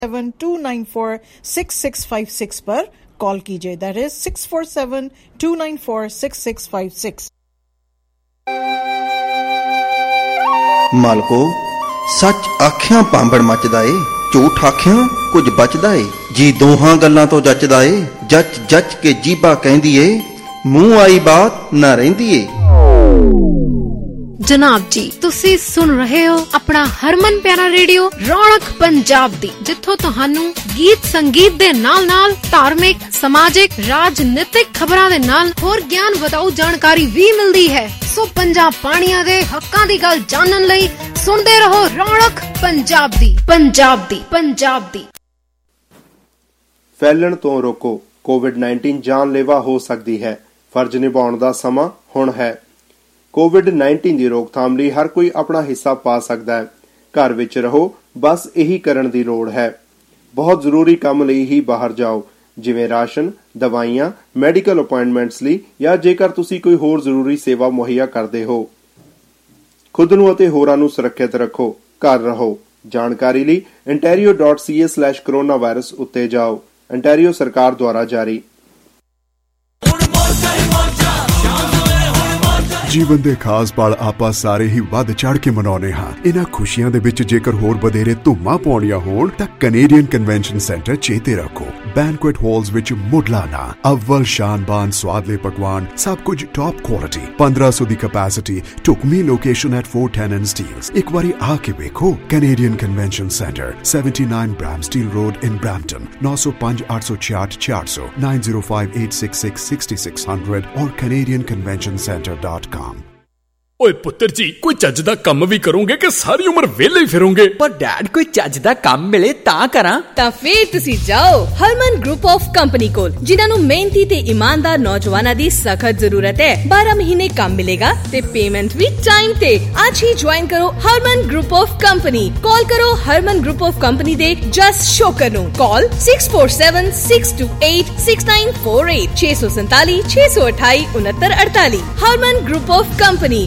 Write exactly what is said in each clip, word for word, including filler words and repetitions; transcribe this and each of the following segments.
Seven two nine four six six five six पर call कीजिए। That is six four seven two nine four six six five six. मालको सच आखियां पांबड़ मचदा ए, झूठ आखियां कुछ बचदा ए। जी दोहां गल्लां तो जचदा ए, जच जच के जीबा कहंदी ए, मूंह आई बात ना रहिंदी ए। जनाब जी तुसी सुन रहे हो अपना हरमन प्यारा रेडियो रौनक पंजाब दी, जिथों तुहानू गीत संगीत दे नाल नाल धार्मिक समाजिक राजनीतिक खबरां दे नाल होर ज्ञान वधाऊ जानकारी भी मिलदी है। सो पंजाब पाणियां दे हक्कां दी गल जानन लई सुनदे रहो रौनक पंजाब दी पंजाब दी पंजाब दी। फैलण तो रोको, कोविड नाइनटीन जानलेवा हो सकती है, फर्ज निभाउण दा समां हुण है। कोविड नाइनटीन की रोकथाम ਲਈ हर कोई अपना हिस्सा पा सकता है। घर विच रहो, बस यही करन दी लोड़ है। बहुत जरूरी काम ਲਈ ही बाहर जाओ, जिवें राशन, दवाइयां, मैडिकल अपॉइंटमेंट्स ਲਈ या जेकर तुसी कोई होर जरूरी सेवा मुहैया करते हो। खुद ਨੂੰ ਅਤੇ ਹੋਰਾਂ ਨੂੰ ਸੁਰੱਖਿਅਤ ਰੱਖੋ, ਘਰ ਰਹੋ। ਜਾਣਕਾਰੀ ਲਈ ontario dot c a slash coronavirus ਉੱਤੇ ਜਾਓ। ontario ਸਰਕਾਰ ਦੁਆਰਾ ਜਾਰੀ। ਜੀਵਨ ਦੇ ਖਾਸ ਪਲ ਆਪਾਂ ਸਾਰੇ ਹੀ ਵੱਧ ਚੜ ਕੇ ਮਨਾਉਣੇ ਹਾਂ। ਇਹਨਾਂ ਖੁਸ਼ੀਆਂ ਦੇ ਵਿੱਚ ਜੇਕਰ ਹੋਰ ਵਧੇਰੇ ਧੁੰਮਾਂ ਪਾਉਣੀਆਂ ਹੋਣ ਤਾਂ ਕੈਨੇਡੀਅਨ ਕਨਵੈਨਸ਼ਨ ਸੈਂਟਰ ਚੇਤੇ ਰੱਖੋ। ਬੈਂਕੁਏਟ ਹਾਲਸ ਵਿੱਚ ਮੁੱਢਲਾ ਅਵਲ ਸ਼ਾਨਬਾਨ ਸਵਾਦਲੇ ਪਕਵਾਨ, ਸਭ ਕੁਝ ਟੌਪ ਕੁਆਲਿਟੀ, ਪੰਦਰਾਂ ਸੌ ਦੀ ਕਪੈਸਿਟੀ, ਢੁਕਵੀਂ location at four ten and Steeles। ਇੱਕ ਵਾਰੀ ਆ ਕੇ ਵੇਖੋ। Canadian convention centre seventy-nine Bramsteele road in Brampton. nine oh five eight six eight four hundred nine oh five eight six six six six hundred or canadian convention center dot com। ਓਏ ਪੁੱਤਰ ਜੀ, ਕੋਈ ਚੱਜ ਦਾ ਕੰਮ ਵੀ ਕਰੋਗੇ ਕਿ ਸਾਰੀ ਉਮਰ ਵਿਹਲੇ ਹੀ ਫਿਰੋਗੇ? ਪਰ ਡੈਡ ਕੋਈ ਚੱਜ ਦਾ ਕੰਮ ਮਿਲੇ ਤਾਂ ਕਰਾਂ। ਤਾਂ ਫੇਰ ਤੁਸੀਂ ਜਾਓ ਹਰਮਨ ਗਰੁੱਪ ਆਫ ਕੰਪਨੀ ਕੋਲ, ਜਿਨ੍ਹਾਂ ਨੂੰ ਮਿਹਨਤੀ ਤੇ ਇਮਾਨਦਾਰ ਨੌਜਵਾਨਾਂ ਦੀ ਸਖਤ ਜ਼ਰੂਰਤ ਹੈ। ਬਾਰਾਂ ਮਹੀਨੇ ਕੰਮ ਮਿਲੇਗਾ ਤੇ ਪੇਮੈਂਟ ਵੀ ਟਾਈਮ ਤੇ। ਅੱਜ ਹੀ ਜੁਆਇਨ ਕਰੋ Harman group of company. Call ਕਰੋ ਹਰਮਨ ਗਰੁੱਪ ਆਫ ਕੰਪਨੀ ਦੇ ਜਸ ਸ਼ੋਕਰ ਨੂੰ। ਕਾਲ six four seven six two eight six nine four eight ਛੇ ਸੌ ਸੰਤਾਲੀ ਛੇ ਸੌ ਅਠਾਈ ਉਨੱਤਰ ਅੜਤਾਲੀ। Harman group of company.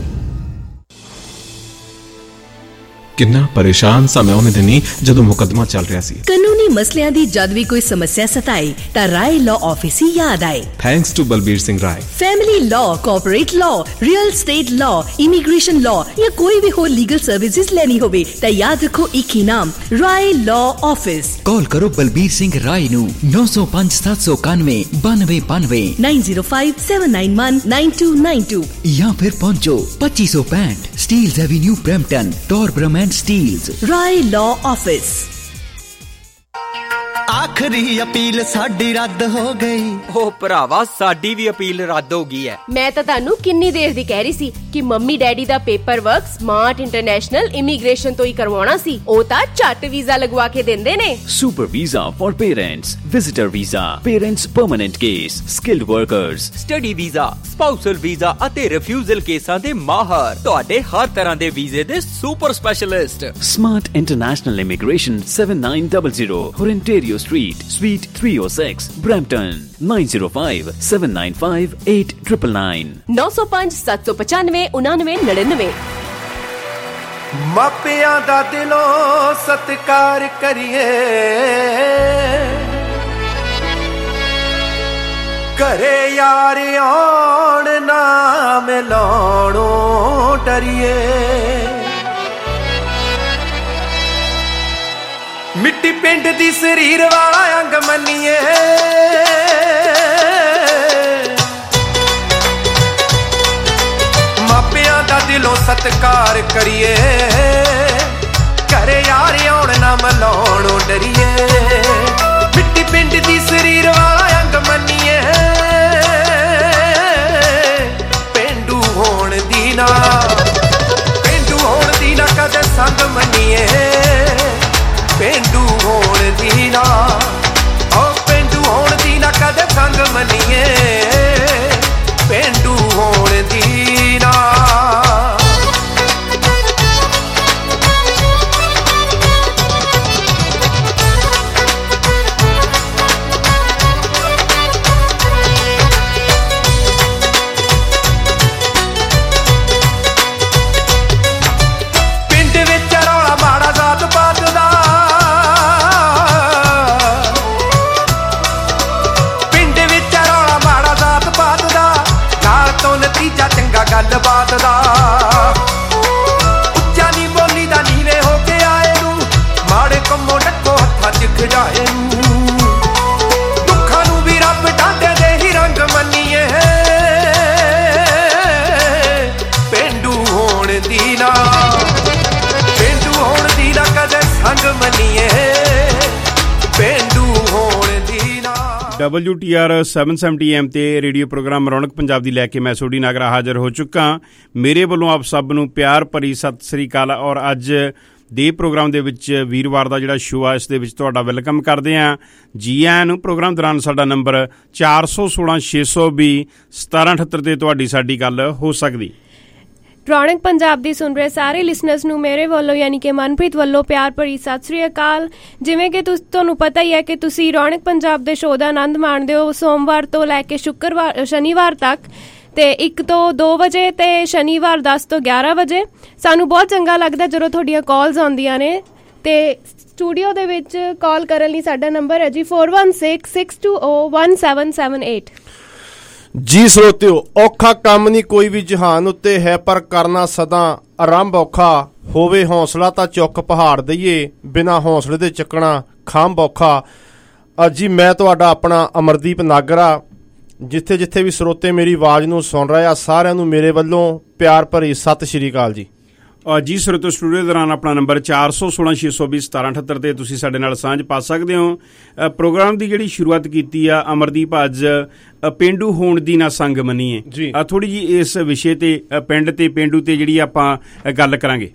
ਕਿੰਨਾ ਪਰੇਸ਼ਾਨ ਸਾਂ ਮੈਂ ਉਹਨੇ ਦਿਨੀ ਜਦੋਂ ਮੁਕੱਦਮਾ ਚੱਲ ਰਿਹਾ ਸੀ। ਕਾਨੂੰਨੀ ਮਸਲਿਆਂ ਦੀ ਜਦ ਵੀ ਕੋਈ ਸਮੱਸਿਆ ਸਤਾਏ ਤਾਂ ਰਾਏ ਲਾਅ ਆਫਿਸ ਹੀ ਯਾਦ ਆਏ। Thanks to Balbir Singh Rai. Family law, corporate law, real estate law, immigration law ਜਾਂ ਕੋਈ ਵੀ ਹੋਰ ਲੀਗਲ ਸਰਵਿਸਿਜ਼ ਲੈਣੀ ਹੋਵੇ ਤਾਂ ਯਾਦ ਰੱਖੋ ਇੱਕ ਹੀ ਨਾਮ, ਰਾਏ ਲਾਅ ਆਫਿਸ। ਕਾਲ ਕਰੋ ਬਲਬੀਰ ਸਿੰਘ ਰਾਏ ਨੂੰ ਨੌ ਸੌ ਪੰਜ ਸੱਤ ਸੌ ਇਕਾਨਵੇਂ ਬਾਨਵੇਂ ਬਾਨਵੇਂ nine zero five seven nine one nine two nine two ਜਾਂ ਫਿਰ ਪਹੁੰਚੋ ਪੱਚੀ ਸੌ ਪੈਂਹਠ Steeles avenue Brampton, Torbram and Steeles. Rai law office. ਆਖਰੀ ਅਪੀਲ ਸਾਡੀ ਰੱਦ ਹੋ ਗਈ। ਓ ਭਰਾਵਾ, ਸਾਡੀ ਵੀ ਅਪੀਲ ਰੱਦ ਹੋ ਗਈ ਹੈ। ਮੈਂ ਤਾਂ ਤੁਹਾਨੂੰ ਕਿੰਨੀ ਦੇਰ ਦੀ ਕਹਿ ਰਹੀ ਸੀ ਕਿ ਮੰਮੀ ਡੈਡੀ ਦਾ paper work smart international immigration ਤੋਂ ਹੀ ਕਰਵਾਉਣਾ ਸੀ। ਉਹ ਤਾਂ ਝੱਟ ਵੀਜ਼ਾ ਲਗਵਾ ਕੇ ਦਿੰਦੇ ਨੇ। Super visa for parents, visitor visa, parents permanent case, skilled workers, study visa, spousal visa ਅਤੇ ਰਿਫਿਊਜ਼ਲ ਕੇਸਾਂ ਦੇ ਮਾਹਰ, ਤੁਹਾਡੇ ਹਰ ਤਰ੍ਹਾਂ ਦੇ ਵੀਜ਼ੇ ਦੇ super specialist. Smart international immigration seven nine zero zero Ontario Street, Suite three oh six, Brampton, nine zero five seven nine five eight nine nine nine ਨੌ ਸੌ ਪੰਜ ਸੱਤ ਸੌ ਪਚਾਨਵੇਂ ਉਨਾਨਵੇਂ ਨੜਿਨਵੇਂ। ਮਾਪਿਆਂ ਦਾ ਦਿਲੋਂ ਸਤਿਕਾਰ ਕਰੀਏ, ਘਰੇ ਯਾਰ ਆਉਣ ਨਾ ਮਿਲਾਉਣੋਂ ਡਰੀਏ। ਮਿੱਟੀ ਪਿੰਡ ਦੀ ਸਰੀਰ ਵਾਲਾ ਅੰਗ ਮੰਨੀਏ, ਮਾਪਿਆਂ ਦਾ ਦਿਲੋਂ ਸਤਿਕਾਰ ਕਰੀਏ, ਘਰੇ ਯਾਰ ਆਉਣ ਨਾ ਮਲਾਉਣੋਂ ਡਰੀਏ। ਮਿੱਟੀ ਪਿੰਡ ਦੀ ਸਰੀਰ ਵਾਲਾ ਅੰਗ ਮੰਨੀਏ, ਪੇਂਡੂ ਹੋਣ ਦੀ ਨਾ ਪੇਂਡੂ ਹੋਣ ਦੀ ਨਾ ਕਦੇ ਸੰਗ ਮੰਨੀਏ। ਪੇਂਡੂ ਹੋਣ ਦੀ ਨਾ ਓ ਪੇਂਡੂ ਹੋਣ ਦੀ ਨਾ ਕਦੇ ਸੰਗ ਮੰਨੀਏ। ਪੇਂਡੂ ਹੋਣ ਦੀ ਨਾ W T R seven seventy M ਤੇ ਰੇਡੀਓ ਪ੍ਰੋਗਰਾਮ ਰੌਣਕ ਪੰਜਾਬ ਦੀ ਲੈ ਕੇ ਮੈਂ ਸੋਢੀ ਨਾਗਰਾ ਹਾਜ਼ਰ ਹੋ ਚੁੱਕਾ। ਮੇਰੇ ਵੱਲੋਂ ਆਪ ਸਭ ਨੂੰ ਪਿਆਰ ਭਰੀ ਸਤਿ ਸ੍ਰੀ ਅਕਾਲ। ਔਰ ਅੱਜ ਦੇ ਪ੍ਰੋਗਰਾਮ ਦੇ ਵਿੱਚ ਵੀਰਵਾਰ ਦਾ ਜਿਹੜਾ ਸ਼ੋਅ ਆ, ਇਸ ਦੇ ਵਿੱਚ ਤੁਹਾਡਾ ਵੈਲਕਮ ਕਰਦੇ ਹਾਂ। ਜੀ ਆਇਆਂ ਨੂੰ। ਪ੍ਰੋਗਰਾਮ ਦੌਰਾਨ ਸਾਡਾ ਨੰਬਰ ਚਾਰ ਸੌ ਸੋਲਾਂ ਛੇ ਸੌ ਵੀਹ ਸਤਾਰਾਂ ਅਠੱਤਰ 'ਤੇ ਤੁਹਾਡੀ ਸਾਡੀ ਗੱਲ ਹੋ ਸਕਦੀ। ਰੌਣਕ ਪੰਜਾਬ ਦੀ ਸੁਣ ਰਹੇ ਸਾਰੇ ਲਿਸਨਰਸ ਨੂੰ ਮੇਰੇ ਵੱਲੋਂ ਯਾਨੀ ਕਿ ਮਨਪ੍ਰੀਤ ਵੱਲੋਂ ਪਿਆਰ ਭਰੀ ਸਤਿ ਸ੍ਰੀ ਅਕਾਲ। ਜਿਵੇਂ ਕਿ ਤੁਸ ਤੁਹਾਨੂੰ ਪਤਾ ਹੀ ਹੈ ਕਿ ਤੁਸੀਂ ਰੌਣਕ ਪੰਜਾਬ ਦੇ ਸ਼ੋਅ ਦਾ ਆਨੰਦ ਮਾਣਦੇ ਹੋ ਸੋਮਵਾਰ ਤੋਂ ਲੈ ਕੇ ਸ਼ੁੱਕਰਵਾਰ ਸ਼ਨੀਵਾਰ ਤੱਕ, ਤੇ ਇੱਕ ਤੋਂ ਦੋ ਵਜੇ ਤੇ ਸ਼ਨੀਵਾਰ ਦਸ ਤੋਂ ਗਿਆਰਾਂ ਵਜੇ। ਸਾਨੂੰ ਬਹੁਤ ਚੰਗਾ ਲੱਗਦਾ ਜਦੋਂ ਤੁਹਾਡੀਆਂ ਕਾਲਸ ਆਉਂਦੀਆਂ ਨੇ। ਤੇ ਸਟੂਡੀਓ ਦੇ ਵਿੱਚ ਕਾਲ ਕਰਨ ਲਈ ਸਾਡਾ ਨੰਬਰ ਹੈ ਜੀ four one six six two o one seven seven eight. ਜੀ ਸਰੋਤਿਓ, ਔਖਾ ਕੰਮ ਨਹੀਂ ਕੋਈ ਵੀ ਜਹਾਨ ਉੱਤੇ ਹੈ, ਪਰ ਕਰਨਾ ਸਦਾ ਆਰੰਭ ਔਖਾ। ਹੋਵੇ ਹੌਸਲਾ ਤਾਂ ਚੁੱਕ ਪਹਾੜ ਦਈਏ, ਬਿਨਾਂ ਹੌਸਲੇ ਦੇ ਚੱਕਣਾ ਖੰਭ ਔਖਾ। ਜੀ ਮੈਂ ਤੁਹਾਡਾ ਆਪਣਾ ਅਮਰਦੀਪ ਨਾਗਰਾ। ਜਿੱਥੇ ਜਿੱਥੇ ਵੀ ਸਰੋਤੇ ਮੇਰੀ ਆਵਾਜ਼ ਨੂੰ ਸੁਣ ਰਹੇ ਆ, ਸਾਰਿਆਂ ਨੂੰ ਮੇਰੇ ਵੱਲੋਂ ਪਿਆਰ ਭਰੀ ਸਤਿ ਸ਼੍ਰੀ ਅਕਾਲ ਜੀ। ਜੀ ਸਰੋਤਿਓ, ਸਟੂਡੀਓ ਦੌਰਾਨ ਆਪਣਾ ਨੰਬਰ ਚਾਰ ਸੌ ਸੋਲਾਂ ਛੇ ਸੌ ਵੀਹ ਸਤਾਰਾਂ ਅਠੱਤਰ 'ਤੇ ਤੁਸੀਂ ਸਾਡੇ ਨਾਲ ਸਾਂਝ ਪਾ ਸਕਦੇ ਹੋ। ਪ੍ਰੋਗਰਾਮ ਦੀ ਜਿਹੜੀ ਸ਼ੁਰੂਆਤ ਕੀਤੀ ਆ ਅਮਰਦੀਪ, ਅੱਜ ਪੇਂਡੂ ਹੋਣ ਦੀ ਨਾ ਸੰਗ ਮੰਨੀਏ ਜੀ। ਥੋੜ੍ਹੀ ਜਿਹੀ ਇਸ ਵਿਸ਼ੇ 'ਤੇ ਪਿੰਡ ਤੇ ਪੇਂਡੂ 'ਤੇ ਜਿਹੜੀ ਆਪਾਂ ਗੱਲ ਕਰਾਂਗੇ।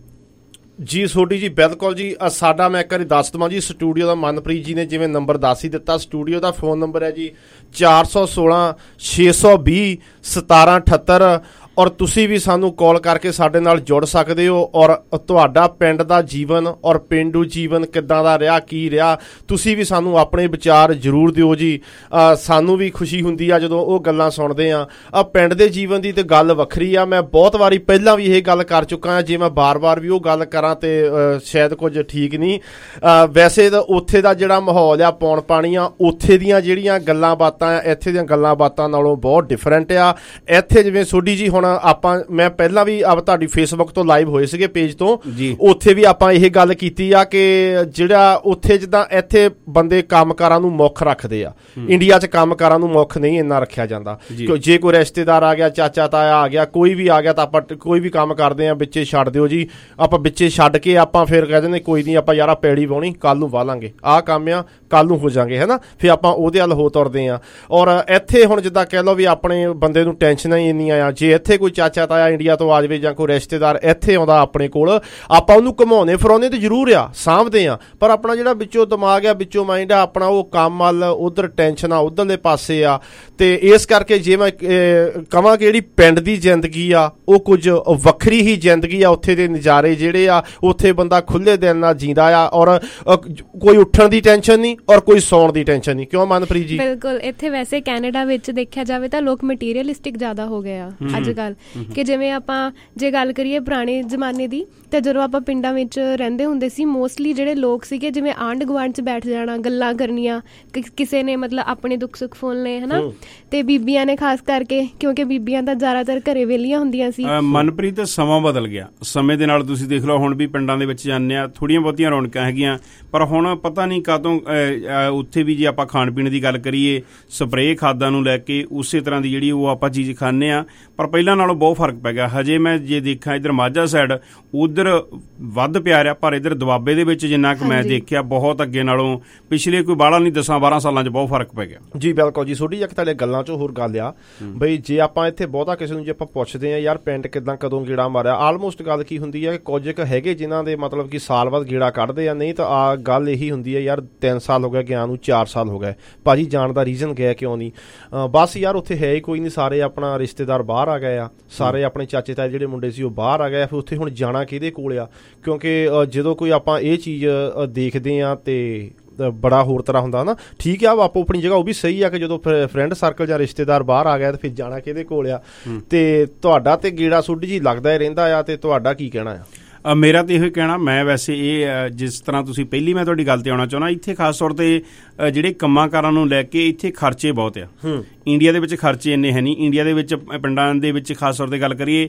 ਜੀ ਸੋਢੀ ਜੀ, ਬਿਲਕੁਲ ਜੀ। ਸਾਡਾ ਮੈਂ ਇੱਕ ਵਾਰੀ ਦੱਸ ਦੇਵਾਂ ਜੀ, ਸਟੂਡੀਓ ਦਾ ਮਨਪ੍ਰੀਤ ਜੀ ਨੇ ਜਿਵੇਂ ਨੰਬਰ ਦੱਸ ਹੀ ਦਿੱਤਾ। ਸਟੂਡੀਓ ਦਾ ਫੋਨ ਨੰਬਰ ਹੈ ਜੀ ਚਾਰ ਸੌ ਸੋਲਾਂ ਛੇ ਸੌ ਵੀਹ ਸਤਾਰਾਂ ਅਠੱਤਰ। ਔਰ ਤੁਸੀਂ ਵੀ ਸਾਨੂੰ ਕਾਲ ਕਰਕੇ ਸਾਡੇ ਨਾਲ ਜੁੜ ਸਕਦੇ ਹੋ। ਔਰ ਤੁਹਾਡਾ ਪਿੰਡ ਦਾ ਜੀਵਨ ਔਰ ਪੇਂਡੂ ਜੀਵਨ ਕਿੱਦਾਂ ਦਾ ਰਿਹਾ, ਕੀ ਰਿਹਾ, ਤੁਸੀਂ ਵੀ ਸਾਨੂੰ ਆਪਣੇ ਵਿਚਾਰ ਜ਼ਰੂਰ ਦਿਓ ਜੀ। ਸਾਨੂੰ ਵੀ ਖੁਸ਼ੀ ਹੁੰਦੀ ਆ ਜਦੋਂ ਉਹ ਗੱਲਾਂ ਸੁਣਦੇ ਆ। ਆ ਪਿੰਡ ਦੇ ਜੀਵਨ ਦੀ ਤਾਂ ਗੱਲ ਵੱਖਰੀ ਆ। ਮੈਂ ਬਹੁਤ ਵਾਰੀ ਪਹਿਲਾਂ ਵੀ ਇਹ ਗੱਲ ਕਰ ਚੁੱਕਾ ਹਾਂ। ਜੇ ਮੈਂ ਬਾਰ-ਬਾਰ ਵੀ ਉਹ ਗੱਲ ਕਰਾਂ ਤੇ ਸ਼ਾਇਦ ਕੁਝ ਠੀਕ ਨਹੀਂ। ਵੈਸੇ ਤਾਂ ਉੱਥੇ ਦਾ ਜਿਹੜਾ ਮਾਹੌਲ ਆ, ਪੌਣ ਪਾਣੀ ਆ, ਉੱਥੇ ਦੀਆਂ ਜਿਹੜੀਆਂ ਗੱਲਾਂ ਬਾਤਾਂ ਆ, ਇੱਥੇ ਦੀਆਂ ਗੱਲਾਂ ਬਾਤਾਂ ਨਾਲੋਂ ਬਹੁਤ ਡਿਫਰੈਂਟ ਆ। ਇੱਥੇ ਜਿਵੇਂ ਸੋਢੀ ਜੀ ਹੁਣ ਆਪਾਂ ਮੈਂ ਪਹਿਲਾਂ ਵੀ ਆਪ ਤੁਹਾਡੀ ਫੇਸਬੁੱਕ ਤੋਂ ਲਾਈਵ ਹੋਏ ਸੀਗੇ ਪੇਜ ਤੋਂ, ਉੱਥੇ ਵੀ ਆਪਾਂ ਇਹ ਗੱਲ ਕੀਤੀ ਆ ਕਿ ਜਿਹੜਾ ਉੱਥੇ ਜਿੱਦਾਂ ਇੱਥੇ ਬੰਦੇ ਕੰਮਕਾਰਾਂ ਨੂੰ ਮੁੱਖ ਰੱਖਦੇ ਆ, ਇੰਡੀਆ 'ਚ ਕੰਮਕਾਰਾਂ ਨੂੰ ਮੁੱਖ ਨਹੀਂ ਇੰਨਾ ਰੱਖਿਆ ਜਾਂਦਾ। ਜੇ ਕੋਈ ਰਿਸ਼ਤੇਦਾਰ ਆ ਗਿਆ, ਚਾਚਾ ਤਾਇਆ ਆ ਗਿਆ, ਕੋਈ ਵੀ ਆ ਗਿਆ ਤਾਂ ਆਪਾਂ ਕੋਈ ਵੀ ਕੰਮ ਕਰਦੇ ਆ ਵਿੱਚੇ ਛੱਡ ਦਿਓ ਜੀ। ਆਪਾਂ ਵਿੱਚੇ ਛੱਡ ਕੇ ਆਪਾਂ ਫਿਰ ਕਹਿ ਦਿੰਦੇ ਕੋਈ ਨਹੀਂ, ਆਪਾਂ ਯਾਰਾ ਪੈੜੀ ਵਾਹੁਣੀ ਕੱਲ ਨੂੰ ਵਾਹ ਲਾਂਗੇ, ਆਹ ਕੰਮ ਆ ਕੱਲ ਨੂੰ ਹੋ ਜਾਵਾਂਗੇ, ਹੈ ਨਾ। ਫਿਰ ਆਪਾਂ ਉਹਦੇ ਵੱਲ ਹੋ ਤੁਰਦੇ ਆ। ਔਰ ਇੱਥੇ ਹੁਣ ਜਿੱਦਾਂ ਕਹਿ ਲਓ ਵੀ ਆਪਣੇ ਬੰਦੇ ਨੂੰ ਟੈਨਸ਼ਨਾਂ ਹੀ ਇੰਨੀਆਂ ਆ। ਜੇ ਇੱਥੇ ਕੋਈ ਚਾਚਾ ਤਾਇਆ ਇੰਡੀਆ ਤੋਂ ਆ ਜਾਵੇ ਜਾਂ ਕੋਈ ਰਿਸ਼ਤੇਦਾਰ ਇੱਥੇ ਆਉਂਦਾ ਆਪਣੇ ਕੋਲ, ਆਪਾਂ ਉਹਨੂੰ ਘੁਮਾਉਂਦੇ ਫਿਰਾਉਂਦੇ ਤਾਂ ਜ਼ਰੂਰ ਆ, ਸਾਂਭਦੇ ਆ, ਪਰ ਆਪਣਾ ਜਿਹੜਾ ਵਿੱਚੋਂ ਦਿਮਾਗ ਆ, ਵਿੱਚੋਂ ਮਾਈਂਡ ਆ, ਆਪਣਾ ਉਹ ਕੰਮ ਵੱਲ ਉੱਧਰ ਟੈਨਸ਼ਨ ਆ, ਉੱਧਰਲੇ ਪਾਸੇ ਆ। ਤੇ ਇਸ ਕਰਕੇ ਜੇ ਮੈਂ ਕਹਾਂ ਕਿ ਜਿਹੜੀ ਪਿੰਡ ਦੀ ਜ਼ਿੰਦਗੀ ਆ ਉਹ ਕੁਝ ਵੱਖਰੀ ਹੀ ਜ਼ਿੰਦਗੀ ਆ। ਉੱਥੇ ਦੇ ਨਜ਼ਾਰੇ ਜਿਹੜੇ ਆ, ਉੱਥੇ ਬੰਦਾ ਖੁੱਲ੍ਹੇ ਦਿਲ ਨਾਲ ਜੀਂਦਾ ਆ। ਔਰ ਕੋਈ ਉੱਠਣ ਦੀ ਟੈਨਸ਼ਨ ਨਹੀਂ ਔਰ ਕੋਈ ਸੌਣ ਦੀ ਟੈਨਸ਼ਨ ਨਹੀਂ। ਕਿਉਂ ਮਨਪ੍ਰੀਤ ਜੀ? ਬਿਲਕੁਲ। ਇੱਥੇ ਵੈਸੇ ਕੈਨੇਡਾ ਵਿੱਚ ਦੇਖਿਆ ਜਾਵੇ ਤਾਂ ਲੋਕ ਮਟੀਰੀਅਲਿਸਟਿਕ ਜ਼ਿਆਦਾ ਹੋ ਗਏ ਆ ਅੱਜ ਕੱਲ੍ਹ। ਕਿ ਜਿਵੇਂ ਆਪਾਂ ਜੇ ਗੱਲ ਕਰੀਏ ਪੁਰਾਣੇ ਜ਼ਮਾਨੇ ਦੀ, ਤਾਂ ਜਦੋਂ ਆਪਾਂ ਪਿੰਡਾਂ ਵਿੱਚ ਰਹਿੰਦੇ ਹੁੰਦੇ ਸੀ, ਮੋਸਟਲੀ ਜਿਹੜੇ ਲੋਕ ਸੀਗੇ ਜਿਵੇਂ ਆਂਢ ਗੁਆਂਢ 'ਚ ਬੈਠ ਜਾਣਾ, ਗੱਲਾਂ ਕਰਨੀਆਂ, ਕਿਸੇ ਨੇ ਮਤਲਬ ਆਪਣੇ ਦੁੱਖ ਸੁੱਖ ਫੋਲਣੇ, ਹੈ ਨਾ। ਤੇ ਬੀਬੀਆਂ ਨੇ ਖਾਸ ਕਰਕੇ, ਕਿਉਂਕਿ ਬੀਬੀਆਂ ਤਾਂ ਜ਼ਿਆਦਾਤਰ ਘਰੇ ਵਿਹਲੀਆਂ ਹੁੰਦੀਆਂ ਸੀ। ਮਨਪ੍ਰੀਤ, ਸਮਾਂ ਬਦਲ ਗਿਆ। ਸਮੇਂ ਦੇ ਨਾਲ ਤੁਸੀਂ ਦੇਖ ਲਓ, ਹੁਣ ਵੀ ਪਿੰਡਾਂ ਦੇ ਵਿੱਚ ਜਾਂਦੇ ਆ, ਥੋੜ੍ਹੀਆਂ ਬਹੁਤੀਆਂ ਰੌਣਕਾਂ ਹੈਗੀਆਂ, ਪਰ ਹੁਣ ਪਤਾ ਨਹੀਂ ਕਾਹਤੋਂ ਉੱਥੇ ਵੀ ਜੇ ਆਪਾਂ ਖਾਣ ਪੀਣ ਦੀ ਗੱਲ ਕਰੀਏ, ਸਪਰੇਅ ਖਾਦਾਂ ਨੂੰ ਲੈ ਕੇ ਉਸੇ ਤਰ੍ਹਾਂ ਦੀ ਜਿਹੜੀ ਉਹ ਆਪਾਂ ਚੀਜ਼ ਖਾਂਦੇ ਆ, ਪਰ ਪਹਿਲਾਂ ਨਾਲੋਂ ਬਹੁਤ ਫਰਕ ਪੈ ਗਿਆ। ਹਜੇ ਮੈਂ ਜੇ ਦੇਖਾਂ ਇੱਧਰ ਮਾਝਾ ਸਾਈਡ, ਉੱਧਰ ਵੱਧ ਪਿਆ ਰਿਹਾ, ਪਰ ਇੱਧਰ ਦੁਆਬੇ ਦੇ ਵਿੱਚ ਜਿੰਨਾ ਕੁ ਮੈਂ ਦੇਖਿਆ ਬਹੁਤ ਅੱਗੇ ਨਾਲੋਂ ਪਿਛਲੇ ਕੋਈ ਬਾਹਲਾ ਨਹੀਂ ਦਸਾਂ ਬਾਰਾਂ ਸਾਲਾਂ 'ਚ ਬਹੁਤ ਫਰਕ ਪੈ ਗਿਆ ਜੀ। ਬਿਲਕੁਲ ਜੀ। ਛੋਟੀ ਜਿਹੀ ਤੁਹਾਡੇ ਗੱਲਾਂ 'ਚੋਂ ਹੋਰ ਗੱਲ ਆ ਬਈ, ਜੇ ਆਪਾਂ ਇੱਥੇ ਬਹੁਤਾ ਕਿਸੇ ਨੂੰ ਜੇ ਆਪਾਂ ਪੁੱਛਦੇ ਹਾਂ ਯਾਰ ਪਿੰਡ ਕਿੱਦਾਂ ਕਦੋਂ ਗੇੜਾ ਮਾਰਿਆ, ਆਲਮੋਸਟ ਗੱਲ ਕੀ ਹੁੰਦੀ ਹੈ ਕਿ ਕੁਝ ਕੁ ਹੈਗੇ ਜਿਨ੍ਹਾਂ ਦੇ ਮਤਲਬ ਕਿ ਸਾਲ ਬਾਅਦ ਗੇੜਾ ਕੱਢਦੇ ਆ, ਨਹੀਂ ਤਾਂ ਆ ਗੱਲ ਇਹੀ ਹੁੰਦੀ ਹੈ ਯਾਰ ਤਿੰਨ ਸਾਲ ਹੋ ਗਏ ਗਿਆ ਨੂੰ, ਚਾਰ ਸਾਲ ਹੋ ਗਏ ਭਾਜੀ, ਜਾਣ ਦਾ ਰੀਜ਼ਨ ਗਿਆ ਕਿਉਂ ਨਹੀਂ? ਬਸ ਯਾਰ ਉੱਥੇ ਹੈ ਹੀ ਕੋਈ ਨਹੀਂ, ਸਾਰੇ ਆਪਣਾ ਰਿਸ਼ਤੇਦਾਰ ਬਾਹਰ ਆ ਗਏ ਆ, ਸਾਰੇ ਆਪਣੇ ਚਾਚੇ ਤਾਏ ਜਿਹੜੇ ਮੁੰਡੇ ਸੀ ਉਹ ਬਾਹਰ ਆ ਗਏ। ਫਿਰ ਉੱਥੇ ਹੁਣ ਜਾਣਾ ਕਿਹਦੇ ਕੋਲ ਆ? ਕਿਉਂਕਿ ਜਦੋਂ ਕੋਈ ਆਪਾਂ ਇਹ ਚੀਜ਼ ਦੇਖਦੇ ਹਾਂ ਤੇ ਬੜਾ ਹੋਰ ਤਰ੍ਹਾਂ ਹੁੰਦਾ ਨਾ। ਠੀਕ ਆ, ਆਪੋ ਆਪਣੀ ਜਗ੍ਹਾ ਉਹ ਵੀ ਸਹੀ ਆ ਕਿ ਜਦੋਂ ਫਰੈਂਡ ਸਰਕਲ ਜਾਂ ਰਿਸ਼ਤੇਦਾਰ ਬਾਹਰ ਆ ਗਿਆ ਤੇ ਫਿਰ ਜਾਣਾ ਕਿਹਦੇ ਕੋਲ ਆ? ਤੇ ਤੁਹਾਡਾ ਤੇ ਗੇੜਾ ਸੁੱਢ ਜੀ ਲੱਗਦਾ ਹੀ ਰਹਿੰਦਾ ਆ, ਤੇ ਤੁਹਾਡਾ ਕੀ ਕਹਿਣਾ ਆ? ਮੇਰਾ ਤਾਂ ਇਹੋ ਕਹਿਣਾ, ਮੈਂ ਵੈਸੇ ਇਹ ਜਿਸ ਤਰ੍ਹਾਂ ਤੁਸੀਂ ਪਹਿਲੀ ਮੈਂ ਤੁਹਾਡੀ ਗੱਲ ਤੇ ਆਉਣਾ ਚਾਹੁੰਦਾ, ਇੱਥੇ ਖਾਸ ਤੌਰ ਤੇ ਜਿਹੜੇ ਕੰਮਾਂ ਕਾਰਾਂ ਨੂੰ ਲੈ ਕੇ ਇੱਥੇ ਖਰਚੇ ਬਹੁਤ ਆ। ਇੰਡੀਆ ਦੇ ਵਿੱਚ ਖਰਚੇ ਇੰਨੇ ਹੈ ਨਹੀਂ। ਇੰਡੀਆ ਦੇ ਵਿੱਚ ਪਿੰਡਾਂ ਦੇ ਵਿੱਚ ਖਾਸ ਤੌਰ ਤੇ ਗੱਲ ਕਰੀਏ,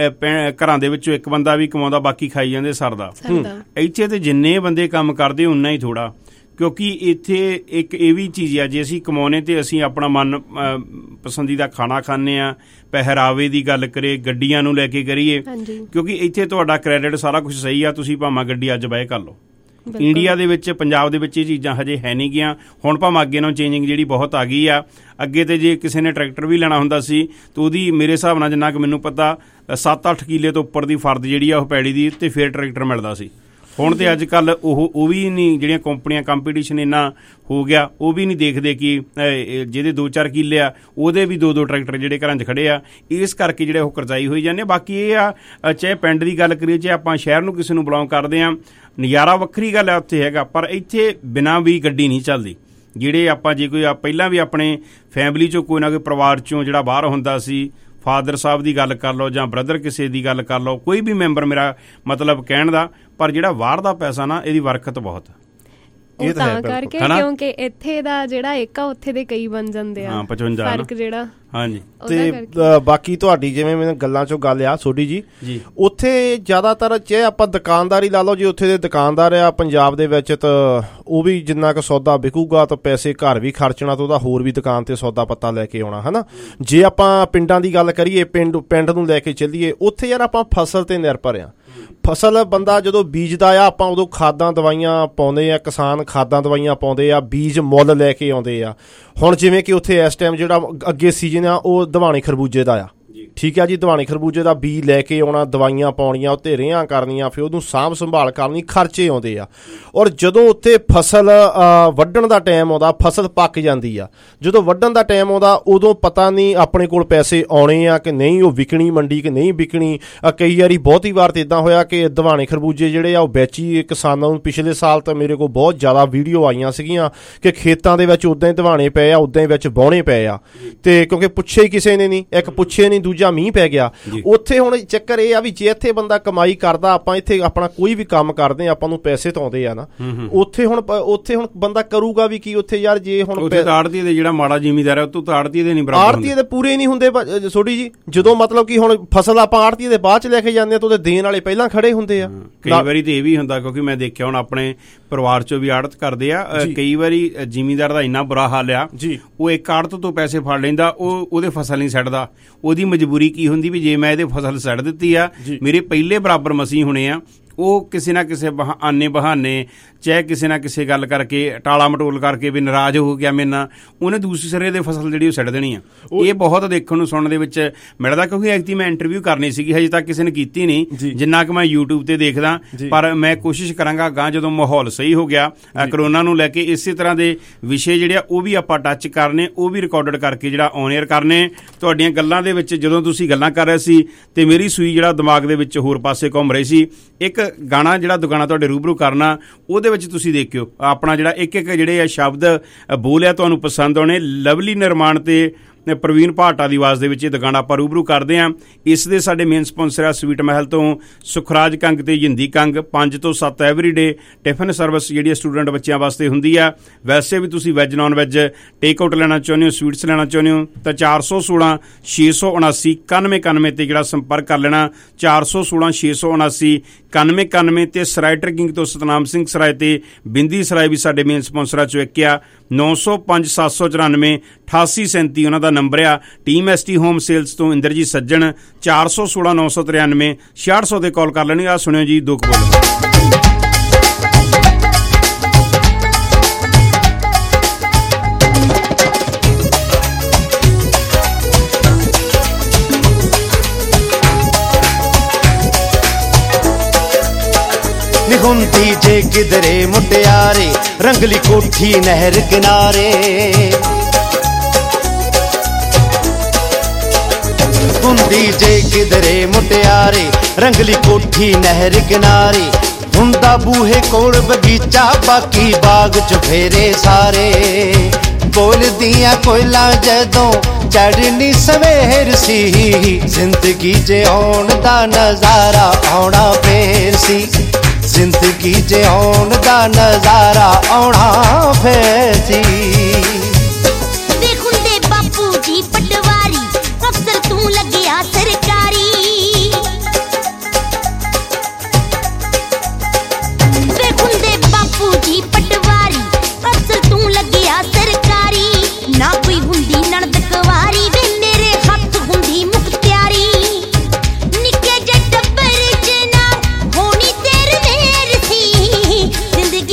ਘਰਾਂ ਦੇ ਵਿੱਚੋਂ ਇੱਕ ਬੰਦਾ ਵੀ ਕਮਾਉਂਦਾ, ਬਾਕੀ ਖਾਈ ਜਾਂਦੇ ਸਰਦਾ। ਇੱਥੇ ਤੇ ਜਿੰਨੇ ਬੰਦੇ ਕੰਮ ਕਰਦੇ ਉਨਾ ਹੀ ਥੋੜਾ, ਕਿਉਂਕਿ ਇੱਥੇ ਇੱਕ ਇਹ ਵੀ ਚੀਜ਼ ਆ, ਜੇ ਅਸੀਂ ਕਮਾਉਂਦੇ ਤੇ ਅਸੀਂ ਆਪਣਾ ਮਨ ਪਸੰਦੀਦਾ ਖਾਣਾ ਖਾਂਦੇ ਹਾਂ, ਪਹਿਰਾਵੇ ਦੀ ਗੱਲ ਕਰੀਏ, ਗੱਡੀਆਂ ਨੂੰ ਲੈ ਕੇ ਕਰੀਏ, ਕਿਉਂਕਿ ਇੱਥੇ ਤੁਹਾਡਾ ਕ੍ਰੈਡਿਟ ਸਾਰਾ ਕੁਛ ਸਹੀ ਆ, ਤੁਸੀਂ ਭਾਵੇਂ ਗੱਡੀ ਅੱਜ ਬਾਏ ਕਰ ਲਓ। ਇੰਡੀਆ ਦੇ ਵਿੱਚ, ਪੰਜਾਬ ਦੇ ਵਿੱਚ ਇਹ ਚੀਜ਼ਾਂ ਹਜੇ ਹੈ ਨਹੀਂ ਗੀਆਂ। ਹੁਣ ਭਾਵੇਂ ਅੱਗੇ ਨਾਲੋਂ ਚੇਂਜਿੰਗ ਜਿਹੜੀ ਬਹੁਤ ਆ ਗਈ ਆ। ਅੱਗੇ ਤੇ ਜੇ ਕਿਸੇ ਨੇ ਟਰੈਕਟਰ ਵੀ ਲੈਣਾ ਹੁੰਦਾ ਸੀ ਤਾਂ ਉਹਦੀ ਮੇਰੇ ਹਿਸਾਬ ਨਾਲ ਜਿੰਨਾ ਕਿ ਮੈਨੂੰ ਪਤਾ ਸੱਤ ਅੱਠ ਕਿੱਲੇ ਤੋਂ ਉੱਪਰ ਦੀ ਫਰਦ ਜਿਹੜੀ ਆ ਉਹ ਪੈੜੀ ਦੀ, ਤੇ ਫਿਰ ਟਰੈਕਟਰ ਮਿਲਦਾ ਸੀ। ਹੁਣ ਤੇ ਅੱਜ ਕੱਲ੍ਹ ਉਹ ਉਹ ਵੀ ਨਹੀਂ, ਜਿਹੜੀਆਂ ਕੰਪਨੀਆਂ ਕੰਪੀਟੀਸ਼ਨ ਇੰਨਾ ਹੋ ਗਿਆ, ਉਹ ਵੀ ਨਹੀਂ ਦੇਖਦੇ ਕਿ ਜਿਹਦੇ ਦੋ ਚਾਰ ਕਿੱਲੇ ਆ ਉਹਦੇ ਵੀ ਦੋ ਦੋ ਟਰੈਕਟਰ ਜਿਹੜੇ ਘਰਾਂ 'ਚ ਖੜੇ ਆ। ਇਸ ਕਰਕੇ ਜਿਹੜੇ ਉਹ ਕਰਜ਼ਾਈ ਹੋਈ ਜਾਂਦੇ। ਬਾਕੀ ਇਹ ਆ, ਚਾਹੇ ਪਿੰਡ ਦੀ ਗੱਲ ਕਰੀਏ, ਚਾਹੇ ਆਪਾਂ ਸ਼ਹਿਰ ਨੂੰ ਕਿਸੇ ਨੂੰ ਬਿਲੋਂਗ ਕਰਦੇ ਹਾਂ, ਨਜ਼ਾਰਾ ਵੱਖਰੀ ਗੱਲ ਆ ਉੱਥੇ ਹੈਗਾ, ਪਰ ਇੱਥੇ ਬਿਨਾਂ ਵੀ ਗੱਡੀ ਨਹੀਂ ਚੱਲਦੀ। ਜਿਹੜੇ ਆਪਾਂ ਜੇ ਕੋਈ ਪਹਿਲਾਂ ਵੀ ਆਪਣੇ ਫੈਮਿਲੀ 'ਚੋਂ ਕੋਈ ਨਾ ਕੋਈ ਪਰਿਵਾਰ 'ਚੋਂ ਜਿਹੜਾ ਬਾਹਰ ਹੁੰਦਾ ਸੀ, ਫਾਦਰ ਸਾਹਿਬ ਦੀ ਗੱਲ ਕਰ ਲਓ ਜਾਂ ਬ੍ਰਦਰ ਕਿਸੇ ਦੀ ਗੱਲ ਕਰ ਲਓ, ਕੋਈ ਵੀ ਮੈਂਬਰ ਮੇਰਾ ਮਤਲਬ ਕਹਿਣ ਦਾ, ਪਰ ਜਿਹੜਾ ਬਾਹਰ ਦਾ ਪੈਸਾ ਨਾ ਇਹਦੀ ਬਰਕਤ ਬਹੁਤ ਉਹ ਤਾਂ ਕਰਕੇ, ਕਿਉਂਕਿ ਇੱਥੇ ਦਾ ਜਿਹੜਾ ਇੱਕ ਆ ਉੱਥੇ ਦੇ ਕਈ ਬਣ ਜਾਂਦੇ ਆ। ਹਾਂ, ਪਚਵੰਜਾ ਫਰਕ ਜਿਹੜਾ। ਹਾਂਜੀ। ਤੇ ਬਾਕੀ ਤੁਹਾਡੀ ਜਿਵੇਂ ਮੈਨੂੰ ਗੱਲਾਂ ਚੋਂ ਗੱਲ ਆ ਸੋਢੀ ਜੀ, ਉੱਥੇ ਜ਼ਿਆਦਾਤਰ ਚਾਹੇ ਆਪਾਂ ਦੁਕਾਨਦਾਰੀ ਲਾ ਲਓ, ਜੇ ਉੱਥੇ ਦੇ ਦੁਕਾਨਦਾਰ ਆ ਪੰਜਾਬ ਦੇ ਵਿੱਚ, ਤਾਂ ਉਹ ਵੀ ਜਿੰਨਾ ਕੁ ਸੌਦਾ ਵਿਕੂਗਾ ਤਾਂ ਪੈਸੇ ਘਰ ਵੀ ਖਰਚਣਾ, ਤਾਂ ਉਹਦਾ ਹੋਰ ਵੀ ਦੁਕਾਨ ਤੇ ਸੌਦਾ ਪੱਤਾ ਲੈ ਕੇ ਆਉਣਾ, ਹਨਾ। ਜੇ ਆਪਾਂ ਪਿੰਡਾਂ ਦੀ ਗੱਲ ਕਰੀਏ, ਪਿੰਡ ਪਿੰਡ ਨੂੰ ਲੈ ਕੇ ਚੱਲੀਏ, ਉੱਥੇ ਯਾਰ ਆਪਾਂ ਫਸਲ ਤੇ ਨਿਰਭਰ ਆ। ਫਸਲ ਬੰਦਾ ਜਦੋਂ ਬੀਜਦਾ ਆ, ਆਪਾਂ ਉਦੋਂ ਖਾਦਾਂ ਦਵਾਈਆਂ ਪਾਉਂਦੇ ਆ, ਕਿਸਾਨ ਖਾਦਾਂ ਦਵਾਈਆਂ ਪਾਉਂਦੇ ਆ, ਬੀਜ ਮੁੱਲ ਲੈ ਕੇ ਆਉਂਦੇ ਆ। ਹੁਣ ਜਿਵੇਂ ਕਿ ਉੱਥੇ ਇਸ ਟਾਈਮ ਜਿਹੜਾ ਅੱਗੇ ਸੀਜ਼ਨ ਆ ਉਹ ਦਵਾਣੇ ਖਰਬੂਜੇ ਦਾ ਆ, ਠੀਕ ਆ ਜੀ। ਦਵਾਣੇ ਖਰਬੂਜੇ ਦਾ ਬੀਜ ਲੈ ਕੇ ਆਉਣਾ, ਦਵਾਈਆਂ ਪਾਉਣੀਆਂ, ਉੱਤੇ ਰੇਹਾਂ ਕਰਨੀਆਂ, ਫਿਰ ਉਹਨੂੰ ਸਾਂਭ ਸੰਭਾਲ ਕਰਨੀ, ਖਰਚੇ ਆਉਂਦੇ ਆ। ਔਰ ਜਦੋਂ ਉੱਥੇ ਫਸਲ ਵੱਢਣ ਦਾ ਟਾਈਮ ਆਉਂਦਾ, ਫਸਲ ਪੱਕ ਜਾਂਦੀ ਆ, ਜਦੋਂ ਵੱਢਣ ਦਾ ਟਾਈਮ ਆਉਂਦਾ ਉਦੋਂ ਪਤਾ ਨਹੀਂ ਆਪਣੇ ਕੋਲ ਪੈਸੇ ਆਉਣੇ ਆ ਕਿ ਨਹੀਂ, ਉਹ ਵਿਕਣੀ ਮੰਡੀ ਕਿ ਨਹੀਂ ਵਿਕਣੀ। ਕਈ ਵਾਰੀ ਬਹੁਤੀ ਵਾਰ ਤਾਂ ਇੱਦਾਂ ਹੋਇਆ ਕਿ ਦਵਾਣੇ ਖਰਬੂਜੇ ਜਿਹੜੇ ਆ ਉਹ ਵੇਚੀ ਕਿਸਾਨਾਂ ਨੂੰ। ਪਿਛਲੇ ਸਾਲ ਤਾਂ ਮੇਰੇ ਕੋਲ ਬਹੁਤ ਜ਼ਿਆਦਾ ਵੀਡੀਓ ਆਈਆਂ ਸੀਗੀਆਂ ਕਿ ਖੇਤਾਂ ਦੇ ਵਿੱਚ ਉੱਦਾਂ ਹੀ ਦਵਾਣੇ ਪਏ ਆ, ਉੱਦਾਂ ਹੀ ਵਿੱਚ ਵਾਹੁਣੇ ਪਏ ਆ, ਤੇ ਕਿਉਂਕਿ ਪੁੱਛੇ ਹੀ ਕਿਸੇ ਨੇ ਨਹੀਂ, ਇੱਕ ਪੁੱਛੇ ਨਹੀਂ, ਦੂਜਾ ਮੀਂਹ ਪੈ ਗਿਆ ਉੱਥੇ। ਹੁਣ ਚੱਕਰ ਇਹ ਆ ਵੀ ਜੇ ਇੱਥੇ ਬੰਦਾ ਕਮਾਈ ਕਰਦਾ, ਆਪਾਂ ਇੱਥੇ ਆਪਣਾ ਕੋਈ ਵੀ ਕੰਮ ਕਰਦੇ, ਆਪਾਂ ਨੂੰ ਪੈਸੇ ਤਾਂ ਆਉਂਦੇ ਆ ਨਾ। ਉੱਥੇ ਹੁਣ ਉੱਥੇ ਹੁਣ ਬੰਦਾ ਕਰੂਗਾ ਵੀ ਕੀ ਉੱਥੇ ਯਾਰ? ਜੇ ਹੁਣ ਆੜ੍ਹਤੀਏ ਦੇ ਜਿਹੜਾ ਮਾੜਾ ਜ਼ਿਮੀਂਦਾਰ ਹੈ ਉਹ ਤਾਂ ਆੜ੍ਹਤੀਏ ਦੇ ਨਹੀਂ ਬਰਾਬਰ, ਆੜ੍ਹਤੀਏ ਦੇ ਪੂਰੇ ਨਹੀਂ ਹੁੰਦੇ ਸੋਢੀ ਜੀ। ਜਦੋਂ ਮਤਲਬ ਕਿ ਹੁਣ ਫਸਲ ਆਪਾਂ ਆੜ੍ਹਤੀਏ ਦੇ ਬਾਅਦ ਚ ਲੈ ਕੇ ਜਾਂਦੇ ਆ ਤਾਂ ਉਹਦੇ ਦੇਣ ਵਾਲੇ ਪਹਿਲਾਂ ਖੜੇ ਹੁੰਦੇ ਆ। ਕਈ ਵਾਰੀ ਤੇ ਇਹ ਵੀ ਹੁੰਦਾ, ਕਿਉਂਕਿ ਮੈਂ ਦੇਖਿਆ ਹੁਣ ਆਪਣੇ ਪਰਿਵਾਰ ਚੋਂ ਵੀ ਆੜਤ ਕਰਦੇ ਆ, ਕਈ ਵਾਰੀ ਜ਼ਿਮੀਂਦਾਰ ਦਾ ਇੰਨਾ ਬੁਰਾ ਹਾਲ ਆ, ਉਹ ਇੱਕ ਆੜਤ ਤੋਂ ਪੈਸੇ ਫੜ ਲੈਂਦਾ, ਉਹ ਉਹਦੇ ਫਸਲ ਨਹੀਂ ਛੱਡਦਾ। ਉਹਦੀ ਮਜਬੂਰੀ ਕੀ ਹੁੰਦੀ ਵੀ ਜੇ ਮੈਂ ਇਹਦੇ ਫਸਲ ਛੱਡ ਦਿੱਤੀ ਆ, ਮੇਰੇ ਪਹਿਲੇ ਬਰਾਬਰ ਮਸੀਂ ਹੋਣੇ ਆ, ਉਹ ਕਿਸੇ ਨਾ ਕਿਸੇ ਬਹਾਨੇ ਬਹਾਨੇ ਚਾਹੇ ਕਿਸੇ ਨਾ ਕਿਸੇ ਗੱਲ ਕਰਕੇ ਟਾਲਾ ਮਟੋਲ ਕਰਕੇ ਵੀ ਨਾਰਾਜ਼ ਹੋ ਗਿਆ ਮੇਰੇ ਨਾਲ, ਉਹਨੇ ਦੂਸਰੇ ਸਿਰੇ ਦੇ ਫਸਲ ਜਿਹੜੀ ਉਹ ਛੱਡ ਦੇਣੀ ਆ। ਇਹ ਬਹੁਤ ਦੇਖਣ ਨੂੰ ਸੁਣਨ ਦੇ ਵਿੱਚ ਮਿਲਦਾ, ਕਿਉਂਕਿ ਐਕਚੁਅਲੀ ਮੈਂ ਇੰਟਰਵਿਊ ਕਰਨੀ ਸੀਗੀ, ਹਜੇ ਤੱਕ ਕਿਸੇ ਨੇ ਕੀਤੀ ਨਹੀਂ, ਜਿੰਨਾ ਕਿ ਮੈਂ ਯੂਟਿਊਬ ਤੇ ਦੇਖਦਾ। ਪਰ ਮੈਂ ਕੋਸ਼ਿਸ਼ ਕਰਾਂਗਾ ਅਗਾਂਹ ਜਦੋਂ ਮਾਹੌਲ ਸਹੀ ਹੋ ਗਿਆ ਕਰੋਨਾ ਨੂੰ ਲੈ ਕੇ, ਇਸੇ ਤਰ੍ਹਾਂ ਦੇ ਵਿਸ਼ੇ ਜਿਹੜੇ ਆ ਉਹ ਵੀ ਆਪਾਂ ਟੱਚ ਕਰਨੇ, ਉਹ ਵੀ ਰਿਕਾਰਡਡ ਕਰਕੇ ਜਿਹੜਾ ਔਨ ਏਅਰ ਕਰਨੇ। ਤੁਹਾਡੀਆਂ ਗੱਲਾਂ ਦੇ ਵਿੱਚ ਜਦੋਂ ਤੁਸੀਂ ਗੱਲਾਂ ਕਰ ਰਹੇ ਸੀ ਤੇ ਮੇਰੀ ਸੂਈ ਜਿਹੜਾ ਦਿਮਾਗ ਦੇ ਵਿੱਚ ਹੋਰ ਪਾਸੇ ਘੁੰਮ ਰਹੀ ਸੀ, ਇੱਕ ਗਾਣਾ ਜਿਹੜਾ ਦੁਗਾਣਾ ਤੁਹਾਡੇ ਰੂਬਰੂ ਕਰਨਾ, ਉਹਦੇ ਵਿੱਚ ਤੁਸੀਂ ਦੇਖਿਓ ਆਪਣਾ ਜਿਹੜਾ ਇੱਕ ਇੱਕ ਜਿਹੜੇ ਆ ਸ਼ਬਦ ਬੋਲਿਆ ਤੁਹਾਨੂੰ ਪਸੰਦ ਆਉਣੇ। ਲਵਲੀ ਨਿਰਮਾਣ ਤੇ ਪ੍ਰਵੀਨ ਭਾਟਾ ਦੀ ਆਵਾਜ਼ ਦੇ ਵਿੱਚ ਇਹ ਦੁਕਾਨ ਆਪਾਂ ਰੂਬਰੂ ਕਰਦੇ ਹਾਂ। ਇਸ ਦੇ ਸਾਡੇ ਮੇਨ ਸਪਾਂਸਰ ਆ ਸਵੀਟ ਮਹਿਲ ਤੋਂ ਸੁਖਰਾਜ ਕੰਗ ਤੇ ਜਿੰਦੀ ਕੰਗ। ਪੰਜ ਤੋਂ ਸੱਤ ਐਵਰੀਡੇ ਟਿਫਨ ਸਰਵਿਸ ਜਿਹੜੀ ਸਟੂਡੈਂਟ ਬੱਚਿਆਂ ਵਾਸਤੇ ਹੁੰਦੀ ਆ। ਵੈਸੇ ਵੀ ਤੁਸੀਂ veg non veg take out ਲੈਣਾ ਚਾਹੁੰਦੇ ਹੋ, ਸਵੀਟਸ ਲੈਣਾ ਚਾਹੁੰਦੇ ਹੋ ਤਾਂ ਚਾਰ ਸੌ ਸੋਲਾਂ ਛੇ ਸੌ ਉਨਾਸੀ ਇਕਾਨਵੇਂ ਇਕਾਨਵੇਂ ਤੇ ਜਿਹੜਾ ਸੰਪਰਕ ਕਰ ਲੈਣਾ। ਚਾਰ ਸੌ ਸੋਲਾਂ ਛੇ ਸੌ ਉਨਾਸੀ ਇਕਾਨਵੇਂ ਇਕਾਨਵੇਂ ਤੇ ਸਰਾਏ ਟਰਕਿੰਗ ਤੋਂ ਸਤਨਾਮ ਸਿੰਘ ਸਰਾਏ ਤੇ ਬਿੰਦੀ ਸਰਾਏ ਵੀ ਸਾਡੇ ਮੇਨ ਸਪਾਂਸਰਾਂ ਚੋਂ ਇੱਕ ਆ। ਨੌ ਸੌ ਪੰਜ ਸੱਤ ਸੌ ਚੁਰਾਨਵੇਂ ਅਠਾਸੀ ਸੈਂਤੀ ਉਹਨਾਂ ਦਾ ਨੰਬਰ ਆ। Team S T home sales ਤੋਂ ਇੰਦਰਜੀਤ ਸੱਜਣ ਚਾਰ ਸੌ ਸੋਲਾਂ ਨੌ ਸੌ ਤਰਿਆਨਵੇਂ ਛਿਆਹਠ ਸੌ ਤੇ ਕਾਲ ਕਰ ਲੈਣੀ। ਆ ਸੁਣਿਓ ਜੀ ਦੁੱਖ ਬੋਲ। ਹੁੰਦੀ ਜੇ ਕਿਧਰੇ ਮੁਟਿਆਰੇ ਰੰਗਲੀ ਕੋਠੀ ਨਹਿਰ ਕਿਨਾਰੇ, ਹੁੰਦੀ ਜੇ ਕਿਧਰੇ ਮੁਟਿਆਰੇ ਰੰਗਲੀ ਕੋਠੀ ਨਹਿਰ ਕਿਨਾਰੇ, ਹੁੰਦਾ ਬੂਹੇ ਕੋਲ ਬਗੀਚਾ ਬਾਕੀ ਬਾਗ ਚ ਫੇਰੇ ਸਾਰੇ, ਬੋਲਦੀਆਂ ਕੋਇਲਾਂ ਜਦੋਂ ਚੜ੍ਹਨੀ ਸਵੇਰ ਸੀ, ਜ਼ਿੰਦਗੀ ਜਿਉਣ ਦਾ ਨਜ਼ਾਰਾ ਆਉਣਾ ਫੇਰ ਸੀ, ਜ਼ਿੰਦਗੀ ਜਿਉਣ ਦਾ ਨਜ਼ਾਰਾ ਆਉਣਾ ਫੇਰ ਸੀ। ਵੇਖ ਹੁੰਦੇ ਬਾਪੂ ਜੀ ਪਟਵਾਰੀ ਅਫਸਰ ਤੂੰ ਲੱਗਿਆ ਸਰਕਾਰੀ, ਵੇਖ ਹੁੰਦੇ ਬਾਪੂ ਜੀ ਪਟਵਾਰੀ ਅਫਸਰ ਤੂੰ ਲੱਗਿਆ ਸਰਕਾਰੀ, ਨਾ ਕੋਈ ਹੁੰਦੀ ਨਣਦ ਕੁਵਾਰੀ ਵੇ ਮੇਰੇ ਹੱਥ ਹੁੰਦੀ ਮੁਖਤਿਆਰੀ, ਨਿੱਕੇ ਜਿਹੇ ਟੱਬਰ ਚ ਨਾ ਹੋਣੀ ਤੇਰੇ ਵੇਰ ਸੀ, ਜ਼ਿੰਦਗੀ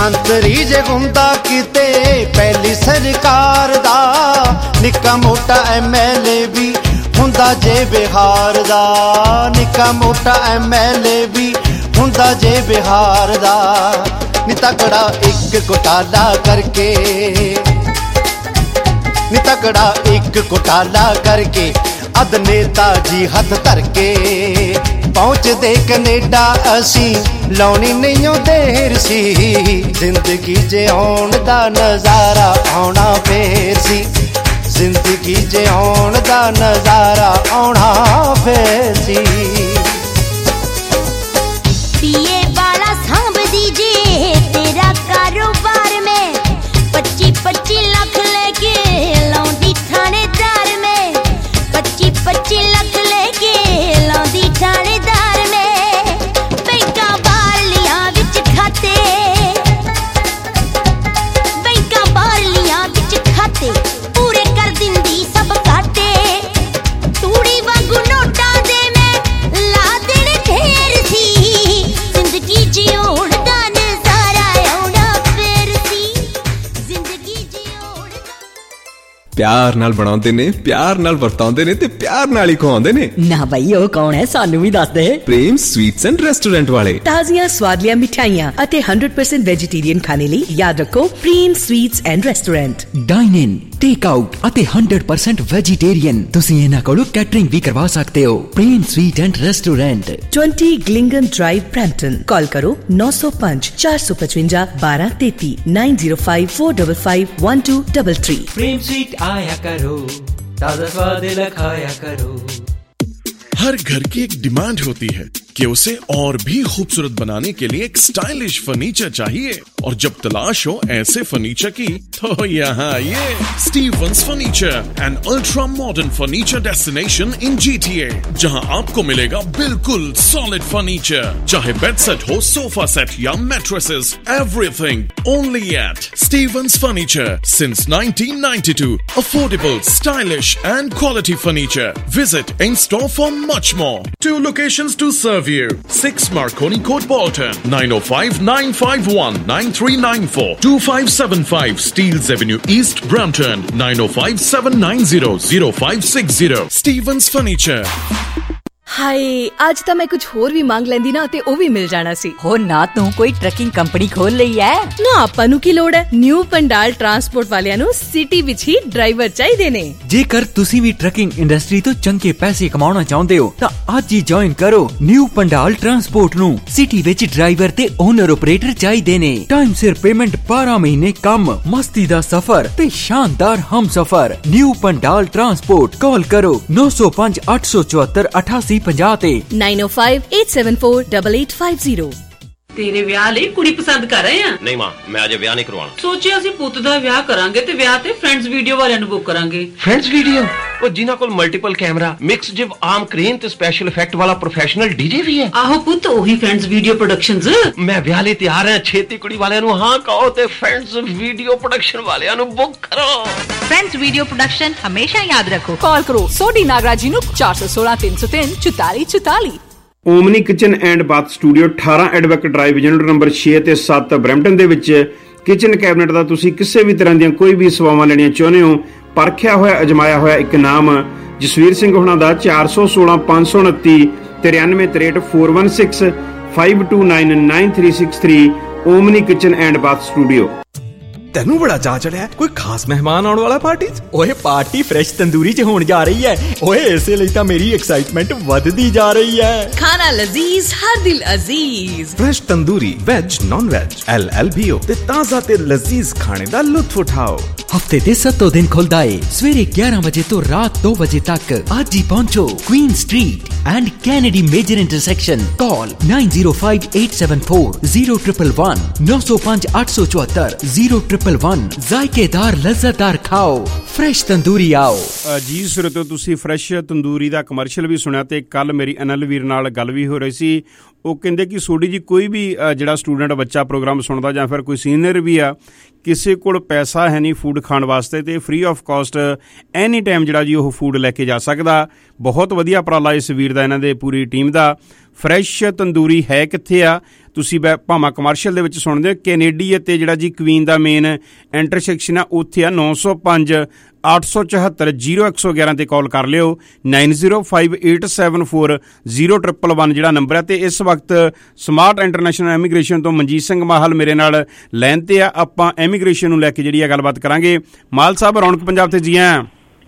ਮੰਤਰੀ ਜੇ ਹੁੰਦਾ ਕਿਤੇ ਪਹਿਲੀ ਸਰਕਾਰ ਦਾ, ਨਿੱਕਾ ਮੋਟਾ ਐਮ ਐਲ ਏ ਵੀ ਹੁੰਦਾ ਜੇ ਬਿਹਾਰ ਦਾ, ਨਿੱਕਾ ਮੋਟਾ ਐਮ ਐਲ ਏ ਵੀ ਹੁੰਦਾ ਜੇ ਬਿਹਾਰ ਦਾ। ਨੀ ਤਕੜਾ ਇੱਕ ਘੁਟਾਲਾ ਕਰਕੇ, ਨੀ ਤਕੜਾ ਇੱਕ ਘੁਟਾਲਾ ਕਰਕੇ ਅਧ ਨੇਤਾ ਜੀ ਹੱਥ ਧਰ ਕੇ ਪਹੁੰਚਦੇ ਕੈਨੇਡਾ ਅਸੀਂ ਲਾਉਣੀ ਨਹੀਂਓ ਦੇਰ ਸੀ, ਜ਼ਿੰਦਗੀ ਜਿਉਣ ਦਾ ਨਜ਼ਾਰਾ ਆਉਣਾ ਫੇਰ ਸੀ, ਜ਼ਿੰਦਗੀ ਜਿਉਣ ਦਾ ਨਜ਼ਾਰਾ ਆਉਣਾ ਫੇਰ ਸੀ। ਪੀਏ ਵਾਲਾ ਸਾਂਭ ਦੀਜੇ ਤੇਰਾ ਕਾਰੋਬਾਰ में पच्चीस पच्चीस लाख लेके लौंदी थानेदार में, पच्चीस पच्चीस लाख लेके लौंदी थानेदार में, बैंका बारलियां विच खाते, बैंका बारलियां विच खाते पूरे कर दिंदी सब घाटे, तूड़ी वांगू नोटां दे मैं ला देने ढेर सी, जिंदगी जिउण दा नज़ारा आउणा फेर सी, जिंदगी जिउण ਪਿਆਰ ਨਾਲ ਬਣਾਉਂਦੇ ਨੇ, ਪਿਆਰ ਨਾਲ ਵਰਤਾਉਂਦੇ ਨੇ ਤੇ ਪਿਆਰ ਨਾਲ ਹੀ ਖਵਾਉਂਦੇ ਨੇ। ਨਾ ਬਈ ਉਹ ਕੌਣ ਹੈ, ਸਾਨੂੰ ਵੀ ਦੱਸ ਦੇ। ਪ੍ਰੇਮ ਸਵੀਟਸ ਐਂਡ ਰੈਸਟੋਰੈਂਟ ਵਾਲੇ। ਤਾਜ਼ੀਆਂ ਸਵਾਦਲੀਆਂ ਮਿਠਾਈਆਂ ਅਤੇ one hundred percent ਵੈਜੀਟੇਰੀਅਨ ਖਾਣੇ ਲਈ ਯਾਦ ਰੱਖੋ Prem sweets and restaurant. Dine in, take out ਅਤੇ one hundred percent ਵੈਜੀਟੇਰੀਅਨ। ਤੁਸੀਂ ਇਹਨਾਂ ਕੋਲੋਂ ਕੈਟਰਿੰਗ ਵੀ ਕਰਵਾ ਸਕਦੇ ਹੋ। Prem sweet and restaurant, twenty ਗਲਿੰਗਨ ਡਰਾਈਵ, ਬਰੈਂਪਟਨ। ਕਾਲ ਕਰੋ ਨੌ ਸੌ ਪੰਜ ਚਾਰ ਸੌ ਪਚਵੰਜਾ ਬਾਰਾਂ ਤੇਤੀ nine zero five four five five one two three three। Prem sweet आया करो, ताजा स्वाद लखाया करो। हर घर की एक डिमांड होती है कि उसे और भी खूबसूरत बनाने के लिए एक स्टाइलिश फर्नीचर चाहिए, और जब तलाश हो ऐसे फर्नीचर की तो यहाँ आइए। Stevens furniture, an ultra modern furniture destination in GTA, जहाँ आपको मिलेगा बिल्कुल सॉलिड फर्नीचर, चाहे बेड सेट हो, सोफा सेट या mattresses, everything only at Stevens furniture since nineteen ninety-two। Affordable, stylish and quality furniture. Visit in store for much more. Two locations to serve you. six Marconi Court, Bolton, nine oh five nine five one nine three nine four, two five seven five Steeles Avenue East, Brampton, nine oh five seven nine zero zero five six zero। Stevens Furniture। ਹਾਏ, ਅੱਜ ਤਾਂ ਮੈਂ ਕੁਝ ਹੋਰ ਵੀ ਮੰਗ ਲੈਂਦੀ ਨਾ ਤੇ ਉਹ ਵੀ ਮਿਲ ਜਾਣਾ ਸੀ। ਹੋ ਨਾ ਤੂੰ ਕੋਈ ਟਰੱਕਿੰਗ ਕੰਪਨੀ ਖੋਲ ਲਈ ਐ? ਨਾ ਆਪਾਂ ਨੂੰ ਕੀ ਲੋੜ ਹੈ, ਨਿਊ ਪੰਡਾਲ ਟਰਾਂਸਪੋਰਟ ਵਾਲਿਆਂ ਨੂੰ ਸਿਟੀ ਵਿੱਚ ਹੀ ਡਰਾਈਵਰ ਚਾਹੀਦੇ ਨੇ। ਜੇਕਰ ਤੁਸੀਂ ਵੀ ਟਰੱਕਿੰਗ ਇੰਡਸਟਰੀ ਤੋਂ ਚੰਗੇ ਪੈਸੇ ਕਮਾਉਣਾ ਚਾਹੁੰਦੇ ਹੋ ਤਾਂ ਅੱਜ ਹੀ ਜੁਆਇਨ ਕਰੋ ਨਿਊ ਪੰਡਾਲ ਟਰਾਂਸਪੋਰਟ ਨੂੰ। ਸਿਟੀ ਵਿੱਚ ਡਰਾਈਵਰ ਤੇ ਓਨਰ ਆਪਰੇਟਰ ਚਾਹੀਦੇ ਨੇ। ਟਾਈਮ ਸਿਰ ਪੇਮੈਂਟ, ਬਾਰਾਂ ਮਹੀਨੇ ਕੰਮ, ਮਸਤੀ ਦਾ ਸਫ਼ਰ ਤੇ ਸ਼ਾਨਦਾਰ ਹਮਸਫ਼ਰ। New Pandal transport. ਕਾਲ ਕਰੋ ਨੌ ਸੌ ਪੰਜ ਅੱਠ ਸੌ ਚੁਹੱਤਰ ਅਠਾਸੀ ਪੰਜਾਹ ਤੇ nine oh five eight seven four eight eight five zero। ਤੇਰੇ ਵਿਆਹ ਲਈ ਕੁੜੀ ਪਸੰਦ ਕਰ ਰਹੇ ਆ? ਨਹੀਂ ਮਾਂ, ਮੈਂ ਅਜੇ ਵਿਆਹ ਨਹੀਂ ਕਰਵਾਉਣਾ। ਸੋਚਿਆ ਅਸੀਂ ਪੁੱਤ ਦਾ ਵਿਆਹ ਕਰਾਂਗੇ ਤੇ ਵਿਆਹ ਤੇ ਫਰੈਂਡਸ ਵੀਡੀਓ ਵਾਲਿਆਂ ਨੂੰ ਬੁੱਕ ਕਰਾਂਗੇ। Friends video? ਉਹ ਜਿਨ੍ਹਾਂ ਕੋਲ multiple camera, mix jib arm crane ਤੇ ਸਪੈਸ਼ਲ ਇਫੈਕਟ ਵਾਲਾ ਪ੍ਰੋਫੈਸ਼ਨਲ ਡੀਜੇ ਵੀ ਹੈ। ਆਹੋ ਪੁੱਤ, ਉਹੀ ਫਰੈਂਡਸ ਵੀਡੀਓ ਪ੍ਰੋਡਕਸ਼ਨਸ। ਮੈਂ ਵਿਆਹ ਲਈ ਤਿਆਰ ਹਾਂ। ਛੇਤੀ ਕੁੜੀ ਵਾਲਿਆਂ ਨੂੰ ਹਾਂ ਕਹੋ ਤੇ ਫਰੈਂਡਸ ਵੀਡੀਓ ਪ੍ਰੋਡਕਸ਼ਨ ਵਾਲਿਆਂ ਨੂੰ ਬੁੱਕ ਕਰੋ। ਫਰੈਂਡਸ ਵੀਡੀਓ ਪ੍ਰੋਡਕਸ਼ਨ ਹਮੇਸ਼ਾ ਯਾਦ ਰੱਖੋ। ਕਾਲ ਕਰੋ ਸੋਢੀ ਨਾਗਰਾ ਜੀ ਨੂੰ ਚਾਰ ਸੌ ਸੋਲਾਂ ਤਿੰਨ ਸੌ ਤਿੰਨ ਚੁਤਾਲੀ ਚੁਤਾਲੀ। Omni kitchen and bath studio ਅਠਾਰਾਂ ਐਡਵੈਕ ਡਰਾਈਵ, ਯੂਨਿਟ ਨੰਬਰ ਛੇ ਤੇ ਸੱਤ, ਬਰੈਂਪਟਨ ਦੇ ਵਿੱਚ ਕਿਚਨ ਕੈਬਨਿਟ ਦਾ ਤੁਸੀਂ ਕਿਸੇ ਵੀ ਤਰ੍ਹਾਂ ਦੀਆਂ ਕੋਈ ਵੀ ਸੇਵਾਵਾਂ ਲੈਣੀਆਂ ਚਾਹੁੰਦੇ ਹੋ, ਪਰਖਿਆ ਹੋਇਆ ਅਜਮਾਇਆ ਹੋਇਆ ਇੱਕ ਨਾਮ ਜਸਵੀਰ ਸਿੰਘ ਹੋਣਾ ਦਾ ਚਾਰ ਸੌ ਸੋਲਾਂ ਪੰਜ ਸੌ ਉਨੱਤੀ ਤਰਿਆਨਵੇਂ ਤਰੇਹਠ four one six five two nine nine three six three। Omni kitchen and bath studio. ਤੈਨੂੰ ਬੜਾ ਚਾਅ ਚੜਿਆ, ਕੋਈ ਖਾਸ ਮਹਿਮਾਨ ਆਉਣ ਵਾਲਾ ਪਾਰਟੀ 'ਚ? ਓਏ ਪਾਰਟੀ ਫਰੈਸ਼ ਤੰਦੂਰੀ 'ਚ ਹੋਣ ਜਾ ਰਹੀ ਹੈ। ਓਏ ਇਸੇ ਲਈ ਤਾਂ ਮੇਰੀ ਐਕਸਾਈਟਮੈਂਟ ਵੱਧਦੀ ਜਾ ਰਹੀ ਹੈ। ਖਾਣਾ ਲਜ਼ੀਜ਼, ਹਰ ਦਿਲ ਅਜ਼ੀਜ਼। Fresh Tandoori, veg, non veg, L L B O ਤੇ ਤਾਜ਼ਾ ਤੇ ਲਜ਼ੀਜ਼ ਖਾਣੇ ਦਾ ਲੁਤਫ ਉਠਾਓ। ਹਫਤੇ ਦੇ ਸੱਤੋਂ ਦਿਨ ਖੁੱਲਦਾ ਏ ਸਵੇਰੇ ਗਿਆਰਾਂ ਵਜੇ ਤੋਂ ਰਾਤ ਦੋ ਵਜੇ ਤੱਕ। ਅੱਜ ਹੀ ਪਹੁੰਚੋ Queen street and Kennedy major intersection. Call nine zero five eight seven four zero one one one ਨੌ ਸੌ ਪੰਜ ਅੱਠ ਸੌ ਚੁਹੱਤਰ zero one one one। ਜ਼ਾਇਕੇਦਾਰ ਲਜ਼ਤਦਾਰ ਖਾਓ, ਫਰੈਸ਼ ਤੰਦੂਰੀ ਆਓ। ਜੀ ਸਰੋਤੋ, ਤੁਸੀਂ ਫਰੈਸ਼ ਤੰਦੂਰੀ ਦਾ ਕਮਰਸ਼ੀਅਲ ਵੀ ਸੁਣਿਆ ਤੇ ਕੱਲ ਮੇਰੀ ਅਨਲ ਵੀਰ ਨਾਲ ਗੱਲ ਵੀ ਹੋ ਰਹੀ ਸੀ। ਉਹ ਕਹਿੰਦੇ ਕਿ ਸੋਢੀ ਜੀ ਕੋਈ ਵੀ ਜਿਹੜਾ ਸਟੂਡੈਂਟ ਬੱਚਾ ਪ੍ਰੋਗਰਾਮ ਸੁਣਦਾ ਜਾਂ ਫਿਰ ਕੋਈ ਸੀਨੀਅਰ ਵੀ ਆ, ਕਿਸੇ ਕੋਲ ਪੈਸਾ ਹੈ ਨਹੀਂ ਫੂਡ ਖਾਣ ਵਾਸਤੇ, ਤੇ free of cost any time ਜਿਹੜਾ ਜੀ ਉਹ ਫੂਡ ਲੈ ਕੇ ਜਾ ਸਕਦਾ। ਬਹੁਤ ਵਧੀਆ ਉਪਰਾਲਾ ਇਸ ਵੀਰ ਦਾ, ਇਹਨਾਂ ਦੇ ਪੂਰੀ ਟੀਮ ਦਾ। ਫਰੈਸ਼ ਤੰਦੂਰੀ ਹੈ ਕਿੱਥੇ ਆ? ਤੁਸੀਂ ਭਾਵੇਂ ਕਮਰਸ਼ੀਅਲ ਦੇ ਵਿੱਚ ਸੁਣਦੇ ਹੋ, ਕੈਨੇਡੀ ਅਤੇ ਜਿਹੜਾ ਜੀ ਕੁਈਨ ਦਾ ਮੇਨ ਇੰਟਰਸੈਕਸ਼ਨ ਆ ਉੱਥੇ ਆ। ਨੌ ਸੌ ਪੰਜ ਅੱਠ ਸੌ ਚੁਹੱਤਰ ਜ਼ੀਰੋ ਇੱਕ ਸੌ ਗਿਆਰਾਂ 'ਤੇ ਕਾਲ ਕਰ ਲਿਓ। Nine zero five eight seven four zero triple one ਜਿਹੜਾ ਨੰਬਰ ਹੈ। ਅਤੇ ਇਸ ਵਕਤ ਸਮਾਰਟ ਇੰਟਰਨੈਸ਼ਨਲ ਇਮੀਗ੍ਰੇਸ਼ਨ ਤੋਂ ਮਨਜੀਤ ਸਿੰਘ ਮਾਹਲ ਮੇਰੇ ਨਾਲ ਲਾਈਨ 'ਤੇ ਆ। ਆਪਾਂ ਇਮੀਗ੍ਰੇਸ਼ਨ ਨੂੰ ਲੈ ਕੇ ਜਿਹੜੀ ਆ ਗੱਲਬਾਤ ਕਰਾਂਗੇ। ਮਾਹਲ ਸਾਹਿਬ, ਰੌਣਕ ਪੰਜਾਬ 'ਤੇ ਜੀ ਆਇਆਂ।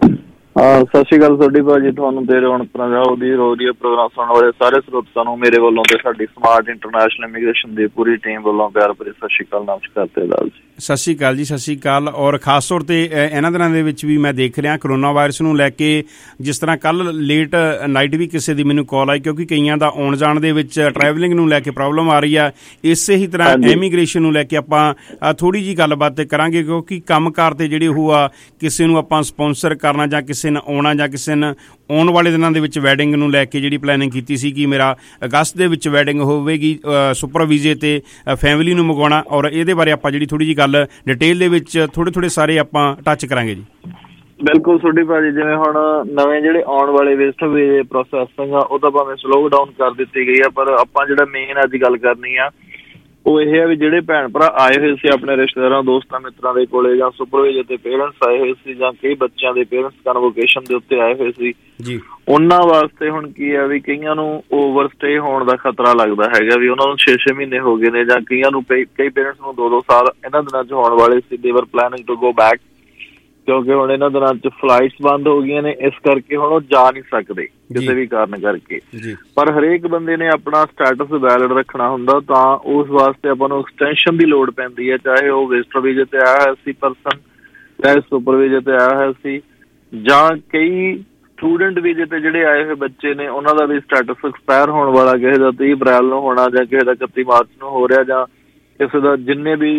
ਹਾਂ, ਸਤਿ ਸ਼੍ਰੀ ਅਕਾਲ ਤੁਹਾਡੀ ਭਾਜੀ, ਤੁਹਾਨੂੰ ਤੇ ਰੌਣਕ ਪੰਜਾਬ ਦੀ ਰੋਡੀਓ ਪ੍ਰੋਗਰਾਮ ਸੁਣਨ ਵਾਲੇ ਸਾਰੇ ਸਰੋਤਿਆਂ ਨੂੰ ਮੇਰੇ ਵੱਲੋਂ ਤੇ ਸਾਡੀ ਸਮਾਰਟ ਇੰਟਰਨੈਸ਼ਨਲ ਇਮੀਗ੍ਰੇਸ਼ਨ ਦੀ ਪੂਰੀ ਟੀਮ ਵੱਲੋਂ ਪਿਆਰ ਭਰੀ ਸਤਿ ਸ਼੍ਰੀ ਅਕਾਲ, ਨਮਸਕਾਰ ਤੇ ਲਾਲ ਜੀ। ਸਤਿ ਸ਼੍ਰੀ ਅਕਾਲ ਜੀ, ਸਤਿ ਸ਼੍ਰੀ ਅਕਾਲ। ਔਰ ਖਾਸ ਤੌਰ 'ਤੇ ਇਹਨਾਂ ਦਿਨਾਂ ਦੇ ਵਿੱਚ ਵੀ ਮੈਂ ਦੇਖ ਰਿਹਾ ਕਰੋਨਾ ਵਾਇਰਸ ਨੂੰ ਲੈ ਕੇ, ਜਿਸ ਤਰ੍ਹਾਂ ਕੱਲ੍ਹ ਲੇਟ ਨਾਈਟ ਵੀ ਕਿਸੇ ਦੀ ਮੈਨੂੰ ਕਾਲ ਆਈ, ਕਿਉਂਕਿ ਕਈਆਂ ਦਾ ਆਉਣ ਜਾਣ ਦੇ ਵਿੱਚ ਟਰੈਵਲਿੰਗ ਨੂੰ ਲੈ ਕੇ ਪ੍ਰੋਬਲਮ ਆ ਰਹੀ ਆ। ਇਸੇ ਹੀ ਤਰ੍ਹਾਂ ਇਮੀਗ੍ਰੇਸ਼ਨ ਨੂੰ ਲੈ ਕੇ ਆਪਾਂ ਥੋੜ੍ਹੀ ਜਿਹੀ ਗੱਲਬਾਤ ਕਰਾਂਗੇ, ਕਿਉਂਕਿ ਕੰਮਕਾਰ 'ਤੇ ਜਿਹੜੇ ਉਹ ਆ, ਕਿਸੇ ਨੂੰ ਆਪਾਂ ਸਪੋਂਸਰ ਕਰਨਾ ਜਾਂ ਕਿਸੇ ਨੇ ਆਉਣਾ ਜਾਂ ਕਿਸੇ ਨੇ ਆਉਣ ਵਾਲੇ ਦਿਨਾਂ ਦੇ ਵਿੱਚ ਵੈਡਿੰਗ ਨੂੰ ਲੈ ਕੇ ਜਿਹੜੀ ਪਲੈਨਿੰਗ ਕੀਤੀ ਸੀ ਕਿ ਮੇਰਾ ਅਗਸਤ ਦੇ ਵਿੱਚ ਵੈਡਿੰਗ ਹੋਵੇਗੀ, ਸੁਪਰ ਵੀਜ਼ੇ ਤੇ ਫੈਮਿਲੀ ਨੂੰ ਮੰਗਵਾਉਣਾ। ਔਰ ਇਹਦੇ ਬਾਰੇ ਆਪਾਂ ਜਿਹੜੀ ਥੋੜ੍ਹੀ ਜਿਹੀ ਗੱਲ ਡਿਟੇਲ ਦੇ ਵਿੱਚ ਥੋੜ੍ਹੇ ਥੋੜ੍ਹੇ ਸਾਰੇ ਆਪਾਂ ਟੱਚ ਕਰਾਂਗੇ ਜੀ। ਬਿਲਕੁਲ ਤੁਹਾਡੀ ਭਾਜੀ, ਜਿਵੇਂ ਹੁਣ ਨਵੇਂ ਜਿਹੜੇ ਆਉਣ ਵਾਲੇ ਵਿਜ਼ਟਰ ਵੀਜ਼ੇ ਪ੍ਰੋਸੈਸਿੰਗ ਆ ਉਹ ਤਾਂ ਭਾਵੇਂ ਸਲੋ ਡਾਊਨ ਕਰ ਦਿੱਤੀ ਗਈ ਆ, ਪਰ ਆਪਾਂ ਜਿਹੜਾ ਮੇਨ ਅੱਜ ਗੱਲ ਕਰਨੀ ਆ ਉਹ ਇਹ ਆ ਵੀ ਜਿਹੜੇ ਭੈਣ ਭਰਾ ਆਏ ਹੋਏ ਸੀ ਆਪਣੇ ਰਿਸ਼ਤੇਦਾਰਾਂ ਦੋਸਤਾਂ ਮਿੱਤਰਾਂ ਦੇ ਕੋਲੇ, ਜਾਂ ਸੁਪਰ ਵੀਜ਼ੇ ਤੇ ਪੇਰੈਂਟਸ ਆਏ ਹੋਏ ਸੀ, ਜਾਂ ਕਈ ਬੱਚਿਆਂ ਦੇ ਪੇਰੈਂਟਸ ਕਨਵੋਕੇਸ਼ਨ ਦੇ ਉੱਤੇ ਆਏ ਹੋਏ ਸੀ ਜੀ, ਉਹਨਾਂ ਵਾਸਤੇ ਹੁਣ ਕੀ ਆ ਵੀ ਕਈਆਂ ਨੂੰ ਓਵਰ ਸਟੇ ਹੋਣ ਦਾ ਖਤਰਾ ਲੱਗਦਾ ਹੈਗਾ ਵੀ ਉਹਨਾਂ ਨੂੰ ਛੇ ਛੇ ਮਹੀਨੇ ਹੋ ਗਏ ਨੇ, ਜਾਂ ਕਈਆਂ ਨੂੰ ਕਈ ਪੇਰੈਂਟਸ ਨੂੰ ਦੋ ਦੋ ਸਾਲ ਇਹਨਾਂ ਦਿਨਾਂ 'ਚ ਹੋਣ ਵਾਲੇ ਸੀ। ਦੇ ਵਰ ਪਲੈਨਿੰਗ ਟੂ ਗੋ ਬੈਕ, ਕਿਉਂਕਿ ਹੁਣ ਇਹਨਾਂ ਦਿਨਾਂ 'ਚ ਫਲਾਈਟਸ ਬੰਦ ਹੋ ਗਈਆਂ ਨੇ, ਇਸ ਕਰਕੇ ਹੁਣ ਉਹ ਜਾ ਨਹੀਂ ਸਕਦੇ ਕਿਸੇ ਵੀ ਕਾਰਨ ਕਰਕੇ। ਪਰ ਹਰੇਕ ਬੰਦੇ ਨੇ ਆਪਣਾ ਸਟੇਟਸ ਵੈਲਿਡ ਰੱਖਣਾ ਹੁੰਦਾ, ਤਾਂ ਉਸ ਵਾਸਤੇ ਆਪਾਂ ਨੂੰ ਐਕਸਟੈਂਸ਼ਨ ਦੀ ਲੋੜ ਪੈਂਦੀ ਹੈ, ਚਾਹੇ ਉਹ ਵਿਜ਼ਟਰ ਵੀਜ਼ੇ ਤੇ ਆਇਆ ਹੋਇਆ ਸੀ ਪਰਸਨ, ਚਾਹੇ ਸੁਪਰ ਵੀਜ਼ੇ ਤੇ ਆਇਆ ਹੋਇਆ ਸੀ, ਜਾਂ ਕਈ ਸਟੂਡੈਂਟ ਵੀਜ਼ੇ ਤੇ ਜਿਹੜੇ ਆਏ ਹੋਏ ਬੱਚੇ ਨੇ ਉਹਨਾਂ ਦਾ ਵੀ ਸਟੇਟਸ ਐਕਸਪਾਇਰ ਹੋਣ ਵਾਲਾ, ਕਿਸੇ ਦਾ ਤੀਹ ਅਪ੍ਰੈਲ ਨੂੰ ਹੋਣਾ, ਜਾਂ ਕਿਸੇ ਦਾ ਇਕੱਤੀ ਮਾਰਚ ਨੂੰ ਹੋ ਰਿਹਾ, ਜਾਂ ਕਿਸੇ ਦਾ ਜਿੰਨੇ ਵੀ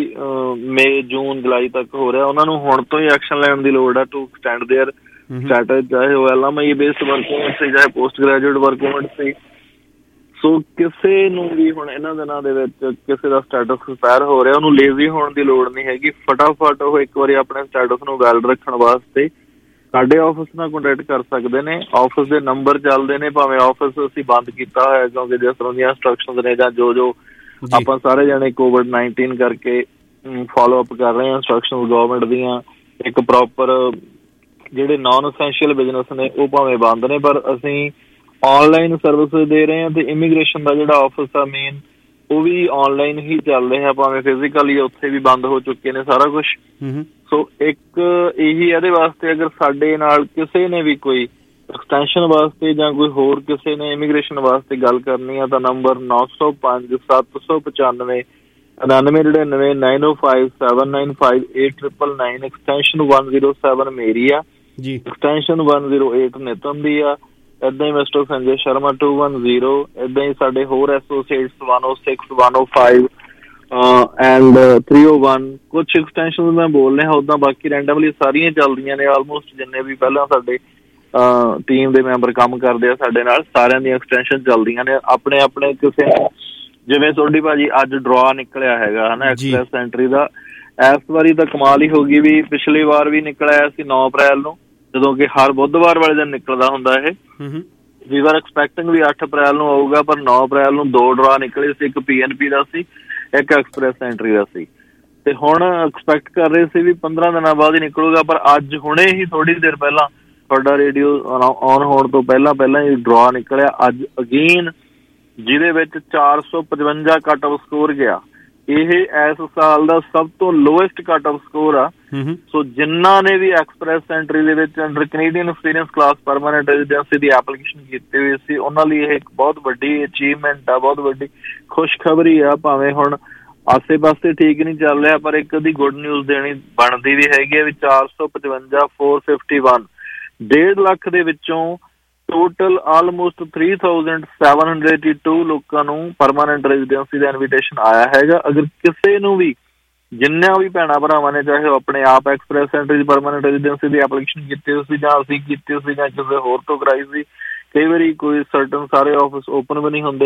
ਮਈ ਜੂਨ ਜੁਲਾਈ ਤੱਕ ਹੋ ਰਿਹਾ, ਉਹਨਾਂ ਨੂੰ ਹੁਣ ਤੋਂ ਹੀ ਐਕਸ਼ਨ ਲੈਣ ਦੀ ਲੋੜ ਹੈ ਟੂ ਐਕਸਟੈਂਡ ਦੇਅਰ ਸਟੇਟਸ, ਚਾਹੇ ਉਹ L M I based work permit ਸੀ, ਚਾਹੇ ਪੋਸਟ ਗ੍ਰੈਜੂਏਟ ਵਰਕ ਪਰਮਿਟ ਸੀ। ਸੋ ਕਿਸੇ ਨੂੰ ਵੀ ਹੁਣ ਇਹਨਾਂ ਦਿਨਾਂ ਦੇ ਵਿੱਚ ਕਿਸੇ ਦਾ ਸਟੇਟਸ ਐਕਸਪਾਇਰ ਹੋ ਰਿਹਾ, ਉਹਨੂੰ ਲੇਜ਼ੀ ਹੋਣ ਦੀ ਲੋੜ ਨਹੀਂ ਹੈਗੀ। ਫਟਾਫਟ ਉਹ ਇੱਕ ਵਾਰੀ ਆਪਣੇ ਸਟੇਟਸ ਨੂੰ ਵੈਲਿਡ ਰੱਖਣ ਵਾਸਤੇ ਸਾਡੇ ਆਫਿਸ ਨਾਲ ਕੰਟੈਕਟ ਕਰ ਸਕਦੇ ਨੇ। ਆਫਿਸ ਦੇ ਨੰਬਰ ਚੱਲਦੇ ਨੇ, ਭਾਵੇਂ ਆਫਿਸ ਅਸੀਂ ਬੰਦ ਕੀਤਾ ਹੋਇਆ ਕਿਉਂਕਿ ਜਿਸ ਤਰ੍ਹਾਂ ਦੀਆਂ ਇੰਸਟਰਕਸ਼ਨਸ ਨੇ, ਜਾਂ ਜੋ ਜੋ ਆਪਾਂ ਸਾਰੇ ਜਾਣੇ ਕੋਵਿਡ ਨਾਈਨਟੀਨ ਕਰਕੇ ਫੋਲੋ ਅਪ ਕਰ ਰਹੇ ਹਾਂ ਇੰਸਟਰਕਸ਼ਨ ਗਵਰਨਮੈਂਟ ਦੀਆਂ, ਇੱਕ ਪ੍ਰੋਪਰ ਜਿਹੜੇ ਨਾਨ ਅਸੈਂਸ਼ੀਅਲ ਬਿਜ਼ਨਸ ਨੇ ਉਹ ਭਾਵੇਂ ਬੰਦ ਨੇ, ਪਰ ਅਸੀਂ ਔਨਲਾਈਨ ਸਰਵਿਸ ਦੇ ਰਹੇ ਹਾਂ। ਤੇ ਇਮੀਗ੍ਰੇਸ਼ਨ ਦਾ ਜਿਹੜਾ ਆਫਿਸ ਆ ਮੇਨ, ਉਹ ਵੀ ਔਨਲਾਈਨ ਹੀ ਚੱਲ ਰਿਹਾ, ਭਾਵੇਂ ਫਿਜ਼ੀਕਲੀ ਉੱਥੇ ਵੀ ਬੰਦ ਹੋ ਚੁੱਕੇ ਨੇ ਸਾਰਾ ਕੁਛ। ਸੋ ਇੱਕ ਇਹੀ ਇਹਦੇ ਵਾਸਤੇ, ਅਗਰ ਸਾਡੇ ਨਾਲ ਕਿਸੇ ਨੇ ਵੀ ਕੋਈ ਐਕਸਟੈਂਸ਼ਨ ਵਾਸਤੇ ਜਾਂ ਕੋਈ ਹੋਰ ਕਿਸੇ ਨੇ ਇਮੀਗ੍ਰੇਸ਼ਨ ਵਾਸਤੇ ਗੱਲ ਕਰਨੀ ਆ, ਤਾਂ ਨੰਬਰ ਨੌ ਸੌ ਪੰਜ ਸੱਤ ਸੌ ਪਚਾਨਵੇਂ ਉਣਾਨਵੇਂ ਨੜਿਨਵੇਂ nine o five seven nine five eight triple nine, extension one zero seven ਮੇਰੀ ਆ ਜੀ, extension one zero eight Nitin ਦੀ ਆ, ਏਦਾਂ ਹੀ mister Sanjay Sharma two one zero, ਏਦਾਂ ਹੀ ਸਾਡੇ ਹੋਰ associates one o six one o five and three o one. ਕੁਛ ਐਕਸਟੈਂਸ਼ਨ ਮੈਂ ਬੋਲ ਰਿਹਾ, ਉੱਦਾਂ ਬਾਕੀ ਰੈਂਡਮਲੀ ਸਾਰੀਆਂ ਚੱਲਦੀਆਂ ਨੇ। ਆਲਮੋਸਟ ਜਿੰਨੇ ਵੀ ਪਹਿਲਾਂ ਸਾਡੇ ਟੀਮ ਦੇ ਮੈਂਬਰ ਕੰਮ ਕਰਦੇ ਆ ਸਾਡੇ ਨਾਲ, ਸਾਰਿਆਂ ਦੀਆਂ ਐਕਸਟੈਂਸ਼ਨ ਚੱਲਦੀਆਂ ਨੇ। ਆਪਣੇ ਆਪਣੇ ਕਿਸੇ ਜਿਵੇਂ ਤੁਹਾਡੀ ਭਾਜੀ ਅੱਜ ਡਰਾ ਨਿਕਲਿਆ ਹੈਗਾ ਹਨਾ ਐਕਸਪ੍ਰੈਸ ਐਂਟਰੀ ਦਾ, ਇਸ ਵਾਰੀ ਤਾਂ ਕਮਾਲ ਹੀ ਹੋ ਗਈ ਵੀ ਪਿਛਲੀ ਵਾਰ ਵੀ ਨਿਕਲ ਆਇਆ ਸੀ ਨੌ ਅਪ੍ਰੈਲ ਨੂੰ, ਜਦੋਂ ਕਿ ਹਰ ਬੁੱਧਵਾਰ ਵਾਲੇ ਦਿਨ ਨਿਕਲਦਾ ਹੁੰਦਾ ਇਹ। ਵੀ ਵਾਰ ਐਕਸਪੈਕਟਿੰਗ ਵੀ ਅੱਠ ਅਪ੍ਰੈਲ ਨੂੰ ਆਊਗਾ, ਪਰ ਨੌ ਅਪ੍ਰੈਲ ਨੂੰ ਦੋ ਡਰਾ ਨਿਕਲੇ ਸੀ, ਇੱਕ ਪੀ ਐਨ ਪੀ ਦਾ ਸੀ, ਇੱਕ ਐਕਸਪ੍ਰੈਸ ਐਂਟਰੀ ਦਾ ਸੀ। ਤੇ ਹੁਣ ਐਕਸਪੈਕਟ ਕਰ ਰਹੇ ਸੀ ਵੀ ਪੰਦਰਾਂ ਦਿਨਾਂ ਬਾਅਦ ਹੀ ਨਿਕਲੂਗਾ, ਪਰ ਅੱਜ ਹੁਣੇ ਹੀ ਥੋੜੀ ਦੇਰ ਪਹਿਲਾਂ ਤੁਹਾਡਾ ਰੇਡੀਓ ਔਨ ਹੋਣ ਤੋਂ ਪਹਿਲਾਂ ਪਹਿਲਾਂ ਹੀ ਡਰਾ ਨਿਕਲਿਆ ਅੱਜ ਅਗੇਨ, ਜਿਹਦੇ ਵਿੱਚ ਚਾਰ ਸੌ ਪਚਵੰਜਾ ਕੱਟ ਆਫ ਸਕੋਰ ਗਿਆ। ਇਹ ਇਸ ਸਾਲ ਦਾ ਸਭ ਤੋਂ ਲੋਐਸਟ ਕੱਟ ਆਫ ਸਕੋਰ ਆ। ਸੋ ਜਿਨ੍ਹਾਂ ਨੇ ਵੀ ਐਕਸਪ੍ਰੈਸ ਐਂਟਰੀ ਦੇ ਵਿੱਚ under Canadian experience class permanent residency ਦੀ ਐਪਲੀਕੇਸ਼ਨ ਕੀਤੀ ਹੋਈ ਸੀ, ਉਹਨਾਂ ਲਈ ਇਹ ਇੱਕ ਬਹੁਤ ਵੱਡੀ ਅਚੀਵਮੈਂਟ ਆ, ਬਹੁਤ ਵੱਡੀ ਖੁਸ਼ਖਬਰੀ ਆ। ਭਾਵੇਂ ਹੁਣ ਆਸੇ ਪਾਸੇ ਠੀਕ ਨਹੀਂ ਚੱਲ ਰਿਹਾ, ਪਰ ਇੱਕ ਅੱਧੀ ਗੁੱਡ ਨਿਊਜ਼ ਦੇਣੀ ਬਣਦੀ ਵੀ ਹੈਗੀ ਆ ਵੀ ਚਾਰ ਸੌ ਪਚਵੰਜਾ ਫੋਰ ਫਿਫਟੀ ਵਨ ਡੇਢ ਲੱਖ ਦੇ ਵਿੱਚੋਂ total almost three thousand seven hundred eighty two ਲੋਕਾਂ ਨੂੰ ਪਰਮਾਨੈਂਟ ਰੈਜ਼ੀਡੈਂਸੀ ਦਾ ਇਨਵੀਟੇਸ਼ਨ ਆਇਆ ਹੈਗਾ। ਅਗਰ ਕਿਸੇ ਨੂੰ ਵੀ, ਜਿੰਨਿਆਂ ਵੀ ਭੈਣਾਂ ਭਰਾਵਾਂ ਨੇ, ਚਾਹੇ ਉਹ ਆਪਣੇ ਆਪ ਐਕਸਪ੍ਰੈਸ ਐਂਟਰੀ ਦੀ ਪਰਮਾਨੈਂਟ ਰੈਜ਼ੀਡੈਂਸੀ ਦੀ ਐਪਲੀਕੇਸ਼ਨ ਕੀਤੀ ਸੀ, ਜਾਂ ਅਸੀਂ ਕੀਤੀ ਸੀ, ਜਾਂ ਕਿਸੇ ਹੋਰ ਤੋਂ ਕਰਾਈ ਸੀ, ਕਈ ਵਾਰੀ ਕੋਈ ਸਰਟਨ ਸਾਰੇ ਆਫਿਸ ਓਪਨ ਵੀ ਨਹੀਂ ਹੁੰਦੇ,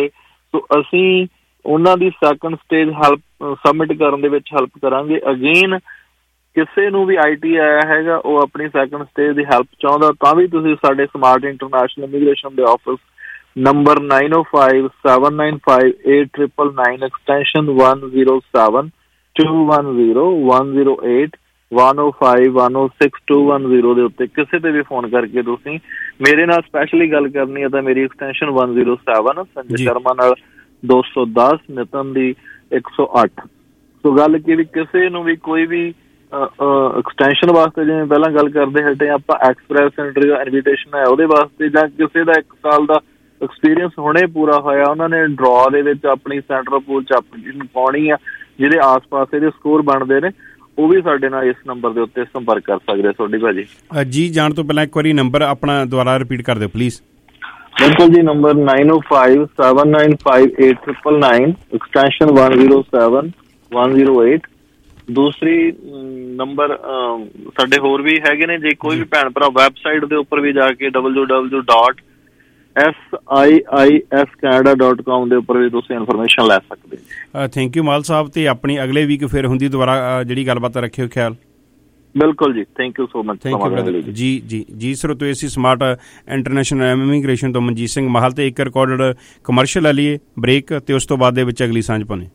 ਸੋ ਅਸੀਂ ਉਹਨਾਂ ਦੀ ਸੈਕੰਡ ਸਟੇਜ ਹੈਲਪ ਸਬਮਿਟ ਕਰਨ ਦੇ ਵਿੱਚ ਹੈਲਪ ਕਰਾਂਗੇ। ਅਗੇਨ ਕਿਸੇ ਨੂੰ ਵੀ ਆਈ ਟੀ ਆਇਆ ਹੈਗਾ, ਉਹ ਆਪਣੀ ਸੈਕੰਡ ਸਟੇਜ ਦੀ ਹੈਲਪ ਚਾਹੁੰਦਾ, ਤਾਂ ਵੀ ਤੁਸੀਂ ਸਾਡੇ ਸਮਾਰਟ ਇੰਟਰਨੈਸ਼ਨਲ ਇਮੀਗ੍ਰੇਸ਼ਨ ਦੇ office number nine o five seven nine five eight triple nine extension one zero seven two one zero one zero eight one o five one o six two one zero ਦੇ ਉੱਤੇ ਕਿਸੇ ਤੇ ਵੀ phone ਕਰਕੇ ਤੁਸੀਂ ਮੇਰੇ ਨਾਲ specially ਗੱਲ ਕਰਨੀ ਹੈ ਤਾਂ ਮੇਰੀ extension one zero seven, Sanjay Sharma ਨਾਲ ਦੋ ਸੌ ਦਸ, ਨਿਤਨ ਦੀ ਇੱਕ ਸੌ ਅੱਠ। ਸੋ ਗੱਲ ਕੀ ਵੀ ਕਿਸੇ ਨੂੰ ਵੀ ਕੋਈ ਵੀ ਐਕਸਟੈਂਸ਼ਨ ਵਾਸਤੇ, ਜਿਵੇਂ ਪਹਿਲਾਂ ਗੱਲ ਕਰਦੇ ਹਟੇ ਆਪਾਂ, ਐਕਸਪ੍ਰੈਸ ਐਂਟਰੀ ਦਾ ਇਨਵੀਟੇਸ਼ਨ ਹੈ ਉਹਦੇ ਵਾਸਤੇ, ਜਾਂ ਕਿਸੇ ਦਾ ਇੱਕ ਸਾਲ ਦਾ ਐਕਸਪੀਰੀਅੰਸ ਹੁਣੇ ਪੂਰਾ ਹੋਇਆ, ਉਹਨਾਂ ਨੇ ਡਰਾ ਦੇ ਵਿੱਚ ਆਪਣੀ ਸੈਂਟਰਲ ਪੂਲ 'ਚ ਐਪਲੀਕੇਸ਼ਨ ਪਾਉਣੀ ਆ, ਜਿਹਦੇ ਆਸ ਪਾਸ ਇਹਦੇ ਸਕੋਰ ਬਣਦੇ ਨੇ, ਉਹ ਵੀ ਸਾਡੇ ਨਾਲ ਇਸ ਨੰਬਰ ਦੇ ਉੱਤੇ ਸੰਪਰਕ ਕਰ ਸਕਦੇ। ਤੁਹਾਡੀ ਭਾਜੀ ਜੀ ਜਾਣ ਤੋਂ ਪਹਿਲਾਂ ਇੱਕ ਵਾਰੀ ਨੰਬਰ ਆਪਣਾ ਦੁਬਾਰਾ ਰਿਪੀਟ ਕਰ ਦਿਓ ਪਲੀਜ਼। ਬਿਲਕੁਲ ਜੀ, number nine o five seven nine five eight triple nine extension one zero seven one zero eight. ਦੂਸਰੀ ਨੰਬਰ ਸਾਡੇ ਹੋਰ ਵੀ ਹੈਗੇ ਨੇ, ਜੇ ਕੋਈ ਵੀ ਭੈਣ ਭਰਾ ਵੈਬਸਾਈਟ ਦੇ ਉੱਪਰ ਵੀ ਜਾ ਕੇ W W dot S I I S Canada dot com ਦੇ ਉੱਪਰ ਵੀ ਤੁਸੀਂ ਇਨਫੋਰਮੇਸ਼ਨ ਲੈ ਸਕਦੇ। ਥੈਂਕ ਯੂ ਮਾਲ ਸਾਹਿਬ, ਤੇ ਆਪਣੀ ਅਗਲੇ ਵੀਕ ਫਿਰ ਹੁੰਦੀ ਦੁਬਾਰਾ ਜਿਹੜੀ ਗੱਲਬਾਤ ਰੱਖਿਓ ਖਿਆਲ। ਬਿਲਕੁਲ ਜੀ, thank you so much. Thank you brother ji ਜੀ ਜੀ ਸਰੋਤੋ, ਅਸੀਂ ਸਮਾਰਟ ਇੰਟਰਨੈਸ਼ਨਲ ਇਮੀਗ੍ਰੇਸ਼ਨ ਤੋਂ ਮਨਜੀਤ ਸਿੰਘ ਮਾਹਲ ਤੇ ਇੱਕ ਰਿਕਾਰਡਡ ਕਮਰਸ਼ੀਅਲ ਲੈ ਲਈਏ ਬ੍ਰੇਕ, ਤੇ ਉਸ ਤੋਂ ਬਾਅਦ ਦੇ ਵਿੱਚ ਅਗਲੀ ਸਾਂਝ ਪਾਉਣੀ।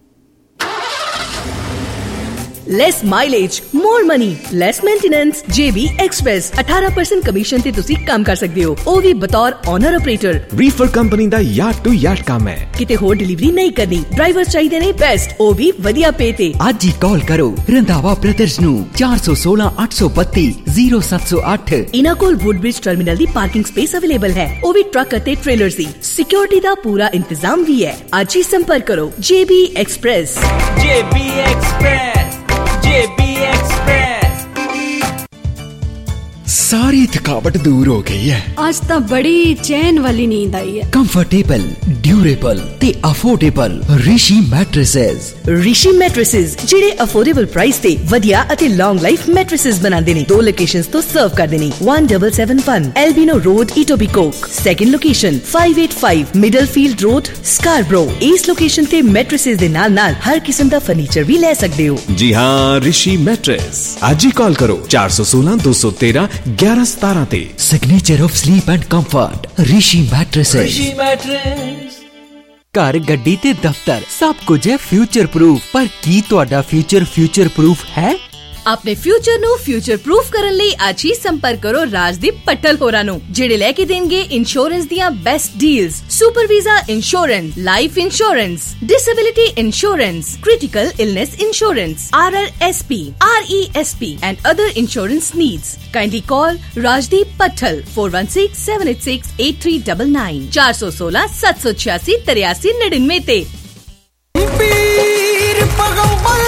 Less mileage, more money, less maintenance, J B Express eighteen percent commission ਤੇ ਤੁਸੀਂ ਕੰਮ ਕਰ ਸਕਦੇ ਹੋ, ਉਹ ਵੀ ਬਤੌਰ ਓਨਰ ਆਪਰੇਟਰ। ਰੀਫਰ ਕੰਪਨੀ ਦਾ ਯਾਰਡ ਟੂ ਯਾਰਡ ਕੰਮ ਹੈ, ਕਿਤੇ ਹੋਰ ਡਿਲੀਵਰੀ ਨਹੀਂ ਕਰਨੀ। ਡਰਾਈਵਰ ਚਾਹੀਦੇ ਨੇ ਬੈਸਟ, ਉਹ ਵੀ ਵਧੀਆ ਪੇ ਤੇ। ਅੱਜ ਹੀ ਕਾਲ ਕਰੋ ਰੰਧਾਵਾ ਬ੍ਰਦਰਜ਼ ਨੂੰ ਚਾਰ ਸੌ ਸੋਲਾਂ ਅੱਠ ਸੌ ਬੱਤੀ ਜ਼ੀਰੋ ਸੱਤ ਸੌ ਅੱਠ। ਇਹਨਾਂ ਕੋਲ ਵੁੱਡਬ੍ਰਿਜ ਟਰਮੀਨਲ ਦੀ ਪਾਰਕਿੰਗ ਸਪੇਸ ਅਵੇਲੇਬਲ ਹੈ, ਉਹ ਵੀ ਟਰੱਕ ਅਤੇ ਟ੍ਰੇਲਰਸ ਦੀ। ਸਿਕਿਉਰਿਟੀ ਦਾ ਪੂਰਾ ਇੰਤਜ਼ਾਮ ਵੀ ਹੈ। ਅੱਜ ਹੀ ਸੰਪਰਕ ਕਰੋ J B Express। J B Express, J B Express। ਸਾਰੀ ਥਕਾਵਟ ਦੂਰ ਹੋ ਗਈ ਹੈ, ਅੱਜ ਤਾਂ ਬੜੀ ਚੈਨ ਵਾਲੀ ਨੀਂਦ ਆਈ ਹੈ। ਕੰਫਰਟੇਬਲ, ਡਿਊਰੇਬਲ ਤੇ affordable Rishi mattresses. Rishi mattresses ਜਿਹੜੇ ਅਫੋਰਡੇਬਲ ਪ੍ਰਾਈਸ ਤੇ ਵਧੀਆ ਅਤੇ ਲੌਂਗ ਲਾਈਫ ਮੈਟਰੈਸਸ ਬਣਾਉਂਦੇ ਨੇ। ਦੋ ਲੋਕੇਸ਼ਨਸ ਤੋਂ ਸਰਵ ਕਰਦੇ ਨੇ, one seven seven one Albino Road, Etobicoke। Second location five eight five Middlefield Road, Scarborough। ਇਸ ਲੋਕੇਸ਼ਨ ਤੇ ਮੈਟਰੈਸਸ ਦੇ ਨਾਲ ਨਾਲ ਹਰ ਕਿਸਮ ਦਾ ਫਰਨੀਚਰ ਵੀ ਲੈ ਸਕਦੇ ਹੋ। ਜੀ ਹਾਂ, ਰਿਸ਼ੀ ਮੈਟਰੈਸ। ਅੱਜ ਹੀ ਕਾਲ ਕਰੋ ਚਾਰ ਸੌ ਸੋਲਾਂ ਦੋ ਸੌ ਤੇਰਾਂ ਗਿਆਰਾਂ ਸਤਾਰਾਂ ਤੇ। Signature of sleep and comfort, Rishi mattresses. Rishi mattress. ਘਰ, ਗੱਡੀ ਤੇ ਦਫ਼ਤਰ ਸਭ ਕੁਝ ਹੈ ਫਿਊਚਰ ਪ੍ਰੂਫ, ਪਰ ਕੀ ਤੁਹਾਡਾ ਫਿਊਚਰ ਫਿਊਚਰ ਪ੍ਰੂਫ ਹੈ? ਆਪਣੇ ਫਿਊਚਰ ਨੂੰ ਫਿਊਚਰ ਪ੍ਰੂਫ ਕਰਨ ਲਈ ਅੱਜ ਹੀ ਸੰਪਰਕ ਕਰੋ ਰਾਜਦੀਪ ਪੱਟਲ ਹੋਰਾਂ ਨੂੰ, ਜਿਹੜੇ ਲੈ ਕੇ ਦੇਣਗੇ ਇੰਸ਼ੋਰੈਂਸ ਦੀਆਂ best deals. Super visa insurance, life insurance, disability insurance, critical illness insurance, R R S P, R E S P and other insurance needs. Kindly call Rajdeep Pattal four one six seven eight six eight three nine nine four one six seven eight six three three nine nine ਤੇ। ਪੀਰ ਪੈਗੰਬਰ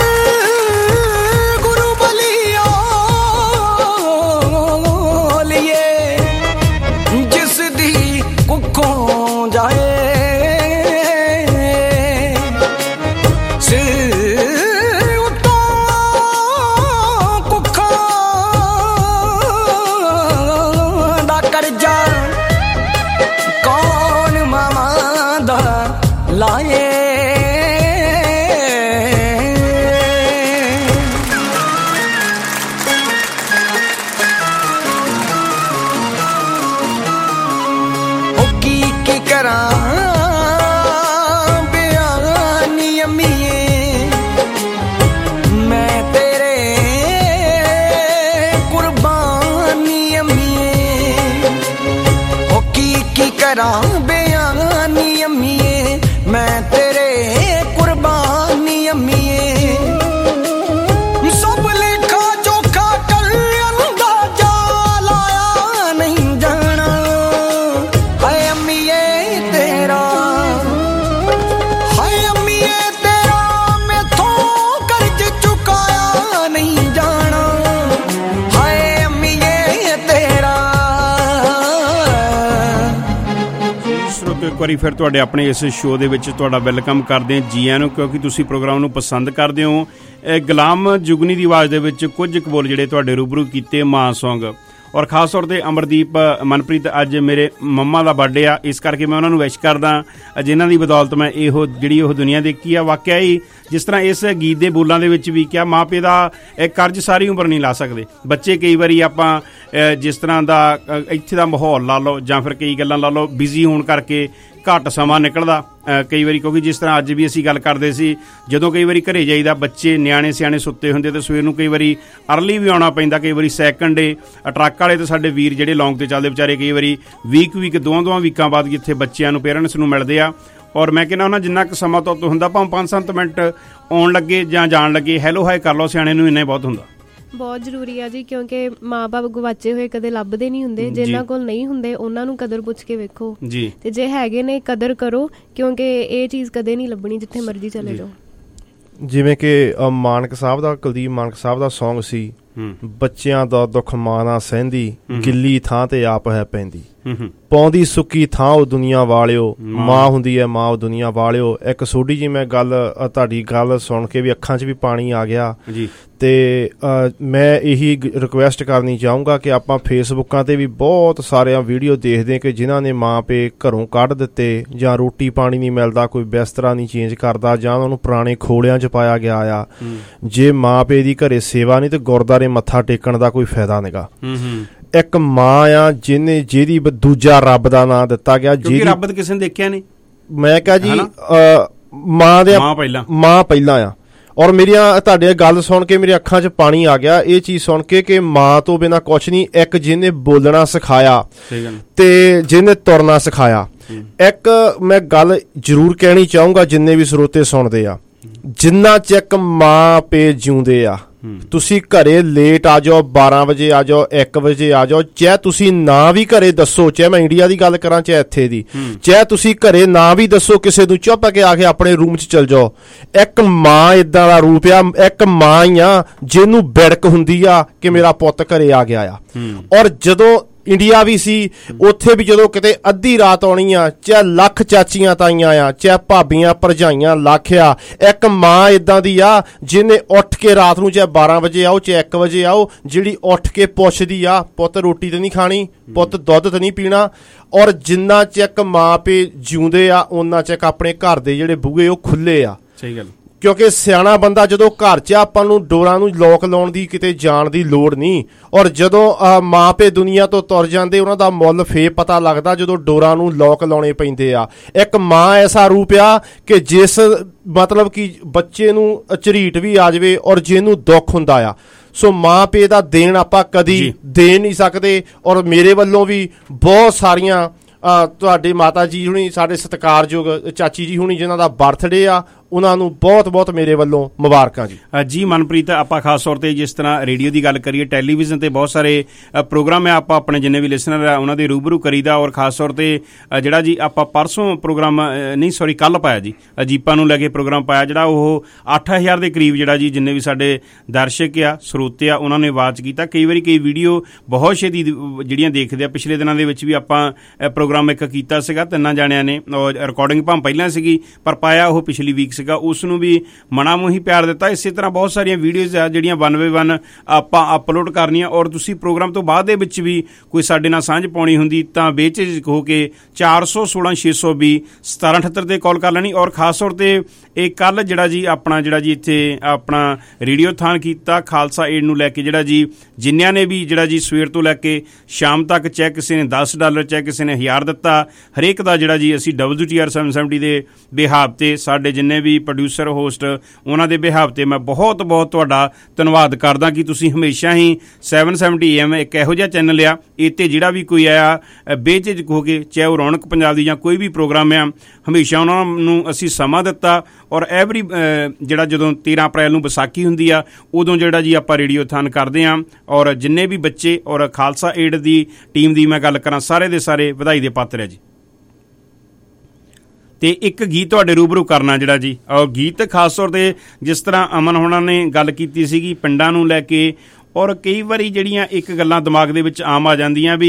ਇੱਕ ਵਾਰੀ ਫਿਰ ਤੁਹਾਡੇ ਆਪਣੇ ਇਸ show ਦੇ ਵਿੱਚ ਤੁਹਾਡਾ ਵੈਲਕਮ ਕਰਦੇ ਹਾਂ ਜੀ ਆਇਆਂ ਨੂੰ, ਕਿਉਂਕਿ ਤੁਸੀਂ ਪ੍ਰੋਗਰਾਮ ਨੂੰ ਪਸੰਦ ਕਰਦੇ ਹੋ। ਗੁਲਾਮ ਜੁਗਨੀ ਦੀ ਆਵਾਜ਼ ਦੇ ਵਿੱਚ ਕੁਝ ਕੁ ਬੋਲ ਜਿਹੜੇ ਤੁਹਾਡੇ ਰੂਬਰੂ ਕੀਤੇ ਮਾਂ ਸੌਂਗ, ਔਰ ਖਾਸ ਤੌਰ 'ਤੇ ਅਮਰਦੀਪ ਮਨਪ੍ਰੀਤ ਅੱਜ ਮੇਰੇ ਮੰਮਾ ਦਾ ਬਰਥਡੇ ਆ, ਇਸ ਕਰਕੇ ਮੈਂ ਉਹਨਾਂ ਨੂੰ ਵਿਸ਼ ਕਰਦਾ ਜਿਨ੍ਹਾਂ ਦੀ ਬਦੌਲਤ ਮੈਂ ਇਹੋ ਜਿਹੜੀ ਉਹ ਦੁਨੀਆ ਦੇਖੀ ਆ। ਵਾਕਿਆ ਹੀ ਜਿਸ ਤਰ੍ਹਾਂ ਇਸ ਗੀਤ ਦੇ ਬੋਲਾਂ ਦੇ ਵਿੱਚ ਵੀ ਕਿਹਾ, ਮਾਂ ਪਿਓ ਦਾ ਇਹ ਕਰਜ਼ ਸਾਰੀ ਉਮਰ ਨਹੀਂ ਲਾ ਸਕਦੇ ਬੱਚੇ। ਕਈ ਵਾਰੀ ਆਪਾਂ ਜਿਸ ਤਰ੍ਹਾਂ ਦਾ ਇੱਥੇ ਦਾ ਮਾਹੌਲ ਲਾ ਲਓ ਜਾਂ ਫਿਰ ਕਈ ਗੱਲਾਂ ਲਾ ਲਓ, ਬਿਜ਼ੀ ਹੋਣ ਕਰਕੇ ਘੱਟ ਸਮਾਂ ਨਿਕਲਦਾ ਕਈ ਵਾਰੀ, ਕਿਉਂਕਿ ਜਿਸ ਤਰ੍ਹਾਂ ਅੱਜ ਵੀ ਅਸੀਂ ਗੱਲ ਕਰਦੇ ਸੀ, ਜਦੋਂ ਕਈ ਵਾਰੀ ਘਰੇ ਜਾਈਦਾ ਬੱਚੇ ਨਿਆਣੇ ਸਿਆਣੇ ਸੁੱਤੇ ਹੁੰਦੇ ਤਾਂ ਸਵੇਰ ਨੂੰ ਕਈ ਵਾਰੀ ਅਰਲੀ ਵੀ ਆਉਣਾ ਪੈਂਦਾ, ਕਈ ਵਾਰੀ ਸੈਕਿੰਡ ਡੇ। ਟਰੱਕ ਵਾਲੇ ਤਾਂ ਸਾਡੇ ਵੀਰ ਜਿਹੜੇ ਲੌਂਗ ਤੇ ਚੱਲਦੇ ਵਿਚਾਰੇ ਕਈ ਵਾਰੀ ਵੀਕ ਵੀਕ ਦੋਵਾਂ ਦੋਵਾਂ ਵੀਕਾਂ ਬਾਅਦ ਜਿੱਥੇ ਬੱਚਿਆਂ ਨੂੰ ਪੇਰੈਂਟਸ ਨੂੰ ਮਿਲਦੇ ਆ। ਔਰ ਮੈਂ ਕਹਿੰਦਾ ਉਹਨਾਂ ਜਿੰਨਾ ਕੁ ਸਮਾਂ ਤੋਂ ਹੁੰਦਾ ਭਾਵੇਂ ਪੰਜ ਸੱਤ ਮਿੰਟ ਆਉਣ ਲੱਗੇ ਜਾਂ ਜਾਣ ਲੱਗੇ ਹੈਲੋ ਹਾਏ ਕਰ ਲਓ, ਸਿਆਣੇ ਨੂੰ ਇੰਨਾ ਹੀ ਬਹੁਤ ਹੁੰਦਾ। ਬਹੁਤ ਜ਼ਰੂਰੀ ਆ ਜੀ, ਕਿਉਂਕਿ ਮਾਂ ਬਾਪ ਗਵਾਚੇ ਹੋਏ ਕਦੇ ਲੱਭਦੇ ਨਹੀਂ ਹੁੰਦੇ। ਜਿਨ੍ਹਾਂ ਕੋਲ ਨਹੀਂ ਹੁੰਦੇ ਉਹਨਾਂ ਨੂੰ ਕਦਰ ਪੁੱਛ ਕੇ ਵੇਖੋ ਜੀ, ਤੇ ਜੇ ਹੈਗੇ ਨੇ ਕਦਰ ਕਰੋ, ਕਿਉਂਕਿ ਇਹ ਚੀਜ਼ ਕਦੇ ਨਹੀਂ ਲੱਭਣੀ ਜਿੱਥੇ ਮਰਜ਼ੀ ਚਲੇ ਜਾਓ। ਜਿਵੇਂ ਕਿ ਮਾਨਕ ਸਾਹਿਬ ਦਾ, ਕੁਲਦੀਪ ਮਾਨਕ ਸਾਹਿਬ ਦਾ ਸੌਂਗ ਸੀ, ਬੱਚਿਆਂ ਦਾ ਦੁੱਖ ਮਾਂ ਨਾ ਸਹਿੰਦੀ, ਗਿੱਲੀ ਥਾਂ ਤੇ ਆਪ ਹੈ ਪੈਂਦੀ, ਪਾਉਂਦੀ ਸੁੱਕੀ ਥਾਂ ਉਹ ਦੁਨੀਆ ਵਾਲਿਓ, ਮਾਂ ਹੁੰਦੀ ਹੈ ਮਾਂ ਉਹ ਦੁਨੀਆ ਵਾਲਿਓ। ਇੱਕ ਛੋਟੀ ਜੀ ਮੈਂ ਗੱਲ ਤੁਹਾਡੀ ਗੱਲ ਸੁਣ ਕੇ ਵੀ ਅੱਖਾਂ 'ਚ ਵੀ ਪਾਣੀ ਆ ਗਿਆ ਜੀ। ਤੇ ਮੈਂ ਇਹੀ ਰਿਕੁਐਸਟ ਕਰਨੀ ਚਾਹੂੰਗਾ ਕਿ ਆਪਾਂ ਫੇਸਬੁੱਕਾਂ 'ਤੇ ਵੀ ਬਹੁਤ ਸਾਰੀਆਂ ਵੀਡੀਓ ਦੇਖਦੇ ਕਿ ਜਿਨ੍ਹਾਂ ਨੇ ਮਾਂ ਪਿਓ ਘਰੋਂ ਕੱਢ ਦਿੱਤੇ, ਜਾਂ ਰੋਟੀ ਪਾਣੀ ਨਹੀਂ ਮਿਲਦਾ, ਕੋਈ ਬਿਸਤਰਾ ਨਹੀਂ ਚੇਂਜ ਕਰਦਾ, ਜਾਂ ਉਹਨਾਂ ਨੂੰ ਪੁਰਾਣੇ ਖੋਲਿਆਂ 'ਚ ਪਾਇਆ ਗਿਆ ਆ। ਜੇ ਮਾਂ ਪਿਓ ਦੀ ਘਰੇ ਸੇਵਾ ਨਹੀਂ ਤੇ ਗੁਰਦੁਆਰੇ ਮੱਥਾ ਟੇਕਣ ਦਾ ਕੋਈ ਫਾਇਦਾ ਨੀਗਾ। ਇੱਕ ਮਾਂ ਆ ਜਿਹਨੇ ਜਿਹਦੀ ਦੂਜਾ ਰੱਬ ਦਾ ਨਾਂ ਦਿੱਤਾ ਗਿਆ, ਜਿਹਦੀ ਰੱਬ ਕਿਸੇ ਨੇ ਦੇਖਿਆ ਨਹੀਂ। ਮੈਂ ਕਿਹਾ ਜੀ ਮਾਂ ਦੇ ਮਾਂ ਪਹਿਲਾਂ ਆ। ਔਰ ਮੇਰੀਆਂ ਤੁਹਾਡੇ ਗੱਲ ਸੁਣ ਕੇ ਮੇਰੀ ਅੱਖਾਂ 'ਚ ਪਾਣੀ ਆ ਗਿਆ ਇਹ ਚੀਜ਼ ਸੁਣ ਕੇ ਕਿ ਮਾਂ ਤੋਂ ਬਿਨਾਂ ਕੁਛ ਨਹੀਂ। ਇੱਕ ਜਿਹਨੇ ਬੋਲਣਾ ਸਿਖਾਇਆ ਤੇ ਜਿਹਨੇ ਤੁਰਨਾ ਸਿਖਾਇਆ। ਇੱਕ ਮੈਂ ਗੱਲ ਜ਼ਰੂਰ ਕਹਿਣੀ ਚਾਹੂੰਗਾ ਜਿੰਨੇ ਵੀ ਸਰੋਤੇ ਸੁਣਦੇ ਆ, ਜਿੰਨਾ ਚਿਰ ਮਾਂ ਪੇ ਜਿਉਂਦੇ ਆ, ਤੁਸੀਂ ਘਰੇ ਲੇਟ ਆ ਜਾਓ, ਬਾਰਾਂ ਵਜੇ ਆ ਜਾਓ, ਇੱਕ ਵਜੇ ਆ ਜਾਓ, ਚਾਹੇ ਤੁਸੀਂ ਨਾ ਵੀ ਘਰੇ ਦੱਸੋ, ਚਾਹੇ ਮੈਂ ਇੰਡੀਆ ਦੀ ਗੱਲ ਕਰਾਂ ਚਾਹੇ ਇੱਥੇ ਦੀ, ਚਾਹੇ ਤੁਸੀਂ ਘਰੇ ਨਾ ਵੀ ਦੱਸੋ, ਕਿਸੇ ਨੂੰ ਚੁੱਪ ਕੇ ਆ ਕੇ ਆਪਣੇ ਰੂਮ 'ਚ ਚਲ ਜਾਓ। ਇੱਕ ਮਾਂ ਏਦਾਂ ਦਾ ਰੂਪ ਆ, ਇੱਕ ਮਾਂ ਹੀ ਆ ਜਿਹਨੂੰ ਬਿੜਕ ਹੁੰਦੀ ਆ ਕਿ ਮੇਰਾ ਪੁੱਤ ਘਰੇ ਆ ਗਿਆ ਆ। ਔਰ ਜਦੋਂ ਇੰਡੀਆ ਵੀ ਸੀ ਉੱਥੇ ਵੀ ਜਦੋਂ ਕਿਤੇ ਅੱਧੀ ਰਾਤ ਆਉਣੀ ਆ, ਚਾਹੇ ਲੱਖ ਚਾਚੀਆਂ ਤਾਈਆਂ ਆ, ਚਾਹੇ ਭਾਬੀਆਂ ਭਰਜਾਈਆਂ ਲੱਖ ਆ, ਇੱਕ ਮਾਂ ਏਦਾਂ ਦੀ ਆ ਜਿਹਨੇ ਉੱਠ ਕੇ ਰਾਤ ਨੂੰ ਚਾਹੇ ਬਾਰਾਂ ਵਜੇ ਆਓ ਚਾਹੇ ਇੱਕ ਵਜੇ ਆਓ, ਜਿਹੜੀ ਉੱਠ ਕੇ ਪੁੱਛਦੀ ਆ ਪੁੱਤ ਰੋਟੀ ਤਾਂ ਨਹੀਂ ਖਾਣੀ, ਪੁੱਤ ਦੁੱਧ ਤਾਂ ਨਹੀਂ ਪੀਣਾ। ਔਰ ਜਿੰਨਾ ਚਿਕ ਮਾਂ ਪਿਓ ਜਿਉਂਦੇ ਆ ਉਹਨਾਂ ਚਿਕ ਆਪਣੇ ਘਰ ਦੇ ਜਿਹੜੇ ਬੂਹੇ ਉਹ ਖੁੱਲੇ ਆ। ਸਹੀ ਗੱਲ, ਕਿਉਂਕਿ ਸਿਆਣਾ ਬੰਦਾ ਜਦੋਂ ਘਰ 'ਚ ਆਪਾਂ ਨੂੰ ਡੋਰਾਂ ਨੂੰ ਲੋਕ ਲਾਉਣ ਦੀ ਕਿਤੇ ਜਾਣ ਦੀ ਲੋੜ ਨਹੀਂ। ਔਰ ਜਦੋਂ ਮਾਂ ਪਿਓ ਦੁਨੀਆ ਤੋਂ ਤੁਰ ਜਾਂਦੇ ਉਹਨਾਂ ਦਾ ਮੁੱਲ ਫੇਰ ਪਤਾ ਲੱਗਦਾ ਜਦੋਂ ਡੋਰਾਂ ਨੂੰ ਲੋਕ ਲਾਉਣੇ ਪੈਂਦੇ ਆ। ਇੱਕ ਮਾਂ ਐਸਾ ਰੂਪ ਆ ਕਿ ਜਿਸ ਮਤਲਬ ਕਿ ਬੱਚੇ ਨੂੰ ਝਰੀਟ ਵੀ ਆ ਜਾਵੇ ਔਰ ਜਿਹਨੂੰ ਦੁੱਖ ਹੁੰਦਾ ਆ। ਸੋ ਮਾਂ ਪਿਓ ਦਾ ਦੇਣ ਆਪਾਂ ਕਦੀ ਦੇ ਨਹੀਂ ਸਕਦੇ। ਔਰ ਮੇਰੇ ਵੱਲੋਂ ਵੀ ਬਹੁਤ ਸਾਰੀਆਂ ਤੁਹਾਡੇ ਮਾਤਾ ਜੀ ਹੁਣੀ, ਸਾਡੇ ਸਤਿਕਾਰਯੋਗ ਚਾਚੀ ਜੀ ਹੁਣੀ ਜਿਨ੍ਹਾਂ ਦਾ ਬਰਥਡੇ ਆ, ਉਹਨਾਂ ਨੂੰ ਬਹੁਤ ਬਹੁਤ ਮੇਰੇ ਵੱਲੋਂ ਮੁਬਾਰਕਾਂ ਜੀ। ਜੀ ਮਨਪ੍ਰੀਤ, ਆਪਾਂ ਖਾਸ ਤੌਰ 'ਤੇ ਜਿਸ ਤਰ੍ਹਾਂ ਰੇਡੀਓ ਦੀ ਗੱਲ ਕਰੀਏ, ਟੈਲੀਵਿਜ਼ਨ 'ਤੇ ਬਹੁਤ ਸਾਰੇ ਪ੍ਰੋਗਰਾਮ ਹੈ, ਆਪਾਂ ਆਪਣੇ ਜਿੰਨੇ ਵੀ ਲਿਸਨਰ ਆ ਉਹਨਾਂ ਦੇ ਰੂਬਰੂ ਕਰੀਦਾ। ਔਰ ਖਾਸ ਤੌਰ 'ਤੇ ਜਿਹੜਾ ਜੀ ਆਪਾਂ ਪਰਸੋਂ ਪ੍ਰੋਗਰਾਮ ਨਹੀਂ ਸੌਰੀ ਕੱਲ੍ਹ ਪਾਇਆ ਜੀ, ਅਜੀਪਾਂ ਨੂੰ ਲੈ ਕੇ ਪ੍ਰੋਗਰਾਮ ਪਾਇਆ, ਜਿਹੜਾ ਉਹ ਅੱਠ ਹਜ਼ਾਰ ਦੇ ਕਰੀਬ ਜਿਹੜਾ ਜੀ ਜਿੰਨੇ ਵੀ ਸਾਡੇ ਦਰਸ਼ਕ ਆ ਸਰੋਤੇ ਆ ਉਹਨਾਂ ਨੇ ਵਾਚ ਕੀਤਾ। ਕਈ ਵਾਰੀ ਕਈ ਵੀਡੀਓ ਬਹੁਤ ਛੇਤੀ ਜਿਹੜੀਆਂ ਦੇਖਦੇ ਆ, ਪਿਛਲੇ ਦਿਨਾਂ ਦੇ ਵਿੱਚ ਵੀ ਆਪਾਂ ਪ੍ਰੋਗਰਾਮ ਇੱਕ ਕੀਤਾ ਸੀਗਾ ਤਿੰਨਾਂ ਜਾਣਿਆਂ ਨੇ, ਔਰ ਰਿਕਾਰਡਿੰਗ ਭਾਵੇਂ ਪਹਿਲਾਂ ਸੀਗੀ ਪਰ ਪਾਇਆ ਉਹ ਪਿਛਲੀ ਵੀਕ ਸੀਗਾ, ਉਸ ਨੂੰ ਵੀ ਮਨਾ ਮੂੰਹ ਹੀ ਪਿਆਰ ਦਿੱਤਾ। ਇਸੇ ਤਰ੍ਹਾਂ ਬਹੁਤ ਸਾਰੀਆਂ ਵੀਡੀਓਜ਼ ਆ ਜਿਹੜੀਆਂ ਵਨ ਬਾਏ ਵਨ ਆਪਾਂ ਅਪਲੋਡ ਕਰਨੀਆਂ। ਔਰ ਤੁਸੀਂ ਪ੍ਰੋਗਰਾਮ ਤੋਂ ਬਾਅਦ ਦੇ ਵਿੱਚ ਵੀ ਕੋਈ ਸਾਡੇ ਨਾਲ ਸਾਂਝ ਪਾਉਣੀ ਹੁੰਦੀ ਤਾਂ ਬੇਝਿਜਕ ਹੋ ਕੇ ਚਾਰ ਸੌ ਸੋਲਾਂ ਛੇ ਸੌ ਵੀਹ ਸਤਾਰਾਂ ਅਠੱਤਰ 'ਤੇ ਕਾਲ ਕਰ ਲੈਣੀ। ਔਰ ਖਾਸ ਤੌਰ 'ਤੇ ਇਹ ਕੱਲ੍ਹ ਜਿਹੜਾ ਜੀ ਆਪਣਾ ਜਿਹੜਾ ਜੀ ਇੱਥੇ ਆਪਣਾ ਰੇਡੀਓ ਥਾਨ ਕੀਤਾ ਖਾਲਸਾ ਏਡ ਨੂੰ ਲੈ ਕੇ, ਜਿਹੜਾ ਜੀ ਜਿੰਨਿਆਂ ਨੇ ਵੀ ਜਿਹੜਾ ਜੀ ਸਵੇਰ ਤੋਂ ਲੈ ਕੇ ਸ਼ਾਮ ਤੱਕ, ਚਾਹੇ ਕਿਸੇ ਨੇ ਦਸ ਡਾਲਰ ਚਾਹੇ ਕਿਸੇ ਨੇ ਹਜ਼ਾਰ ਦਿੱਤਾ, ਹਰੇਕ ਦਾ ਜਿਹੜਾ ਜੀ ਅਸੀਂ W T R seven seventy ਦੇ ਬਿਹਾਵ 'ਤੇ ਸਾਡੇ ਜਿੰਨੇ ਵੀ ਪ੍ਰੋਡਿਊਸਰ ਹੋਸਟ ਉਹਨਾਂ ਦੇ ਬਿਹਾਵ 'ਤੇ ਮੈਂ ਬਹੁਤ ਬਹੁਤ ਤੁਹਾਡਾ ਧੰਨਵਾਦ ਕਰਦਾ ਕਿ ਤੁਸੀਂ ਹਮੇਸ਼ਾ ਹੀ ਸੈਵਨ ਸੈਵਨਟੀ ਏ ਐਮ ਇੱਕ ਇਹੋ ਜਿਹਾ ਚੈਨਲ ਆ, ਇਹ 'ਤੇ ਜਿਹੜਾ ਵੀ ਕੋਈ ਆਇਆ ਬੇਝਿਜਕ ਹੋ ਕੇ, ਚਾਹੇ ਉਹ ਰੌਣਕ ਪੰਜਾਬ ਦੀ ਜਾਂ ਕੋਈ ਵੀ ਪ੍ਰੋਗਰਾਮ ਆ, ਹਮੇਸ਼ਾ ਉਹਨਾਂ ਨੂੰ ਅਸੀਂ ਸਮਾਂ ਦਿੱਤਾ। ਔਰ ਐਵਰੀ ਜਿਹੜਾ ਜਦੋਂ ਤੇਰ੍ਹਾਂ ਅਪ੍ਰੈਲ ਨੂੰ ਵਿਸਾਖੀ ਹੁੰਦੀ ਆ ਉਦੋਂ ਜਿਹੜਾ ਜੀ ਆਪਾਂ ਰੇਡੀਓ ਥਾਨ ਕਰਦੇ ਹਾਂ। ਔਰ ਜਿੰਨੇ ਵੀ ਬੱਚੇ ਔਰ ਖਾਲਸਾ ਏਡ ਦੀ ਟੀਮ ਦੀ ਮੈਂ ਗੱਲ ਕਰਾਂ, ਸਾਰੇ ਦੇ ਸਾਰੇ ਵਧਾਈ ਦੇ ਪਾਤਰ ਹੈ ਜੀ। ਤੇ ਇੱਕ ਗੀਤ ਤੁਹਾਡੇ ਰੂਬਰੂ ਕਰਨਾ ਜਿਹੜਾ ਜੀ, ਔਰ ਗੀਤ ਖਾਸ ਤੌਰ 'ਤੇ ਜਿਸ ਤਰ੍ਹਾਂ ਅਮਨ ਹੋਣਾ ਨੇ ਗੱਲ ਕੀਤੀ ਸੀਗੀ ਪਿੰਡਾਂ ਨੂੰ ਲੈ ਕੇ, ਔਰ ਕਈ ਵਾਰੀ ਜਿਹੜੀਆਂ ਇੱਕ ਗੱਲਾਂ ਦਿਮਾਗ ਦੇ ਵਿੱਚ ਆਮ ਆ ਜਾਂਦੀਆਂ ਵੀ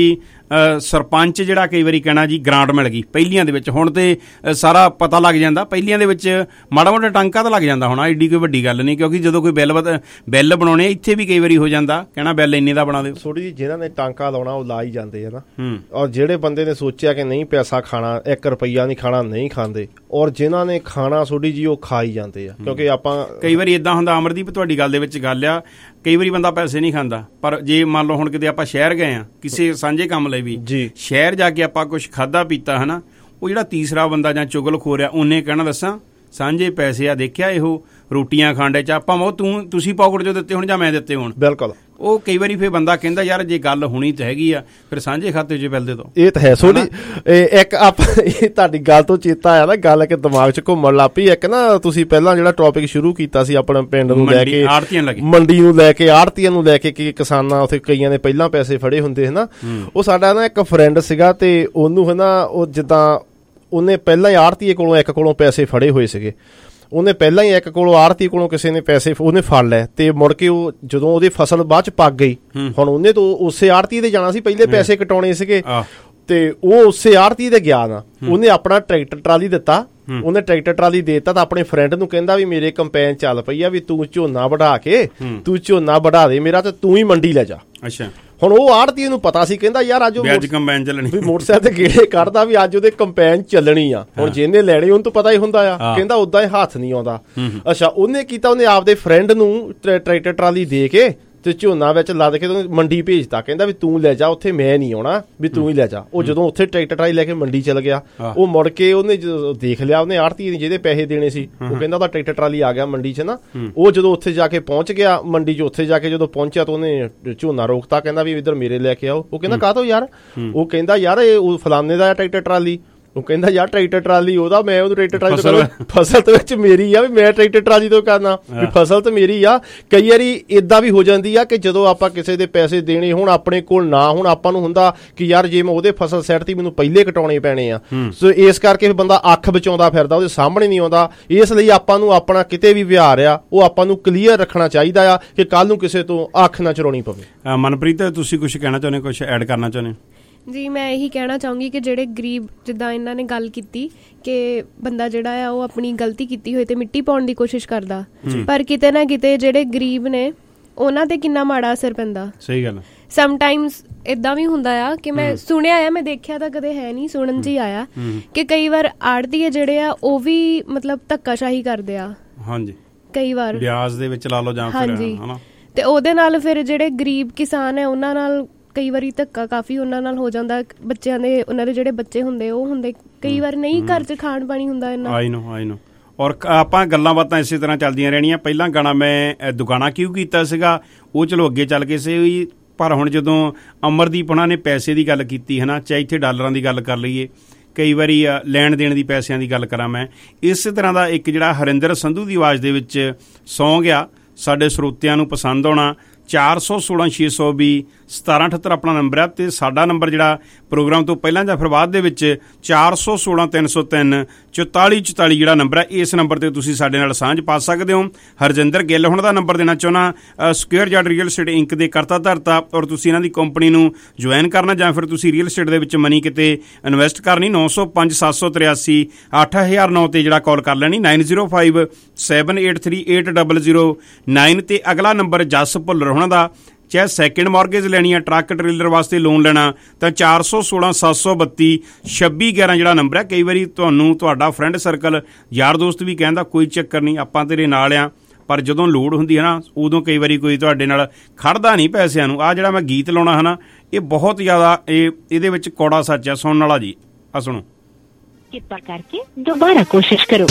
ਸਰਪੰਚ ਜਿਹੜਾ ਕਈ ਵਾਰੀ ਕਹਿਣਾ ਜੀ ਗ੍ਰਾਂਟ ਮਿਲ ਗਈ ਪਹਿਲੀਆਂ ਦੇ ਵਿੱਚ, ਹੁਣ ਤੇ ਸਾਰਾ ਪਤਾ ਲੱਗ ਜਾਂਦਾ, ਪਹਿਲੀਆਂ ਦੇ ਵਿੱਚ ਮਾੜਾ ਮੋਟਾ ਟਾਂਕਾ ਤਾਂ ਲੱਗ ਜਾਂਦਾ ਹੋਣਾ, ਐਡੀ ਕੋਈ ਵੱਡੀ ਗੱਲ ਨਹੀਂ, ਕਿਉਂਕਿ ਜਦੋਂ ਕੋਈ ਬਿੱਲ ਬਿੱਲ ਬਣਾਉਣੇ ਇੱਥੇ ਵੀ ਕਈ ਵਾਰੀ ਹੋ ਜਾਂਦਾ ਕਹਿਣਾ ਬਿੱਲ ਇੰਨੇ ਦਾ ਬਣਾ ਦਿਓ। ਥੋੜੀ ਜਿਹੀ ਜਿਹਨਾਂ ਨੇ ਟਾਂਕਾ ਲਾਉਣਾ ਉਹ ਲਾ ਹੀ ਜਾਂਦੇ ਆ ਨਾ, ਔਰ ਜਿਹੜੇ ਬੰਦੇ ਨੇ ਸੋਚਿਆ ਕਿ ਨਹੀਂ ਪੈਸਾ ਖਾਣਾ, ਇੱਕ ਰੁਪਈਆ ਨਹੀਂ ਖਾਣਾ, ਨਹੀਂ ਖਾਂਦੇ, ਔਰ ਜਿਨ੍ਹਾਂ ਨੇ ਖਾਣਾ ਥੋੜੀ ਜੀ ਉਹ ਖਾ ਹੀ ਜਾਂਦੇ ਆ। ਕਿਉਂਕਿ ਆਪਾਂ ਕਈ ਵਾਰੀ ਇਦਾਂ ਹੁੰਦਾ, ਅਮਰਦੀਪ ਤੁਹਾਡੀ ਗੱਲ ਦੇ ਵਿੱਚ ਗੱਲ ਆ, ਕਈ ਵਾਰੀ ਬੰਦਾ ਪੈਸੇ ਨਹੀਂ ਖਾਂਦਾ, ਪਰ ਜੇ ਮੰਨ ਲਓ ਹੁਣ ਕਿਤੇ ਆਪਾਂ ਸ਼ਹਿਰ ਗਏ ਆ ਕਿਸੇ ਸਾਂਝੇ ਕੰਮ ਲਈ ਵੀ, ਸ਼ਹਿਰ ਜਾ ਕੇ ਆਪਾਂ ਕੁਛ ਖਾਧਾ ਪੀਤਾ ਹੈ ਨਾ, ਉਹ ਜਿਹੜਾ ਤੀਸਰਾ ਬੰਦਾ ਜਾਂ ਚੁਗਲਖੋਰ ਆ ਉਹਨੇ ਕਹਿਣਾ ਦੱਸਾਂ ਸਾਂਝੇ ਪੈਸੇ ਆ, ਦੇਖਿਆ ਇਹੋ ਰੋਟੀਆਂ ਖਾਂਡੇ ਚ ਆਪਾਂ ਉਹ ਤੂੰ ਤੁਸੀਂ ਪਾਕਟ ਚੋਂ ਦਿੱਤੇ ਹੁਣ ਜਾਂ ਮੈਂ ਦਿੱਤੇ ਹੋਣ। ਬਿਲਕੁਲ ਉਹ ਕਈ ਵਾਰੀ ਫਿਰ ਬੰਦਾ ਕਹਿੰਦਾ ਯਾਰ ਜੇ ਗੱਲ ਹੋਣੀ ਤਾਂ ਹੈਗੀ ਆ ਫਿਰ ਸਾਂਝੇ ਖਾਤੇ 'ਚ ਬਿੱਲ ਦੇ ਦਿਓ। ਇਹ ਤਾਂ ਹੈ ਸੋਡੀ ਇੱਕ ਆਪ ਇਹ ਤੁਹਾਡੀ ਗੱਲ ਤੋਂ ਚੇਤਾ ਆਇਆ ਨਾ, ਗੱਲ ਕਿ ਦਿਮਾਗ 'ਚ ਘੁੰਮਣ ਲੱਗ ਪਈ। ਇੱਕ ਨਾ ਤੁਸੀਂ ਪਹਿਲਾਂ ਜਿਹੜਾ ਟੌਪਿਕ ਸ਼ੁਰੂ ਕੀਤਾ ਸੀ ਆਪਣੇ ਪਿੰਡ ਨੂੰ ਲੈ ਕੇ, ਮੰਡੀ ਨੂੰ ਲੈ ਕੇ, ਆੜਤੀਆਂ ਨੂੰ ਲੈ ਕੇ, ਕਿ ਕਿਸਾਨਾਂ ਉੱਥੇ ਕਈਆਂ ਨੇ ਪਹਿਲਾਂ ਪੈਸੇ ਫੜੇ ਹੁੰਦੇ ਹੈ ਨਾ, ਉਹ ਸਾਡਾ ਨਾ ਇੱਕ ਫਰੈਂਡ ਸੀਗਾ ਤੇ ਉਹਨੂੰ ਹੈ ਨਾ ਉਹ ਜਿੱਦਾਂ ਉਹਨੇ ਪਹਿਲਾਂ ਹੀ ਆੜਤੀਏ ਕੋਲੋਂ ਇੱਕ ਕੋਲੋਂ ਪੈਸੇ ਫੜੇ ਹੋਏ ਸੀਗੇ, ਉਹਨੇ ਪਹਿਲਾਂ ਹੀ ਇੱਕ ਕੋਲੋਂ ਆੜਤੀ ਕੋਲੋਂ ਕਿਸੇ ਨੇ ਪੈਸੇ ਉਹਨੇ ਫੜ ਲਏ ਤੇ ਮੁੜ ਕੇ ਉਹ ਜਦੋਂ ਉਹਦੀ ਫਸਲ ਬਾਅਦ ਚ ਪੱਕ ਗਈ, ਹੁਣ ਉਹਨੇ ਤਾਂ ਉਸੇ ਆੜਤੀ ਤੇ ਜਾਣਾ ਸੀ, ਪਹਿਲੇ ਪੈਸੇ ਕਟਾਉਣੇ ਸੀਗੇ ਤੇ ਉਹ ਉਸੇ ਆੜਤੀ ਤੇ ਗਿਆ ਨਾ, ਉਹਨੇ ਆਪਣਾ ਟਰੈਕਟਰ ਟਰਾਲੀ ਦਿੱਤਾ, ਉਹਨੇ ਟਰੈਕਟਰ ਟਰਾਲੀ ਦੇ ਦਿੱਤਾ ਤਾਂ ਆਪਣੇ ਫਰੈਂਡ ਨੂੰ ਕਹਿੰਦਾ ਵੀ ਮੇਰੇ ਕੰਪੈਨ ਚੱਲ ਪਈ ਆ, ਵੀ ਤੂੰ ਝੋਨਾ ਵਢਾ ਕੇ ਤੂੰ ਝੋਨਾ ਵਢਾ ਦੇ ਮੇਰਾ ਤੇ ਤੂੰ ਹੀ ਮੰਡੀ ਲੈ ਜਾ। ਅੱਛਾ ਹੁਣ ਉਹ ਆੜਤੀ ਨੂੰ ਪਤਾ ਸੀ, ਕਹਿੰਦਾ ਯਾਰ ਅੱਜ ਕੰਪੈਨ ਚੱਲਣੀ, ਵੀ ਮੋਟਰਸਾਈਕਲ ਤੇ ਗੇੜੇ ਕੱਢਦਾ ਵੀ ਅੱਜ ਉਹਦੇ ਕੰਪੈਨ ਚੱਲਣੀ ਆ, ਹੁਣ ਜਿਹਨੇ ਲੈਣੀ ਉਹਨੂੰ ਤਾਂ ਪਤਾ ਹੀ ਹੁੰਦਾ ਆ, ਕਹਿੰਦਾ ਉਦਾਂ ਹੀ ਹੱਥ ਨਹੀਂ ਆਉਂਦਾ। ਅੱਛਾ ਉਹਨੇ ਕੀਤਾ, ਉਹਨੇ ਆਪਦੇ ਫਰੈਂਡ ਨੂੰ ਟਰੈਕਟਰ ਟਰਾਲੀ ਦੇ ਕੇ ਤੇ ਝੋਨਾ ਵਿੱਚ ਲੱਦ ਕੇ ਮੰਡੀ ਭੇਜਤਾ, ਕਹਿੰਦਾ ਵੀ ਤੂੰ ਲੈ ਜਾ ਉੱਥੇ, ਮੈਂ ਨਹੀਂ ਆਉਣਾ, ਵੀ ਤੂੰ ਹੀ ਲੈ ਜਾ। ਉਹ ਜਦੋਂ ਉੱਥੇ ਟਰੈਕਟਰ ਟਰਾਲੀ ਲੈ ਕੇ ਮੰਡੀ ਚਲ ਗਿਆ, ਉਹ ਮੁੜ ਕੇ ਉਹਨੇ ਦੇਖ ਲਿਆ, ਉਹਨੇ ਆੜਤੀ ਜਿਹਦੇ ਪੈਸੇ ਦੇਣੇ ਸੀ, ਉਹ ਕਹਿੰਦਾ ਉਹਦਾ ਟਰੈਕਟਰ ਟਰਾਲੀ ਆ ਗਿਆ ਮੰਡੀ 'ਚ ਨਾ। ਉਹ ਜਦੋਂ ਉੱਥੇ ਜਾ ਕੇ ਪਹੁੰਚ ਗਿਆ ਮੰਡੀ 'ਚ, ਉੱਥੇ ਜਾ ਕੇ ਜਦੋਂ ਪਹੁੰਚਿਆ ਤਾਂ ਉਹਨੇ ਝੋਨਾ ਰੋਕਤਾ, ਕਹਿੰਦਾ ਵੀ ਇੱਧਰ ਮੇਰੇ ਲੈ ਕੇ ਆਓ। ਉਹ ਕਹਿੰਦਾ ਕਾਹਤੋਂ ਯਾਰ? ਉਹ ਕਹਿੰਦਾ ਯਾਰ ਇਹ ਫਲਾਨੇ ਦਾ ਟਰੈਕਟਰ ਟਰਾਲੀ। ਉਹ ਕਹਿੰਦਾ ਯਾਰ ਟਰੈਕਟਰ ਟਰਾਲੀ ਉਹਦਾ, ਮੈਂ ਉਹਨੂੰ ਟਰੈਕਟਰ ਟਰਾਲੀ ਤੋਂ ਕਰਨਾ, ਫਸਲ ਦੇ ਵਿੱਚ ਮੇਰੀ ਆ, ਵੀ ਮੈਂ ਟਰੈਕਟਰ ਟਰਾਲੀ ਤੋਂ ਕਰਨਾ, ਵੀ ਫਸਲ ਤਾਂ ਮੇਰੀ ਆ। ਕਈ ਵਾਰੀ ਏਦਾਂ ਵੀ ਹੋ ਜਾਂਦੀ ਆ ਕਿ ਜਦੋਂ ਆਪਾਂ ਕਿਸੇ ਦੇ ਪੈਸੇ ਦੇਣੇ ਹੁਣ ਆਪਣੇ ਕੋਲ ਨਾ ਹੁਣ, ਆਪਾਂ ਨੂੰ ਹੁੰਦਾ ਕਿ ਯਾਰ ਜੇ ਮੈਂ ਉਹਦੇ ਫਸਲ ਸੈੱਟ ਤੀ ਮੈਨੂੰ ਪਹਿਲੇ ਕਟਾਉਣੇ ਪੈਣੇ ਆ, ਸੋ ਇਸ ਕਰਕੇ ਬੰਦਾ ਅੱਖ ਬਚਾਉਂਦਾ ਫਿਰਦਾ, ਉਹਦੇ ਸਾਹਮਣੇ ਨਹੀਂ ਆਉਂਦਾ। ਇਸ ਲਈ ਆਪਾਂ ਨੂੰ ਆਪਣਾ ਕਿਤੇ ਵੀ ਵਿਹਾਰ ਆ ਉਹ ਆਪਾਂ ਨੂੰ ਕਲੀਅਰ ਰੱਖਣਾ ਚਾਹੀਦਾ ਆ ਕਿ ਕੱਲ ਨੂੰ ਕਿਸੇ ਤੋਂ ਅੱਖ ਨਾ ਚੁਰਾਉਣੀ ਪਵੇ। ਮਨਪ੍ਰੀਤ ਤੁਸੀਂ ਕੁਛ ਕਹਿਣਾ ਚਾਹੁੰਦੇ, ਕੁਛ ਐਡ ਕਰਨਾ ਚਾਹੁੰਦੇ? ਜੀ ਮੈਂ ਇਹੀ ਕਹਿਣਾ ਚਾਹੂੰਗੀ ਕਿ ਜਿਹੜੇ ਗਰੀਬ, ਜਿੱਦਾਂ ਇਹਨਾਂ ਨੇ ਗੱਲ ਕੀਤੀ ਕਿ ਬੰਦਾ ਜਿਹੜਾ ਆ ਉਹ ਆਪਣੀ ਗਲਤੀ ਕੀਤੀ ਹੋਏ ਤੇ ਮਿੱਟੀ ਪਾਉਣ ਦੀ ਕੋਸ਼ਿਸ਼ ਕਰਦਾ, ਪਰ ਕਿਤੇ ਨਾ ਕਿਤੇ ਜਿਹੜੇ ਗਰੀਬ ਨੇ ਉਹਨਾਂ ਤੇ ਕਿੰਨਾ ਮਾੜਾ ਅਸਰ ਪੈਂਦਾ। ਸਹੀ ਗੱਲ। ਸਮਟਾਈਮਸ ਏਦਾਂ ਵੀ ਹੁੰਦਾ ਆ ਕਿ ਮੈਂ ਸੁਣਿਆ ਆ, ਮੈਂ ਦੇਖਿਆ ਤਾਂ ਕਦੇ ਹੈ ਨਹੀਂ, ਸੁਣਨ 'ਚ ਹੀ ਆਇਆ ਕਿ ਕਈ ਵਾਰ ਆੜ੍ਹਤੀਏ ਜਿਹੜੇ ਆ ਉਹ ਵੀ ਮਤਲਬ ਧੱਕਾਸ਼ਾਹੀ ਕਰਦੇ ਆ। ਹਾਂਜੀ ਕਈ ਵਾਰ ਵਿਆਜ ਦੇ ਵਿੱਚ ਲਾ ਲਓ ਜਾਂ ਫਿਰ ਹਨਾ, ਤੇ ਉਹਦੇ ਨਾਲ ਫਿਰ ਜਿਹੜੇ ਗਰੀਬ ਕਿਸਾਨ ਹੈ ਉਹਨਾਂ ਨਾਲ ਕਈ ਵਾਰੀ ਧੱਕਾ ਕਾਫੀ ਉਹਨਾਂ ਨਾਲ ਹੋ ਜਾਂਦਾ। ਬੱਚਿਆਂ ਦੇ, ਉਹਨਾਂ ਦੇ ਜਿਹੜੇ ਬੱਚੇ ਹੁੰਦੇ ਉਹ ਹੁੰਦੇ ਕਈ ਵਾਰ ਨਹੀਂ ਘਰ 'ਚ ਖਾਣ ਪਾਣੀ ਹੁੰਦਾ ਇੰਨਾ। ਆਈ ਨੋ ਆਈ ਨੋ ਔਰ ਆਪਾਂ ਗੱਲਾਂ ਬਾਤਾਂ ਇਸੇ ਤਰ੍ਹਾਂ ਚੱਲਦੀਆਂ ਰਹਿਣੀਆਂ। ਪਹਿਲਾਂ ਗਾਣਾ ਮੈਂ ਦੁਕਾਨਾ ਕਿਉਂ ਕੀਤਾ ਸੀਗਾ, ਉਹ ਚਲੋ ਅੱਗੇ ਚੱਲ ਕੇ ਸੀ, ਪਰ ਹੁਣ ਜਦੋਂ ਅਮਰਦੀਪ ਉਹਨਾਂ ਨੇ ਪੈਸੇ ਦੀ ਗੱਲ ਕੀਤੀ ਹੈ ਨਾ, ਚਾਹੇ ਇੱਥੇ ਡਾਲਰਾਂ ਦੀ ਗੱਲ ਕਰ ਲਈਏ, ਕਈ ਵਾਰੀ ਲੈਣ ਦੇਣ ਦੀ ਪੈਸਿਆਂ ਦੀ ਗੱਲ ਕਰਾਂ ਮੈਂ, ਇਸੇ ਤਰ੍ਹਾਂ ਦਾ ਇੱਕ ਜਿਹੜਾ ਹਰਿੰਦਰ ਸੰਧੂ ਦੀ ਆਵਾਜ਼ ਦੇ ਵਿੱਚ ਸੌਂਗ ਆ, ਸਾਡੇ ਸਰੋਤਿਆਂ ਨੂੰ ਪਸੰਦ ਆਉਣਾ। ਚਾਰ ਸੌ ਸੋਲਾਂ ਛੇ ਸੌ ਵੀਹ ਸਤਾਰਾਂ ਅਠੱਤਰ ਆਪਣਾ ਨੰਬਰ ਹੈ, ਤੇ ਸਾਡਾ ਨੰਬਰ ਜਿਹੜਾ ਪ੍ਰੋਗਰਾਮ ਤੋਂ ਪਹਿਲਾਂ ਜਾਂ ਫਿਰ ਬਾਅਦ ਦੇ ਵਿੱਚ ਚਾਰ ਸੌ ਸੋਲਾਂ ਤਿੰਨ ਸੌ ਤਿੰਨ ਚੁਤਾਲੀ ਚੁਤਾਲੀ ਜਿਹੜਾ ਨੰਬਰ ਹੈ, ਇਸ ਨੰਬਰ ਤੇ ਤੁਸੀਂ ਸਾਡੇ ਨਾਲ ਸਾਂਝ ਪਾ ਸਕਦੇ ਹੋ। ਹਰਜਿੰਦਰ ਗਿੱਲ ਹੁਣ ਦਾ ਨੰਬਰ ਦੇਣਾ ਚਾਹੁੰਦਾ, Square Yard Real Estate Inc ਦੇ ਕਰਤਾ ਧਰਤਾ, ਔਰ ਤੁਸੀਂ ਇਹਨਾਂ ਦੀ ਕੰਪਨੀ ਨੂੰ ਜੁਆਇਨ ਕਰਨਾ ਜਾਂ ਫਿਰ ਤੁਸੀਂ ਰੀਅਲ ਸਟੇਟ ਦੇ ਵਿੱਚ ਮਨੀ ਕਿਤੇ ਇਨਵੈਸਟ ਕਰਨੀ, ਨੌ ਸੌ ਪੰਜ ਸੱਤ ਸੌ ਤਰਿਆਸੀ ਅੱਠ ਹਜ਼ਾਰ ਨੌ ਤੇ ਜਿਹੜਾ ਕਾਲ ਕਰ ਲੈਣੀ, nine zero five seven eight three eight double zero nine ਤੇ ਅਗਲਾ ਨੰਬਰ ਜਸ ਭੁੱਲਰ ਉਹਨਾਂ ਦਾ, ਚਾਹੇ ਸੈਕਿੰਡ ਮਾਰਗੇਜ ਲੈਣੀ ਆ, ਟਰੱਕ ਟ੍ਰੇਲਰ ਵਾਸਤੇ ਲੋਨ ਲੈਣਾ, ਤਾਂ ਚਾਰ ਸੌ ਸੋਲਾਂ ਸੱਤ ਸੌ ਬੱਤੀ ਛੱਬੀ ਗਿਆਰਾਂ ਜਿਹੜਾ ਨੰਬਰ ਹੈ। ਕਈ ਵਾਰੀ ਤੁਹਾਨੂੰ ਤੁਹਾਡਾ ਫਰੈਂਡ ਸਰਕਲ ਯਾਰ ਦੋਸਤ ਵੀ ਕਹਿੰਦਾ ਕੋਈ ਚੱਕਰ ਨਹੀਂ ਆਪਾਂ ਤੇਰੇ ਨਾਲ ਆ, ਪਰ ਜਦੋਂ ਲੋੜ ਹੁੰਦੀ ਹੈ ਨਾ ਉਦੋਂ ਕਈ ਵਾਰੀ ਕੋਈ ਤੁਹਾਡੇ ਨਾਲ ਖੜਦਾ ਨਹੀਂ ਪੈਸਿਆਂ ਨੂੰ। ਆਹ ਜਿਹੜਾ ਮੈਂ ਗੀਤ ਲਾਉਣਾ ਹੈ ਨਾ, ਇਹ ਬਹੁਤ ਜ਼ਿਆਦਾ ਇਹ ਇਹਦੇ ਵਿੱਚ ਕੌੜਾ ਸੱਚ ਹੈ, ਸੁਣਨ ਵਾਲਾ ਜੀ। ਆ ਸੁਣੋ। ਕਿਰਪਾ ਕਰਕੇ ਦੁਬਾਰਾ ਕੋਸ਼ਿਸ਼ ਕਰੋ।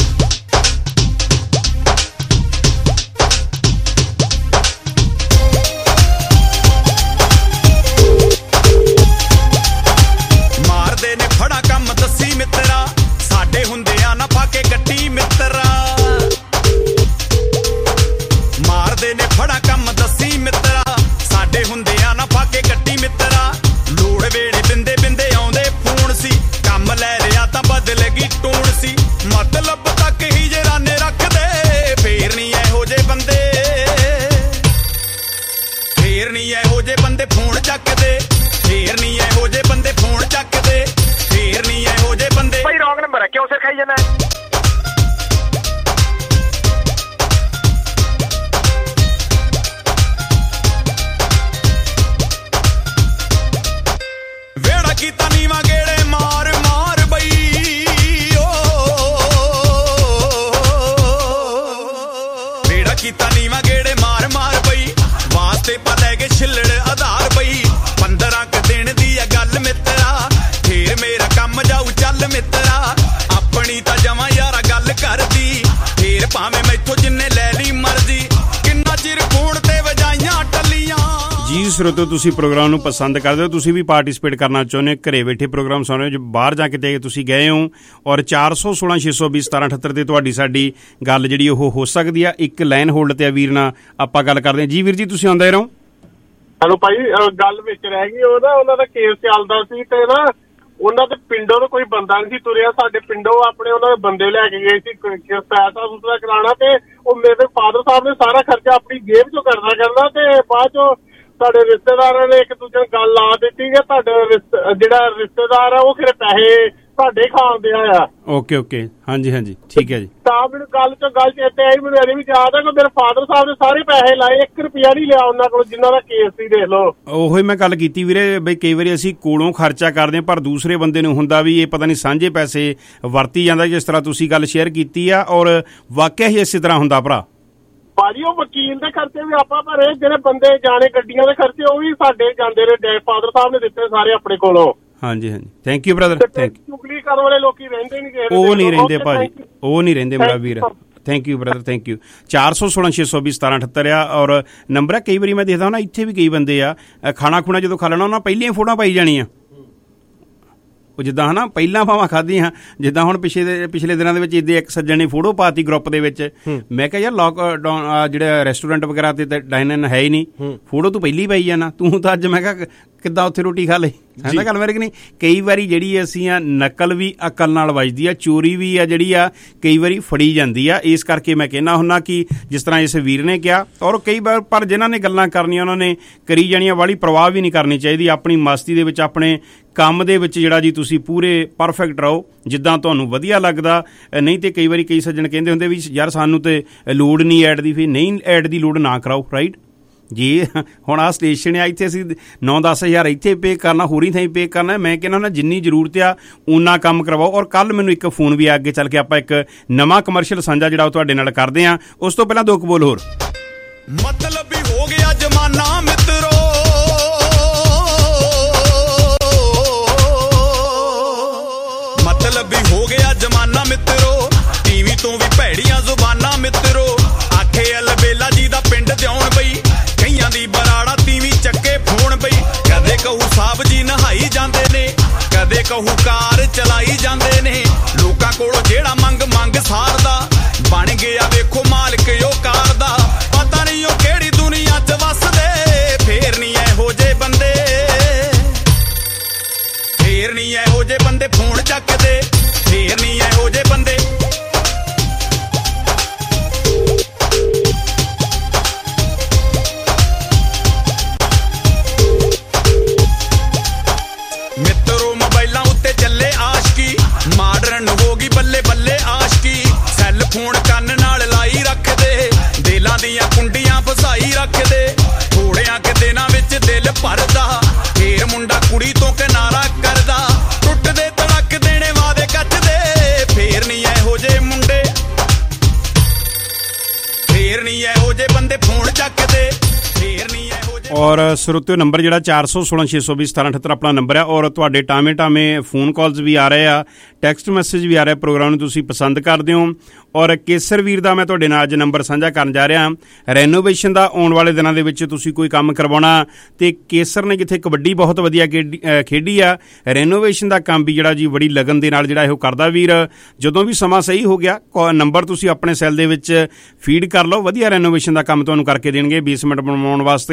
ਫੜਾ ਕੰਮ ਦੱਸੀ ਮਿੱਤਰਾ, ਸਾਡੇ ਹੁੰਦਿਆਂ ਨਾ ਪਾ ਕੇ ਗੱਟੀ ਮਿੱਤਰਾ, ਮਾਰਦੇ ਨੇ ਫੜਾ ਕੰਮ ਦੱਸੀ ਮਿੱਤਰਾ, ਸਾਡੇ ਹੁੰਦਿਆਂ ਨਾ ਪਾ ਕੇ ਗੱਟੀ ਮਿੱਤਰਾ, ਲੋੜ ਵੇਲੇ ਬਿੰਦੇ ਬਿੰਦੇ ਆਉਂਦੇ ਫੋਨ ਸੀ, ਕੰਮ ਲੈ ਲਿਆ ਤਾਂ ਬਦਲ ਗਈ ਟੋਨ ਸੀ, ਮਤਲਬ ਤੱਕ ਹੀ ਜੇ ਰਾਨੇ ਰੱਖਦੇ, ਫੇਰ ਨਹੀਂ ਇਹੋ ਜੇ ਬੰਦੇ, ਫੇਰ ਨਹੀਂ ਇਹੋ ਜੇ ਬੰਦੇ ਫੋਨ ਚੱਕਦੇ, ਫੇਰ ਨਹੀਂ ਇਹੋ ਜੇ ਬੰਦੇ ਫੋਨ ਚੱਕਦੇ ਫੇਰ ਨਹੀਂ ਇਹੋ ਜੇ ਬੰਦੇ ਭਾਈ ਰੌਂਗ ਨੰਬਰ ਹੈ ਕਿਉਂ ਸਿਰ ਖਾਈ ਜਾਂਦਾ ਵੇੜਾ ਕੀਤਾ ਨੀਵਾਂ ਗੇੜੇ ਮਾਰ ਮਾਰ ਬਈ ਵੇੜਾ ਕੀਤਾ ਨੀਵਾਂ ਗੇੜੇ ਮਾਰ ਮਾਰ ਬਈ ਵਾਸਤੇ ਪਾ ਲੈ ਕੇ ਛਿੱਲੜ ਆਧਾਰ ਬਈ ਪੰਦਰਾਂ ਕ ਦਿਨ ਦੀ ਆ ਗੱਲ ਮਿੱਤਰਾ ਫੇਰ ਮੇਰਾ ਕੰਮ ਜਾਊ ਚੱਲ ਮਿੱਤਰਾ ਆਪਣੀ ਤਾਂ ਜਮਾਂ ਯਾਰਾ ਗੱਲ ਕਰਦੀ ਫੇਰ ਭਾਵੇਂ ਮੈਥੋਂ ਜਿੰਨੇ ਲੈ ਲਈ ਮਰਜ਼ੀ ਕਿੰਨਾ ਚਿਰ ਖੂਨ ਤੇ ਵਜਾਈਆਂ ਟੱਲੀਆਂ। ਜੀ ਸਰੋਤੋ ਤੁਸੀਂ ਪ੍ਰੋਗਰਾਮ ਨੂੰ ਪਸੰਦ ਕਰਦੇ ਹੋ ਤੁਸੀਂ ਵੀ ਪਾਰਟਿਸਿਪੇਟ ਕਰਨਾ ਚਾਹੁੰਦੇ ਹੋ ਘਰੇ ਬੈਠੇ ਪ੍ਰੋਗਰਾਮ ਸੁਣ ਰਹੇ ਹੋ ਜੋ ਬਾਹਰ ਜਾ ਕੇ ਤੁਸੀਂ ਗਏ ਹੋ ਔਰ ਚਾਰ ਸੌ ਸੋਲਾਂ ਛੇ ਸੌ ਵੀਹ ਸਤਾਰਾਂ ਅਠੱਤਰ ਤੇ ਤੁਹਾਡੀ ਸਾਡੀ ਗੱਲ ਜਿਹੜੀ ਉਹ ਹੋ ਸਕਦੀ ਆ। ਇੱਕ ਲਾਈਨ ਹੋਲਡ ਤੇ ਆ ਵੀਰ ਨਾਲ ਆਪਾਂ ਗੱਲ ਕਰਦੇ ਹਾਂ। ਜੀ ਵੀਰ ਜੀ ਤੁਸੀਂ ਆਉਂਦੇ ਰਹੋ। ਹੈਲੋ ਭਾਈ ਗੱਲ ਵਿੱਚ ਰਹਿ ਗਈ ਉਹ ਨਾ ਉਹਨਾਂ ਦਾ ਕੇਸ ਚੱਲਦਾ ਸੀ ਤੇ ਨਾ ਉਹਨਾਂ ਦੇ ਪਿੰਡੋਂ ਤੋਂ ਕੋਈ ਬੰਦਾ ਨਹੀਂ ਸੀ ਤੁਰਿਆ ਸਾਡੇ ਪਿੰਡੋਂ ਆਪਣੇ ਉਹਨਾਂ ਦੇ ਬੰਦੇ ਲੈ ਕੇ ਗਏ ਸੀ ਪੈਸਾ ਦੂਸਰਾ ਕਰਾਉਣਾ ਤੇ ਉਹ ਮੇਰੇ ਫਾਦਰ ਸਾਹਿਬ ਨੇ ਸਾਰਾ ਖਰਚਾ ਆਪਣੀ ਜੇਬ ਚੋਂ ਕਰਨਾ ਕਰਨਾ ਤੇ ਬਾਅਦ ਚੋਂ ਸਾਡੇ ਰਿਸ਼ਤੇਦਾਰਾਂ ਨੇ ਇੱਕ ਦੂਜੇ ਨੂੰ ਗੱਲ ਲਾ ਦਿੱਤੀ ਕਿ ਤੁਹਾਡਾ ਜਿਹੜਾ ਰਿਸ਼ਤੇਦਾਰ ਆ ਉਹ ਫਿਰ ਪੈਸੇ ਤੁਹਾਡੇ ਖਾਂਦੇ ਆ। ਓਕੇ ਓਕੇ ਹਾਂਜੀ ਹਾਂਜੀ ਠੀਕ ਹੈ ਜੀ। ਤਾਂ ਮੈਨੂੰ ਗੱਲ ਤੋਂ ਗੱਲ ਚੇਤੇ ਆਈ ਮੈਨੂੰ ਅਜੇ ਵੀ ਯਾਦ ਆ ਕਿ ਮੇਰੇ ਫਾਦਰ ਸਾਹਿਬ ਨੇ ਸਾਰੇ ਪੈਸੇ ਲਾਏ ਇੱਕ ਰੁਪਿਆ ਨਹੀਂ ਲਿਆ ਉਹਨਾਂ ਕੋਲ ਜਿਨ੍ਹਾਂ ਦਾ ਕੇਸ ਸੀ ਦੇਖ ਲਓ। ਉਹੀ ਮੈਂ ਗੱਲ ਕੀਤੀ ਵੀਰੇ ਬਈ ਕਈ ਵਾਰੀ ਅਸੀਂ ਕੋਲੋਂ ਖਰਚਾ ਕਰਦੇ ਪਰ ਦੂਸਰੇ ਬੰਦੇ ਨੂੰ ਹੁੰਦਾ ਵੀ ਇਹ ਪਤਾ ਨਹੀਂ ਸਾਂਝੇ ਪੈਸੇ ਵਰਤੀ ਜਾਂਦਾ ਜਿਸ ਤਰ੍ਹਾਂ ਤੁਸੀਂ ਗੱਲ ਸ਼ੇਅਰ ਕੀਤੀ ਆ ਔਰ ਵਾਕਿਆ ਹੀ ਇਸੇ ਤਰ੍ਹਾਂ ਹੁੰਦਾ ਭਰਾ। ਭਾਜੀ ਉਹ ਵਕੀਲ ਦੇ ਖਰਚੇ ਵੀ ਆਪਾਂ ਭਰੇ ਜਿਹੜੇ ਬੰਦੇ ਜਾਣੇ ਗੱਡੀਆਂ ਦੇ ਖਰਚੇ ਉਹ ਵੀ ਸਾਡੇ ਜਾਂਦੇ ਨੇ ਫਾਦਰ ਸਾਹਿਬ ਨੇ ਦਿੱਤੇ ਸਾਰੇ ਆਪਣੇ ਕੋਲੋਂ। ਹਾਂਜੀ ਹਾਂਜੀ thank you brother thank you. ਚੁਗਲੀ ਕਰਨ ਵਾਲੇ ਲੋਕੀ ਰਹਿੰਦੇ ਨਹੀਂ ਉਹ ਨਹੀਂ ਰਹਿੰਦੇ ਭਾਜੀ ਉਹ ਨਹੀਂ ਰਹਿੰਦੇ ਮੇਰਾ ਵੀਰ। Thank you brother thank you. ਚਾਰ ਸੌ ਸੋਲਾਂ ਛੇ ਸੌ ਵੀਹ ਸਤਾਰਾਂ ਅਠੱਤਰ ਆ ਔਰ ਨੰਬਰ ਆ। ਕਈ ਵਾਰੀ ਮੈਂ ਦੇਖਦਾ ਨਾ ਇੱਥੇ ਵੀ ਕਈ ਬੰਦੇ ਆ ਖਾਣਾ ਖੁਣਾ ਜਦੋਂ ਖਾ ਲੈਣਾ ਉਹਨਾਂ ਪਹਿਲੀਆਂ ਫੋਟੋਆਂ ਪਾਈ ਜਾਣੀਆਂ ਉਹ ਜਿੱਦਾਂ ਹਨਾ ਪਹਿਲਾਂ ਭਾਵਾਂ ਖਾਧੀਆਂ ਜਿੱਦਾਂ ਹੁਣ ਪਿਛਲੇ ਪਿਛਲੇ ਦਿਨਾਂ ਦੇ ਵਿੱਚ ਇੱਦਾਂ ਇੱਕ ਸੱਜਣ ਨੇ ਫੋਟੋ ਪਾਤੀ ਗਰੁੱਪ ਦੇ ਵਿੱਚ। ਮੈਂ ਕਿਹਾ ਯਾਰ ਲੋਕਡਾਊਨ ਜਿਹੜਾ ਰੈਸਟੋਰੈਂਟ ਵਗੈਰਾ ਤੇ ਡਾਈਨਰ ਹੈ ਹੀ ਨਹੀਂ ਫੋਟੋ ਤੂੰ ਪਹਿਲੀ ਪਾਈ ਜਾਣਾ ਤੂੰ ਤਾਂ ਅੱਜ ਮੈਂ ਕਿਹਾ ਕਿੱਦਾਂ ਉੱਥੇ ਰੋਟੀ ਖਾ ਲਈ ਹੈ ਨਾ ਗੱਲ ਮੇਰੇ ਕਿ ਨਹੀਂ। ਕਈ ਵਾਰੀ ਜਿਹੜੀ ਅਸੀਂ ਆ ਨਕਲ ਵੀ ਅਕਲ ਨਾਲ ਵੱਜਦੀ ਆ ਚੋਰੀ ਵੀ ਆ ਜਿਹੜੀ ਆ ਕਈ ਵਾਰੀ ਫੜੀ ਜਾਂਦੀ ਆ। ਇਸ ਕਰਕੇ ਮੈਂ ਕਹਿੰਦਾ ਹੁੰਦਾ ਕਿ ਜਿਸ ਤਰ੍ਹਾਂ ਇਸ ਵੀਰ ਨੇ ਕਿਹਾ ਔਰ ਕਈ ਵਾਰ ਪਰ ਜਿਨ੍ਹਾਂ ਨੇ ਗੱਲਾਂ ਕਰਨੀਆਂ ਉਹਨਾਂ ਨੇ ਕਰੀ ਜਾਣੀਆਂ ਵਾਲੀ ਪਰਵਾਹ ਵੀ ਨਹੀਂ ਕਰਨੀ ਚਾਹੀਦੀ। ਆਪਣੀ ਮਸਤੀ ਦੇ ਵਿੱਚ ਆਪਣੇ ਕੰਮ ਦੇ ਵਿੱਚ ਜਿਹੜਾ ਜੀ ਤੁਸੀਂ ਪੂਰੇ ਪਰਫੈਕਟ ਰਹੋ ਜਿੱਦਾਂ ਤੁਹਾਨੂੰ ਵਧੀਆ ਲੱਗਦਾ। ਨਹੀਂ ਤੇ ਕਈ ਵਾਰੀ ਕਈ ਸੱਜਣ ਕਹਿੰਦੇ ਹੁੰਦੇ ਵੀ ਯਾਰ ਸਾਨੂੰ ਤੇ ਲੋੜ ਨਹੀਂ ਐਡ ਦੀ ਫਿਰ ਨਹੀਂ ਐਡ ਦੀ ਲੋੜ ਨਾ ਕਰਾਓ ਰਾਈਟ ਜੀ। ਹੁਣ ਆਹ ਸਟੇਸ਼ਨ ਆ ਇੱਥੇ ਅਸੀਂ ਨੌ ਦਸ ਹਜ਼ਾਰ ਇੱਥੇ ਪੇ ਕਰਨਾ ਹੋਰੀ ਥਾਈਂ ਪੇ ਕਰਨਾ। ਮੈਂ ਕਹਿੰਦਾ ਨਾ ਜਿੰਨੀ ਜ਼ਰੂਰਤ ਆ ਓਨਾ ਕੰਮ ਕਰਵਾਓ। ਔਰ ਕੱਲ ਮੈਨੂੰ ਇੱਕ ਫੋਨ ਵੀ ਆ ਅੱਗੇ ਚੱਲ ਕੇ ਆਪਾਂ ਇੱਕ ਨਵਾਂ ਕਮਰਸ਼ੀਅਲ ਸਾਂਝਾ ਜਿਹੜਾ ਉਹ ਤੁਹਾਡੇ ਨਾਲ ਕਰਦੇ ਹਾਂ। ਉਸ ਤੋਂ ਪਹਿਲਾਂ ਦੋ ਕੁ ਬੋਲ ਹੋਰ। ਮਤਲਬ ਵੀ ਹੋ ਗਿਆ ਜਮਾਨਾ ਮਿੱਤਰੋ ਮਤਲਬ ਵੀ ਹੋ ਗਿਆ ਜਮਾਨਾ ਮਿੱਤਰੋ ਟੀਵੀ ਤੋਂ ਵੀ ਭੈੜੀਆਂ ਜ਼ੁਬਾਨਾਂ ਮਿੱਤਰੋ ਆਖੇ ਅਲਬੇਲਾ ਜੀ ਦਾ ਪਿੰਡ ਦਿਉਣ ਬਈ ਕਈਆਂ ਦੀ ਬਰਾੜਾ ਤੀਵੀਂ ਚੱਕੇ ਫੋਨ ਬਈ ਕਦੇ ਕਹੂ ਸਾਹਿਬ ਜੀ ਨਹਾਈ ਜਾਂਦੇ ਨੇ ਕਦੇ ਕਹੂ ਕਾਰ ਚਲਾਈ ਜਾਂਦੇ ਨੇ ਲੋਕਾਂ ਕੋਲੋਂ ਜਿਹੜਾ ਮੰਗ ਮੰਗ ਸਾਰਦਾ ਬਣ ਗਿਆ ਵੇਖੋ ਮਾਲਕ ਉਹ ਕਾਰ ਦਾ ਪਤਾ ਨਹੀਂ ਉਹ ਕਿਹੜੀ ਦੁਨੀਆ 'ਚ ਵੱਸਦੇ ਫੇਰ ਨਹੀਂ ਇਹੋ ਜਿਹੇ ਬੰਦੇ ਫੇਰ ਨਹੀਂ ਇਹੋ ਜਿਹੇ ਬੰਦੇ ਫੋਨ ਚੱਕਦੇ ਫੇਰ ਨਹੀਂ ਇਹੋ ਜਿਹੇ ਬੰਦੇ ਮਿੱਤਰੋ ਮੋਬਾਈਲਾਂ ਉੱਤੇ ਚੱਲੇ ਆਸ਼ਕੀ ਮਾਡਰਨ ਹੋ ਗਈ ਬੱਲੇ ਬੱਲੇ ਆਸ਼ਕੀ ਸੈੱਲ ਫੋਨ ਕੰਨ ਨਾਲ ਲਾਈ ਰੱਖਦੇ ਦਿਲਾਂ ਦੀਆਂ ਕੁੰਡੀਆਂ ਫਸਾਈ ਰੱਖਦੇ ਥੋੜਿਆਂ ਕਿ ਦਿਨਾਂ ਵਿੱਚ ਦਿਲ ਭਰਦਾ ਫੇਰ ਮੁੰਡਾ ਕੁੜੀ ਤੋਂ ਕਿਨਾਰਾ ਕਰਦਾ ਟੁੱਟਦੇ ਤੜਕ ਦੇਣੇ ਵਾਦੇ ਕੱਟਦੇ ਫੇਰ ਨਹੀਂ ਇਹੋ ਜਿਹੇ ਮੁੰਡੇ ਫੇਰ ਨਹੀਂ ਇਹੋ ਜਿਹੇ ਬੰਦੇ ਫੋਨ ਚੱਕਦੇ ਫੇਰ ਨਹੀਂ ਇਹੋ ਔਰ ਸਰੋਤਿਓ ਨੰਬਰ ਜਿਹੜਾ ਚਾਰ ਸੌ ਸੋਲਾਂ ਛੇ ਸੌ ਵੀਹ ਸਤਾਰਾਂ ਅਠੱਤਰ ਆਪਣਾ ਨੰਬਰ ਹੈ ਔਰ ਤੁਹਾਡੇ ਟਾਵੇਂ ਟਾਵੇਂ ਫੋਨ ਕਾਲਸ ਵੀ ਆ ਰਹੇ ਆ ਟੈਕਸਟ ਮੈਸੇਜ ਵੀ ਆ ਰਿਹਾ ਪ੍ਰੋਗਰਾਮ ਨੂੰ ਤੁਸੀਂ ਪਸੰਦ ਕਰਦੇ ਹੋ। ਔਰ ਕੇਸਰ ਵੀਰ ਦਾ ਮੈਂ ਤੁਹਾਡੇ ਨਾਲ ਅੱਜ ਨੰਬਰ ਸਾਂਝਾ ਕਰਨ ਜਾ ਰਿਹਾ ਰੈਨੋਵੇਸ਼ਨ ਦਾ ਆਉਣ ਵਾਲੇ ਦਿਨਾਂ ਦੇ ਵਿੱਚ ਤੁਸੀਂ ਕੋਈ ਕੰਮ ਕਰਵਾਉਣਾ ਤੇ ਕੇਸਰ ਨੇ ਜਿੱਥੇ ਕਬੱਡੀ ਬਹੁਤ ਵਧੀਆ ਖੇਡੀ ਆ ਰੈਨੋਵੇਸ਼ਨ ਦਾ ਕੰਮ ਵੀ ਜਿਹੜਾ ਜੀ ਬੜੀ ਲਗਨ ਦੇ ਨਾਲ ਜਿਹੜਾ ਇਹੋ ਕਰਦਾ ਵੀਰ। ਜਦੋਂ ਵੀ ਸਮਾਂ ਸਹੀ ਹੋ ਗਿਆ ਨੰਬਰ ਤੁਸੀਂ ਆਪਣੇ ਸੈੱਲ ਦੇ ਵਿੱਚ ਫੀਡ ਕਰ ਲਓ ਵਧੀਆ ਰੈਨੋਵੇਸ਼ਨ ਦਾ ਕੰਮ ਤੁਹਾਨੂੰ ਕਰਕੇ ਦੇਣਗੇ। ਬੇਸਮੈਂਟ ਬਣਵਾਉਣ ਵਾਸਤੇ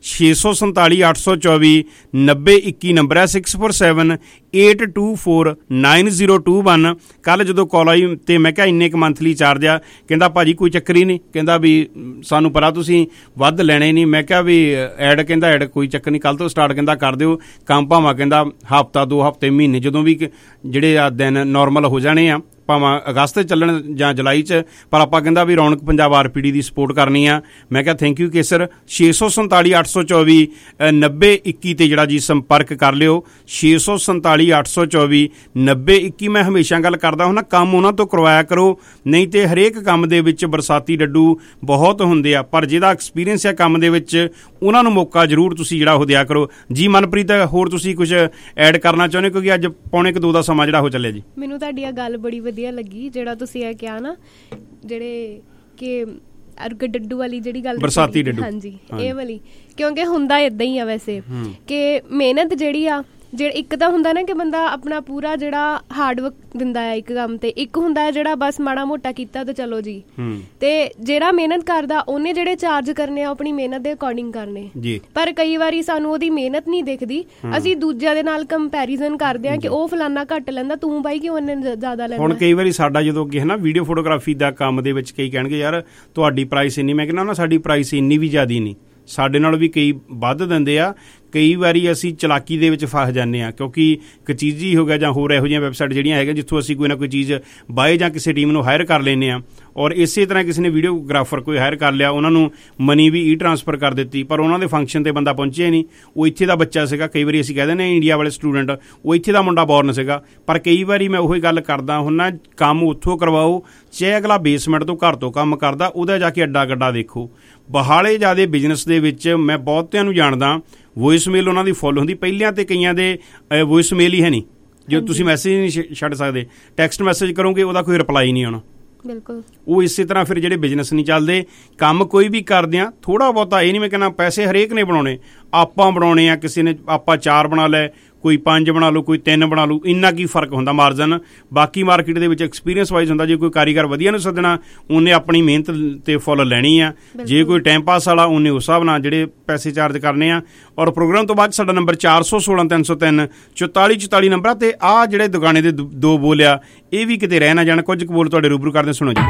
ਛੇ ਸੌ ਸੰਤਾਲੀ ਅੱਠ ਸੌ ਚੌਵੀ ਨੱਬੇ ਇੱਕੀ ਨੰਬਰ ਹੈ six four seven eight two four nine zero two one. ਕੱਲ੍ਹ ਜਦੋਂ ਕਾਲ ਆਈ ਅਤੇ ਮੈਂ ਕਿਹਾ ਇੰਨੇ ਕੁ ਮੰਥਲੀ ਚਾਰਜ ਆ, ਕਹਿੰਦਾ ਭਾਜੀ ਕੋਈ ਚੱਕਰ ਹੀ ਨਹੀਂ, ਕਹਿੰਦਾ ਵੀ ਸਾਨੂੰ ਪਤਾ ਤੁਸੀਂ ਵੱਧ ਲੈਣੇ ਨਹੀਂ। ਮੈਂ ਕਿਹਾ ਵੀ ਐਡ, ਕਹਿੰਦਾ ਐਡ ਕੋਈ ਚੱਕਰ ਨਹੀਂ, ਕੱਲ੍ਹ ਤੋਂ ਸਟਾਰਟ ਕਹਿੰਦਾ ਕਰ ਦਿਓ ਕੰਮ, ਭਾਵਾਂ ਕਹਿੰਦਾ ਹਫ਼ਤਾ ਦੋ ਹਫ਼ਤੇ ਮਹੀਨੇ ਜਦੋਂ ਵੀ ਜਿਹੜੇ ਆ ਦਿਨ ਨੋਰਮਲ ਹੋ ਜਾਣੇ ਆ, ਭਾਵਾਂ ਅਗਸਤ ਚੱਲਣ ਜਾਂ ਜੁਲਾਈ 'ਚ, ਪਰ ਆਪਾਂ ਕਹਿੰਦਾ ਵੀ Raunak Punjab R P D ਦੀ ਸਪੋਰਟ ਕਰਨੀ ਆ। ਮੈਂ ਕਿਹਾ ਥੈਂਕ ਯੂ ਕੇਸਰ। ਛੇ ਸੌ ਸੰਤਾਲੀ ਅੱਠ ਸੌ ਚੌਵੀ ਨੱਬੇ ਇੱਕੀ 'ਤੇ ਜਿਹੜਾ ਜੀ ਸੰਪਰਕ ਕਰ ਲਿਓ, ਛੇ ਸੌ ਸੰਤਾਲੀ ਅੱਠ ਸੌ ਚੌਵੀ ਨੱਬੇ ਇੱਕੀ। ਮੈਂ ਹਮੇਸ਼ਾ ਗੱਲ ਕਰਦਾ ਹੁੰਦਾ, ਕੰਮ ਉਹਨਾਂ ਤੋਂ ਕਰਵਾਇਆ ਕਰੋ, ਨਹੀਂ ਤਾਂ ਹਰੇਕ ਕੰਮ ਦੇ ਵਿੱਚ ਬਰਸਾਤੀ ਡੱਡੂ ਬਹੁਤ ਹੁੰਦੇ ਆ, ਪਰ ਜਿਹਦਾ ਐਕਸਪੀਰੀਅੰਸ ਹੈ ਕੰਮ ਦੇ ਵਿੱਚ ਉਹਨਾਂ ਨੂੰ ਮੌਕਾ ਜ਼ਰੂਰ ਤੁਸੀਂ ਜਿਹੜਾ ਉਹ ਦਿਆ ਕਰੋ। ਜੀ ਮਨਪ੍ਰੀਤ, ਹੋਰ ਤੁਸੀਂ ਕੁਝ ਐਡ ਕਰਨਾ ਚਾਹੁੰਦੇ, ਕਿਉਂਕਿ ਅੱਜ ਪੌਣੇ ਕੁ ਦੋ ਦਾ ਸਮਾਂ ਜਿਹੜਾ ਉਹ ਚੱਲਿਆ ਜੀ। ਮੈਨੂੰ ਤੁਹਾਡੀ ਆ ਗੱਲ ਬੜੀ ਵਧੀਆ ਲੱਗੀ ਜਿਹੜਾ ਤੁਸੀਂ ਇਹ ਕਿਹਾ ਨਾ, ਜਿਹੜੇ ਕਿ ਡੱਡੂ ਵਾਲੀ ਜਿਹੜੀ ਗੱਲ, ਬਰਸਾਤੀ ਡੱਡੂ, ਹਾਂਜੀ ਇਹ ਵਾਲੀ, ਕਿਉਂਕਿ ਹੁੰਦਾ ਏਦਾਂ ਹੀ ਆ ਵੈਸੇ ਕਿ ਮਿਹਨਤ ਜਿਹੜੀ ਆ, ਜਿਹੜਾ ਇੱਕ ਤਾਂ ਹੁੰਦਾ ਨਾ ਕਿ ਬੰਦਾ ਆਪਣਾ ਪੂਰਾ ਜਿਹੜਾ ਹਾਰਡ ਵਰਕ ਦਿੰਦਾ ਹੈ ਇੱਕ ਕੰਮ ਤੇ, ਇੱਕ ਹੁੰਦਾ ਹੈ ਜਿਹੜਾ ਬਸ ਮਾੜਾ ਮੋਟਾ ਕੀਤਾ ਤੇ ਚਲੋ ਜੀ। ਤੇ ਜਿਹੜਾ ਮਿਹਨਤ ਕਰਦਾ ਉਹਨੇ ਜਿਹੜੇ ਚਾਰਜ ਕਰਨੇ ਆ ਆਪਣੀ ਮਿਹਨਤ ਦੇ ਅਕੋਰਡਿੰਗ ਕਰਨੇ, ਪਰ ਕਈ ਵਾਰੀ ਸਾਨੂੰ ਉਹਦੀ ਮਿਹਨਤ ਨਹੀਂ ਦਿਖਦੀ, ਅਸੀਂ ਦੂਜਿਆਂ ਦੇ ਨਾਲ ਕੰਪੈਰੀਜ਼ਨ ਕਰਦੇ ਹਾਂ ਕਿ ਉਹ ਫਲਾਨਾ ਘੱਟ ਲੈਂਦਾ, ਤੂੰ ਬਾਈ ਕਿਉਂ ਇੰਨੇ ਜ਼ਿਆਦਾ ਲੈਂਦਾ। ਹੁਣ ਕਈ ਵਾਰੀ ਸਾਡਾ ਜਦੋਂ ਅੱਗੇ ਹੈ ਨਾ ਵੀਡੀਓ ਫੋਟੋਗ੍ਰਾਫੀ ਦਾ ਕੰਮ ਦੇ ਵਿੱਚ ਕਈ ਕਹਿਣਗੇ ਯਾਰ ਤੁਹਾਡੀ ਪ੍ਰਾਈਸ ਇੰਨੀ, ਮੈਂ ਕਹਿੰਦਾ ਨਾ ਸਾਡੀ ਪ੍ਰਾਈਸ ਇੰਨੀ ਵੀ ਜ਼ਿਆਦਾ ਨਹੀਂ, ਸਾਡੇ ਨਾਲ ਵੀ ਕਈ ਵੱਧ ਦਿੰਦੇ ਆ। ਕਈ ਵਾਰੀ ਅਸੀਂ ਚਲਾਕੀ ਦੇ ਵਿੱਚ ਫਸ ਜਾਂਦੇ ਹਾਂ, ਕਿਉਂਕਿ ਕਚੀਜੀ ਹੋ ਗਿਆ ਜਾਂ ਹੋਰ ਇਹੋ ਜਿਹੀਆਂ ਵੈਬਸਾਈਟ ਜਿਹੜੀਆਂ ਹੈਗੀਆਂ ਜਿੱਥੋਂ ਅਸੀਂ ਕੋਈ ਨਾ ਕੋਈ ਚੀਜ਼ ਬਾਏ ਜਾਂ ਕਿਸੇ ਟੀਮ ਨੂੰ ਹਾਇਰ ਕਰ ਲੈਂਦੇ ਹਾਂ, ਔਰ ਇਸੇ ਤਰ੍ਹਾਂ ਕਿਸੇ ਨੇ ਵੀਡੀਓਗ੍ਰਾਫਰ ਕੋਈ ਹਾਇਰ ਕਰ ਲਿਆ, ਉਹਨਾਂ ਨੂੰ ਮਨੀ ਵੀ ਈ ਟਰਾਂਸਫਰ ਕਰ ਦਿੱਤੀ, ਪਰ ਉਹਨਾਂ ਦੇ ਫੰਕਸ਼ਨ 'ਤੇ ਬੰਦਾ ਪਹੁੰਚਿਆ ਨਹੀਂ, ਉਹ ਇੱਥੇ ਦਾ ਬੱਚਾ ਸੀਗਾ। ਕਈ ਵਾਰੀ ਅਸੀਂ ਕਹਿ ਦਿੰਦੇ ਹਾਂ ਇੰਡੀਆ ਵਾਲੇ ਸਟੂਡੈਂਟ, ਉਹ ਇੱਥੇ ਦਾ ਮੁੰਡਾ ਬੋਰਨ ਸੀਗਾ, ਪਰ ਕਈ ਵਾਰੀ ਮੈਂ ਉਹੀ ਗੱਲ ਕਰਦਾ ਹੁੰਦਾ, ਕੰਮ ਉੱਥੋਂ ਕਰਵਾਓ, ਚਾਹੇ ਅਗਲਾ ਬੇਸਮੈਂਟ ਤੋਂ ਘਰ ਤੋਂ ਕੰਮ ਕਰਦਾ, ਉਹਦਾ ਜਾ ਕੇ ਅੱਡਾ ਗੱਡਾ ਦੇਖੋ। ਬਾਹਲੇ ਜ਼ਿਆਦਾ ਬਿਜ਼ਨਸ ਦੇ ਵਿੱਚ ਮੈਂ ਬਹੁਤਿਆਂ ਨੂੰ ਜਾਣਦਾ, ਵੋਇਸ ਮੇਲ ਉਹਨਾਂ ਦੀ ਫੁੱਲ ਹੁੰਦੀ, ਪਹਿਲਿਆਂ ਤੇ ਕਈਆਂ ਦੇ ਵੋਇਸ ਮੇਲ ਹੀ ਹੈ ਨਹੀਂ, ਜੋ ਤੁਸੀਂ ਮੈਸੇਜ ਨਹੀਂ ਛੱਡ ਸਕਦੇ, ਟੈਕਸਟ ਮੈਸੇਜ ਕਰੋਗੇ ਉਹਦਾ ਕੋਈ ਰਿਪਲਾਈ ਨਹੀਂ ਆਉਣਾ। ਬਿਲਕੁਲ ਉਹ ਇਸੇ ਤਰ੍ਹਾਂ ਫਿਰ ਜਿਹੜੇ ਬਿਜ਼ਨਸ ਨਹੀਂ ਚੱਲਦੇ। ਕੰਮ ਕੋਈ ਵੀ ਕਰਦੇ ਆ ਥੋੜ੍ਹਾ ਬਹੁਤਾ, ਇਹ ਨਹੀਂ ਮੈਂ ਕਹਿੰਦਾ ਪੈਸੇ ਹਰੇਕ ਨੇ ਬਣਾਉਣੇ, ਆਪਾਂ ਬਣਾਉਣੇ ਆ, ਕਿਸੇ ਨੇ ਆਪਾਂ ਚਾਰ ਬਣਾ ਲਏ, ਕੋਈ ਪੰਜ ਬਣਾ ਲਓ, ਕੋਈ ਤਿੰਨ ਬਣਾ ਲਓ, ਇੰਨਾ ਕੀ ਫਰਕ ਹੁੰਦਾ ਮਾਰਜਨ। ਬਾਕੀ ਮਾਰਕੀਟ ਦੇ ਵਿੱਚ ਐਕਸਪੀਰੀਅੰਸ ਵਾਈਜ਼ ਹੁੰਦਾ, ਜੇ ਕੋਈ ਕਾਰੀਗਰ ਵਧੀਆ ਨੂੰ ਸੱਦਣਾ ਉਹਨੇ ਆਪਣੀ ਮਿਹਨਤ ਤੇ ਫੁੱਲ ਲੈਣੀ ਆ, ਜੇ ਕੋਈ ਟਾਈਮ ਪਾਸ ਵਾਲਾ ਉਹਨੇ ਉਸ ਹਿਸਾਬ ਨਾਲ ਜਿਹੜੇ ਪੈਸੇ ਚਾਰਜ ਕਰਨੇ ਆ। ਔਰ ਪ੍ਰੋਗਰਾਮ ਤੋਂ ਬਾਅਦ ਸਾਡਾ ਨੰਬਰ ਚਾਰ ਸੌ ਸੋਲਾਂ ਤਿੰਨ ਸੌ ਤਿੰਨ ਚੁਤਾਲੀ ਚੁਤਾਲੀ ਨੰਬਰ ਆ। ਤੇ ਆਹ ਜਿਹੜੇ ਦੁਕਾਨੇ ਦੇ ਦੋ ਬੋਲਿਆ ਇਹ ਵੀ ਕਿਤੇ ਰਹਿ ਨਾ ਜਾਣ, ਕੁਝ ਕੁ ਬੋਲ ਤੁਹਾਡੇ ਰੂਬਰੂ ਕਰਦੇ, ਸੁਣੋ ਜੀ।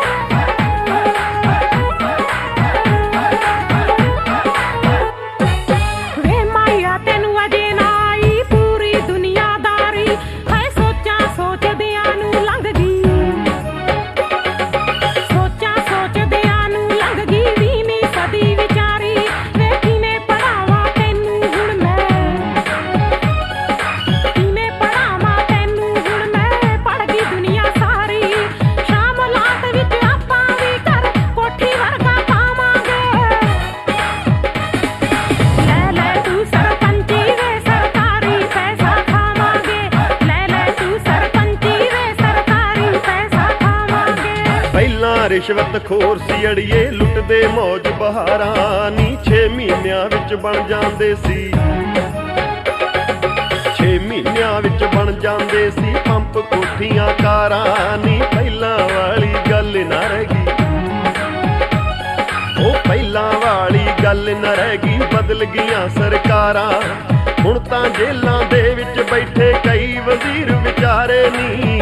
ਰਿਸ਼ਵਤ ਖੋਰ ਸੀ ਅੜੀਏ, ਲੁੱਟਦੇ ਮੌਜ ਬਹਾਰਾਂ ਨੀ, ਛੇ ਮਹੀਨਿਆਂ ਵਿੱਚ ਬਣ ਜਾਂਦੇ ਸੀ, ਛੇ ਮਹੀਨਿਆਂ ਵਿੱਚ ਬਣ ਜਾਂਦੇ ਸੀ ਪੰਪ ਕੋਠੀਆਂ ਕਾਰਾਂ ਨੀ, ਪਹਿਲਾਂ ਵਾਲੀ ਗੱਲ ਨਾ ਰਹਿ ਗਈ, ਉਹ ਪਹਿਲਾਂ ਵਾਲੀ ਗੱਲ ਨਾ ਰਹਿ ਗਈ, ਬਦਲ ਗਈਆਂ ਸਰਕਾਰਾਂ, ਹੁਣ ਤਾਂ ਜੇਲਾਂ ਦੇ ਵਿੱਚ ਬੈਠੇ ਕਈ ਵਜ਼ੀਰ ਵਿਚਾਰੇ ਨੀ,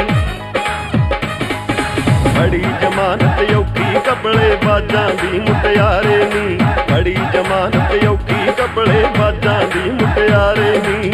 ਬੜੀ ਜ਼ਮਾਨਤ ਔਖੀ ਕੱਪੜੇ ਬਾਜਾਂ ਦੀ ਮੁਟਿਆਰੇ ਨੀ, ਬੜੀ ਜ਼ਮਾਨਤ ਔਖੀ ਕੱਪੜੇ ਬਾਜਾਂ ਦੀ ਮੁਟਿਆਰੇ ਨੀ।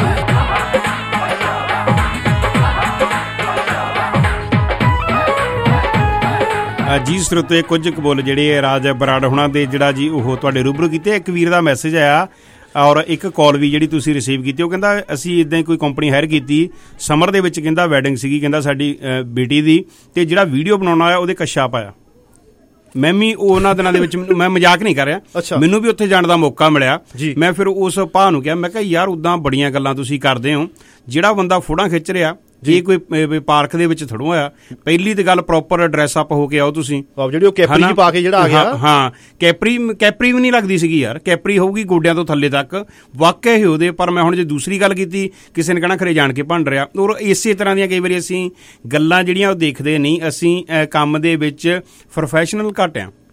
ਜੀ ਸਰੋਤੇ, ਕੁਝ ਕੁ ਬੋਲ ਜਿਹੜੇ ਰਾਜ ਬਰਾੜ ਹੁਣਾਂ ਦੇ ਜਿਹੜਾ ਜੀ ਉਹ ਤੁਹਾਡੇ ਰੂਬਰੂ ਕੀਤੇ। ਇੱਕ ਵੀਰ ਦਾ ਮੈਸੇਜ ਆਇਆ ਔਰ ਇੱਕ ਕਾਲ ਵੀ ਜਿਹੜੀ ਤੁਸੀਂ ਰਿਸੀਵ ਕੀਤੀ, ਉਹ ਕਹਿੰਦਾ ਅਸੀਂ ਇੱਦਾਂ ਹੀ ਕੋਈ ਕੰਪਨੀ ਹਾਇਰ ਕੀਤੀ, ਸਮਰ ਦੇ ਵਿੱਚ ਕਹਿੰਦਾ ਵੈਡਿੰਗ ਸੀਗੀ, ਕਹਿੰਦਾ ਸਾਡੀ ਬੇਟੀ ਦੀ, ਅਤੇ ਜਿਹੜਾ ਵੀਡੀਓ ਬਣਾਉਣਾ ਆਇਆ ਉਹਦੇ ਕੱਛਾ ਪਾਇਆ। ਮੈਂ ਵੀ ਉਹਨਾਂ ਦਿਨਾਂ ਦੇ ਵਿੱਚ, ਮੈਂ ਮਜ਼ਾਕ ਨਹੀਂ ਕਰ ਰਿਹਾ, ਮੈਨੂੰ ਵੀ ਉੱਥੇ ਜਾਣ ਦਾ ਮੌਕਾ ਮਿਲਿਆ। ਮੈਂ ਫਿਰ ਉਸ ਭਾਅ ਨੂੰ ਕਿਹਾ, ਮੈਂ ਕਿਹਾ ਯਾਰ ਉੱਦਾਂ ਬੜੀਆਂ ਗੱਲਾਂ ਤੁਸੀਂ ਕਰਦੇ ਹੋ, ਜਿਹੜਾ ਬੰਦਾ ਫੋਟੋਆਂ ਖਿੱਚ ਰਿਹਾ, ਜੇ ਕੋਈ ਪਾਰਕ ਦੇ ਵਿੱਚ ਥੜੋਂ ਆਇਆ, ਪਹਿਲੀ ਤੇ ਗੱਲ ਪ੍ਰੋਪਰ ਡਰੈਸ ਅਪ ਹੋ ਕੇ ਆਓ ਤੁਸੀਂ, ਜਿਹੜੀ ਉਹ ਕੈਪਰੀ ਪਾ ਕੇ ਜਿਹੜਾ ਆ ਗਿਆ। ਹਾਂ, ਕੈਪਰੀ ਕੈਪਰੀ ਵੀ ਨਹੀਂ ਲੱਗਦੀ ਸੀਗੀ ਯਾਰ, ਕੈਪਰੀ ਹੋਊਗੀ ਗੋਡਿਆਂ ਤੋਂ ਥੱਲੇ ਤੱਕ, ਵਾਕਿਆ ਹੀ ਉਹਦੇ। ਪਰ ਮੈਂ ਹੁਣ ਜੇ ਦੂਸਰੀ ਗੱਲ ਕੀਤੀ, ਕਿਸੇ ਨੇ ਕਹਿਣਾ ਖਰੇ ਜਾਣ ਕੇ ਭੰਡ ਰਿਹਾ। ਔਰ ਇਸੇ ਤਰ੍ਹਾਂ ਦੀਆਂ ਕਈ ਵਾਰੀ ਅਸੀਂ ਗੱਲਾਂ ਜਿਹੜੀਆਂ ਉਹ ਦੇਖਦੇ ਨਹੀਂ, ਅਸੀਂ ਕੰਮ ਦੇ ਵਿੱਚ ਪ੍ਰੋਫੈਸ਼ਨਲ ਘੱਟ ਆ।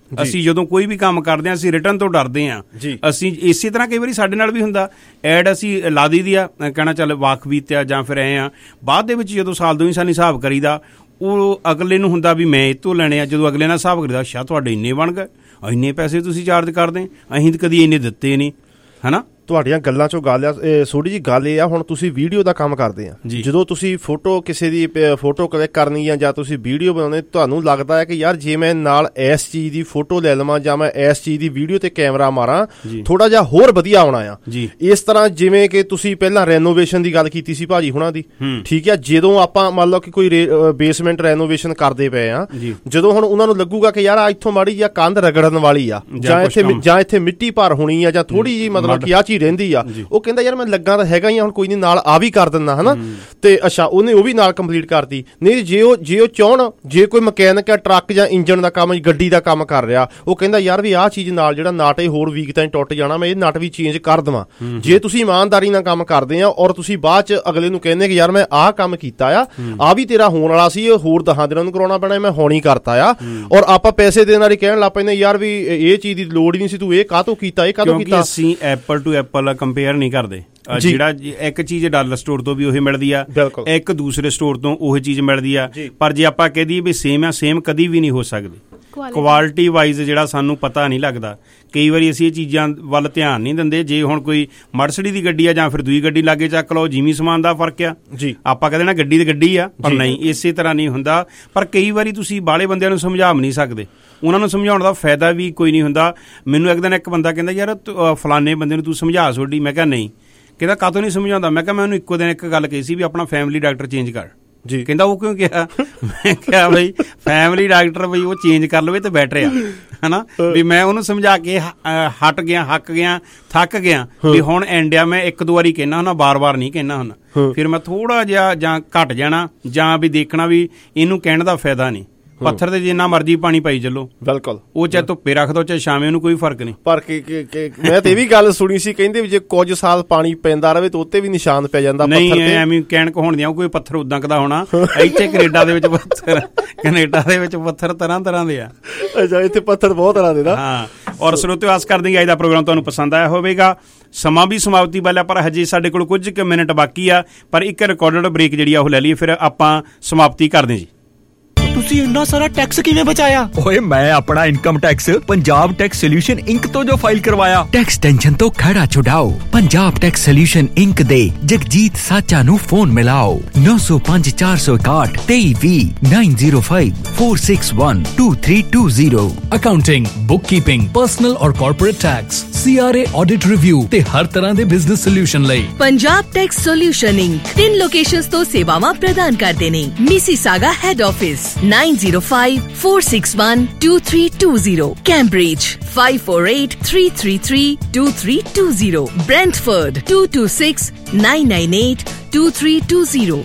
ਅਸੀਂ ਜਦੋਂ ਕੋਈ ਵੀ ਕੰਮ ਕਰਦੇ ਹਾਂ ਅਸੀਂ ਰਿਟਰਨ ਤੋਂ ਡਰਦੇ ਹਾਂ। ਅਸੀਂ ਇਸੇ ਤਰ੍ਹਾਂ ਕਈ ਵਾਰੀ ਸਾਡੇ ਨਾਲ ਵੀ ਹੁੰਦਾ, ਐਡ ਅਸੀਂ ਲਾ ਦੀ ਦੀ ਆ, ਕਹਿਣਾ ਚੱਲ ਵਾਕਫੀਤ ਆ ਜਾਂ ਫਿਰ ਐਂ ਆ, ਬਾਅਦ ਦੇ ਵਿੱਚ ਜਦੋਂ ਸਾਲ ਦੋ ਹੀ ਸਾਲ ਹਿਸਾਬ ਕਰੀਦਾ ਉਹ ਅਗਲੇ ਨੂੰ ਹੁੰਦਾ ਵੀ ਮੈਂ ਇਹ ਤੋਂ ਲੈਣੇ ਆ। ਜਦੋਂ ਅਗਲੇ ਨਾਲ ਹਿਸਾਬ ਕਰੀਦਾ ਅੱਛਾ ਤੁਹਾਡੇ ਇੰਨੇ ਬਣ ਗਏ, ਇੰਨੇ ਪੈਸੇ ਤੁਸੀਂ ਚਾਰਜ ਕਰਦੇ, ਅਸੀਂ ਤਾਂ ਕਦੀ ਇੰਨੇ ਦਿੱਤੇ ਨਹੀਂ, ਹੈ ਨਾ। ਤੁਹਾਡੀਆਂ ਗੱਲਾਂ ਚੋਂ ਗੱਲ ਆ ਥੋੜੀ ਜਿਹੀ ਗੱਲ ਇਹ ਆ, ਹੁਣ ਤੁਸੀਂ ਵੀਡੀਓ ਦਾ ਕੰਮ ਕਰਦੇ ਆ, ਜਦੋਂ ਤੁਸੀਂ ਫੋਟੋ ਕਿਸੇ ਦੀ ਫੋਟੋ ਕਲਿੱਕ ਕਰਨੀ ਆ ਜਾਂ ਤੁਸੀਂ ਵੀਡੀਓ ਬਣਾਉਣੇ, ਤੁਹਾਨੂੰ ਲੱਗਦਾ ਹੈ ਕਿ ਯਾਰ ਜੇ ਮੈਂ ਨਾਲ ਇਸ ਚੀਜ਼ ਦੀ ਫੋਟੋ ਲੈ ਲਵਾਂ ਜਾਂ ਮੈਂ ਇਸ ਚੀਜ਼ ਦੀ ਵੀਡੀਓ ਤੇ ਕੈਮਰਾ ਮਾਰਾਂ ਥੋੜਾ ਜਿਹਾ ਹੋਰ ਵਧੀਆ ਆਉਣਾ ਆ। ਇਸ ਤਰ੍ਹਾਂ ਜਿਵੇਂ ਕਿ ਤੁਸੀਂ ਪਹਿਲਾਂ ਰੈਨੋਵੇਸ਼ਨ ਦੀ ਗੱਲ ਕੀਤੀ ਸੀ ਭਾਜੀ ਹੁਣਾਂ ਦੀ, ਠੀਕ ਆ, ਜਦੋਂ ਆਪਾਂ ਮੰਨ ਲਓ ਕਿ ਕੋਈ ਬੇਸਮੈਂਟ ਰੈਨੋਵੇਸ਼ਨ ਕਰਦੇ ਪਏ ਆ, ਜਦੋਂ ਹੁਣ ਉਹਨਾਂ ਨੂੰ ਲੱਗੂਗਾ ਕਿ ਯਾਰ ਆ ਇੱਥੋਂ ਮਾੜੀ ਜਿਹੀ ਕੰਧ ਰਗੜਨ ਵਾਲੀ ਆ ਜਾਂ ਇੱਥੇ ਜਾਂ ਇੱਥੇ ਮਿੱਟੀ ਭਰ ਹੋਣੀ ਆ ਜਾਂ ਥੋੜੀ ਜਿਹੀ ਮਤਲਬ ਕਿ ਆ ਰਹਿੰਦੀ ਆ, ਉਹ ਕਹਿੰਦਾ ਯਾਰ ਮੈਂ ਲੱਗਾ ਤਾਂ ਹੈਗਾ ਹੀ ਆ, ਹੁਣ ਕੋਈ ਨਹੀਂ ਨਾਲ ਆ ਵੀ ਕਰ ਦਿੰਦਾ, ਹਨਾ। ਤੇ ਅੱਛਾ ਉਹਨੇ ਉਹ ਵੀ ਨਾਲ ਕੰਪਲੀਟ ਕਰਤੀ। ਨਹੀਂ ਜੇ ਉਹ ਜੇ ਉਹ ਚਾਹਣ, ਜੇ ਕੋਈ ਮਕੈਨਿਕ ਆ ਟਰੱਕ ਜਾਂ ਇੰਜਨ ਦਾ ਕੰਮ, ਗੱਡੀ ਦਾ ਕੰਮ ਕਰ ਰਿਹਾ, ਉਹ ਕਹਿੰਦਾ ਯਾਰ ਵੀ ਆਹ ਚੀਜ਼ ਨਾਲ ਜਿਹੜਾ ਨਟ ਇਹ ਹੋਰ ਵੀਕ ਤਾਂ ਟੁੱਟ ਜਾਣਾ, ਮੈਂ ਇਹ ਨਟ ਵੀ ਚੇਂਜ ਕਰ ਦੇਵਾਂ। ਜੇ ਤੁਸੀਂ ਇਮਾਨਦਾਰੀ ਨਾਲ ਕੰਮ ਕਰਦੇ ਆ ਔਰ ਤੁਸੀਂ ਬਾਅਦ ਚ ਅਗਲੇ ਨੂੰ ਕਹਿੰਦੇ ਕਿ ਯਾਰ ਮੈਂ ਆਹ ਕੰਮ ਕੀਤਾ ਆ, ਆ ਵੀ ਤੇਰਾ ਹੋਣ ਵਾਲਾ ਸੀ, ਇਹ ਹੋਰ ਦਸਾਂ ਦਿਨਾਂ ਨੂੰ ਕਰਾਉਣਾ ਪੈਣਾ, ਮੈਂ ਹੁਣ ਹੀ ਕਰਤਾ ਆ, ਔਰ ਆਪਾਂ ਪੈਸੇ ਦੇਣ ਵਾਲੀ ਕਹਿਣ ਲੱਗ ਪੈਂਦੇ ਯਾਰ ਵੀ ਇਹ ਚੀਜ਼ ਦੀ ਲੋੜ ਹੀ ਨਹੀਂ ਸੀ, ਤੂੰ ਇਹ ਕਾਹਤੋਂ ਕੀਤਾ, ਇਹ ਕਾਹਤੋਂ ਕੀਤਾ। ਅਸੀਂ ਐਪਲ ਟੂ ਐਪਲ ਕੰਪੇਅਰ ਨਹੀਂ ਕਰਦੇ। ਜਿਹੜਾ ਇੱਕ ਚੀਜ਼ ਡਾਲਰ ਸਟੋਰ ਤੋਂ ਵੀ ਉਹੀ ਮਿਲਦੀ ਆ, ਇੱਕ ਦੂਸਰੇ ਸਟੋਰ ਤੋਂ ਉਹੀ ਚੀਜ਼ ਮਿਲਦੀ ਆ, ਪਰ ਜੇ ਆਪਾਂ ਕਹਿ ਦਈਏ ਵੀ ਸੇਮ ਆ, ਸੇਮ ਕਦੀ ਵੀ ਨਹੀਂ ਹੋ ਸਕਦੀ। ਕੁਆਲਿਟੀ ਵਾਈਜ਼ ਜਿਹੜਾ ਸਾਨੂੰ ਪਤਾ ਨਹੀਂ ਲੱਗਦਾ, ਕਈ ਵਾਰੀ ਅਸੀਂ ਇਹ ਚੀਜ਼ਾਂ ਵੱਲ ਧਿਆਨ ਨਹੀਂ ਦਿੰਦੇ। ਜੇ ਹੁਣ ਕੋਈ ਮਰਸਡੀ ਦੀ ਗੱਡੀ ਆ ਜਾਂ ਫਿਰ ਦੂਜੀ ਗੱਡੀ ਲਾਗੇ ਚੱਕ ਲਓ, ਜਿਮੀ ਸਮਾਨ ਦਾ ਫਰਕ ਆ, ਆਪਾਂ ਕਹਿੰਦੇ ਨਾ ਗੱਡੀ ਤੇ ਗੱਡੀ ਆ, ਪਰ ਨਹੀਂ, ਇਸੇ ਤਰ੍ਹਾਂ ਨਹੀਂ ਹੁੰਦਾ। ਪਰ ਕਈ ਵਾਰੀ ਤੁਸੀਂ ਬਾਹਲੇ ਬੰਦਿਆਂ ਨੂੰ ਸਮਝਾ ਵੀ ਨਹੀਂ ਸਕਦੇ, ਉਹਨਾਂ ਨੂੰ ਸਮਝਾਉਣ ਦਾ ਫਾਇਦਾ ਵੀ ਕੋਈ ਨਹੀਂ ਹੁੰਦਾ। ਮੈਨੂੰ ਇੱਕ ਦਿਨ ਇੱਕ ਬੰਦਾ ਕਹਿੰਦਾ ਯਾਰ ਫਲਾਣੇ ਬੰਦੇ ਨੂੰ ਤੂੰ ਸਮਝਾ ਛੋਡੀ, ਮੈਂ ਕਿਹਾ ਨਹੀਂ। ਕਹਿੰਦਾ ਕਾਹਤੋਂ ਨਹੀਂ ਸਮਝਾਉਂਦਾ, ਮੈਂ ਕਿਹਾ ਮੈਂ ਉਹਨੂੰ ਇੱਕੋ ਦਿਨ ਇੱਕ ਗੱਲ ਕਹੀ ਸੀ ਵੀ ਆਪਣਾ ਫੈਮਿਲੀ ਡਾਕਟਰ ਚੇਂਜ ਕਰ ਜੀ। ਕਹਿੰਦਾ ਉਹ ਕਿਉਂ ਕਿਹਾ, ਮੈਂ ਕਿਹਾ ਬਈ ਫੈਮਿਲੀ ਡਾਕਟਰ ਬਈ ਉਹ ਚੇਂਜ ਕਰ ਲਵੇ ਤੇ ਬੈਟਰ ਆ, ਹਨਾ। ਵੀ ਮੈਂ ਉਹਨੂੰ ਸਮਝਾ ਕੇ ਹਟ ਗਿਆ, ਹੱਕ ਗਿਆ, ਥੱਕ ਗਿਆ ਵੀ ਹੁਣ ਇੰਡੀਆ ਮੈਂ ਇੱਕ ਦੋ ਵਾਰੀ ਕਹਿਣਾ ਹੁੰਦਾ, ਬਾਰ ਬਾਰ ਨਹੀਂ ਕਹਿਣਾ ਹੁੰਦਾ। ਫਿਰ ਮੈਂ ਥੋੜਾ ਜਿਹਾ ਜਾਂ ਘਟ ਜਾਣਾ ਜਾਂ ਵੀ ਦੇਖਣਾ ਵੀ ਇਹਨੂੰ ਕਹਿਣ ਦਾ ਫਾਇਦਾ ਨਹੀਂ। ਪੱਥਰ ਤੇ ਜਿੰਨਾ ਮਰਜੀ ਪਾਣੀ ਪਾਈ ਚੱਲੋ, ਬਿਲਕੁਲ, ਉਹ ਚਾਹੇ ਧੁੱਪੇ ਰੱਖ ਦੋ ਚਾਹੇ ਛਾਵੇਂ, ਉਹਨੂੰ ਕੋਈ ਫਰਕ ਨਹੀਂ। ਪਰ ਮੈਂ ਤੇ ਇਹ ਵੀ ਗੱਲ ਸੁਣੀ ਸੀ, ਕਹਿੰਦੇ ਵੀ ਜੇ ਕੁਝ ਸਾਲ ਪਾਣੀ ਪੈਂਦਾ ਰਹੇ ਤਾਂ ਉੱਤੇ ਵੀ ਨਿਸ਼ਾਨ ਪੈ ਜਾਂਦਾ। ਨਹੀਂ ਐਵੇਂ ਕਹਿਣ ਕਹਾਉਣ ਦੀਆਂ, ਕੋਈ ਪੱਥਰ ਉਦਾਂ ਕਦਾ ਹੋਣਾ। ਇੱਥੇ ਕੈਨੇਡਾ ਦੇ ਵਿੱਚ ਪੱਥਰ, ਕੈਨੇਡਾ ਦੇ ਵਿੱਚ ਪੱਥਰ ਤਰ੍ਹਾਂ ਤਰ੍ਹਾਂ ਦੇ ਆ। ਅੱਛਾ, ਇੱਥੇ ਪੱਥਰ ਬਹੁਤ ਤਰ੍ਹਾਂ ਦੇ ਨਾ। ਹਾਂ, ਔਰ ਸਰੋਤਿਓ ਆਸ ਕਰਦੇ ਹਾਂ ਅੱਜ ਦਾ ਪ੍ਰੋਗਰਾਮ ਤੁਹਾਨੂੰ ਪਸੰਦ ਆਇਆ ਹੋਵੇਗਾ। ਸਮਾਂ ਵੀ ਸਮਾਪਤੀ ਵਾਲਾ, ਪਰ ਹਜੇ ਸਾਡੇ ਕੋਲ ਕੁਝ ਕੁ ਮਿੰਟ ਬਾਕੀ ਆ, ਪਰ ਇੱਕ ਰਿਕਾਰਡਡ ਬ੍ਰੇਕ ਜਿਹੜੀ ਆ ਉਹ ਲੈ ਲਈਏ, ਫਿਰ ਆਪਾਂ ਸਮਾਪਤੀ ਕਰਦੇ ਜੀ। ਤੁਸੀਂ ਇੰਨਾ ਸਾਰਾ ਟੈਕਸ ਕਿਵੇਂ ਬਚਾਇਆ? ਓਏ ਮੈਂ ਆਪਣਾ income tax Punjab Tax Solution Inc ਤੋਂ ਜੋ ਫਾਈਲ ਕਰਵਾਇਆ। ਟੈਕਸ ਟੈਂਸ਼ਨ ਤੋਂ ਖੜਾ ਛੁਡਾਓ, ਪੰਜਾਬ ਟੈਕਸ ਸੋਲਿਊਸ਼ਨ ਇੰਕ ਦੇ ਜਗਜੀਤ ਸਾਚਾ ਨੂੰ ਫੋਨ ਮਿਲਾਓ ਨੌ ਸੌ ਪੰਜ ਚਾਰ ਸੌ ਇਕਾਹਠ ਤੇਈ ਵੀਹ nine zero five four six one two three two zero. Accounting, bookkeeping, personal ਔਰ corporate tax, C R A audit review ਤੇ ਹਰ ਤਰ੍ਹਾਂ ਦੇ ਬਿਜ਼ਨਸ ਸੋਲਿਊਸ਼ਨ ਲਈ ਪੰਜਾਬ ਟੈਕਸ ਸੋਲਿਊਸ਼ਨ ਇੰਕ ਤਿੰਨ ਲੋਕੇਸ਼ਨਸ ਤੋਂ ਸੇਵਾਵਾਂ ਪ੍ਰਦਾਨ ਕਰਦੇ ਨੇ। Mississauga head office nine zero five four six one two three two zero, Cambridge five four eight three three three two three two zero, Brantford two to six nine nine eight two three two zero.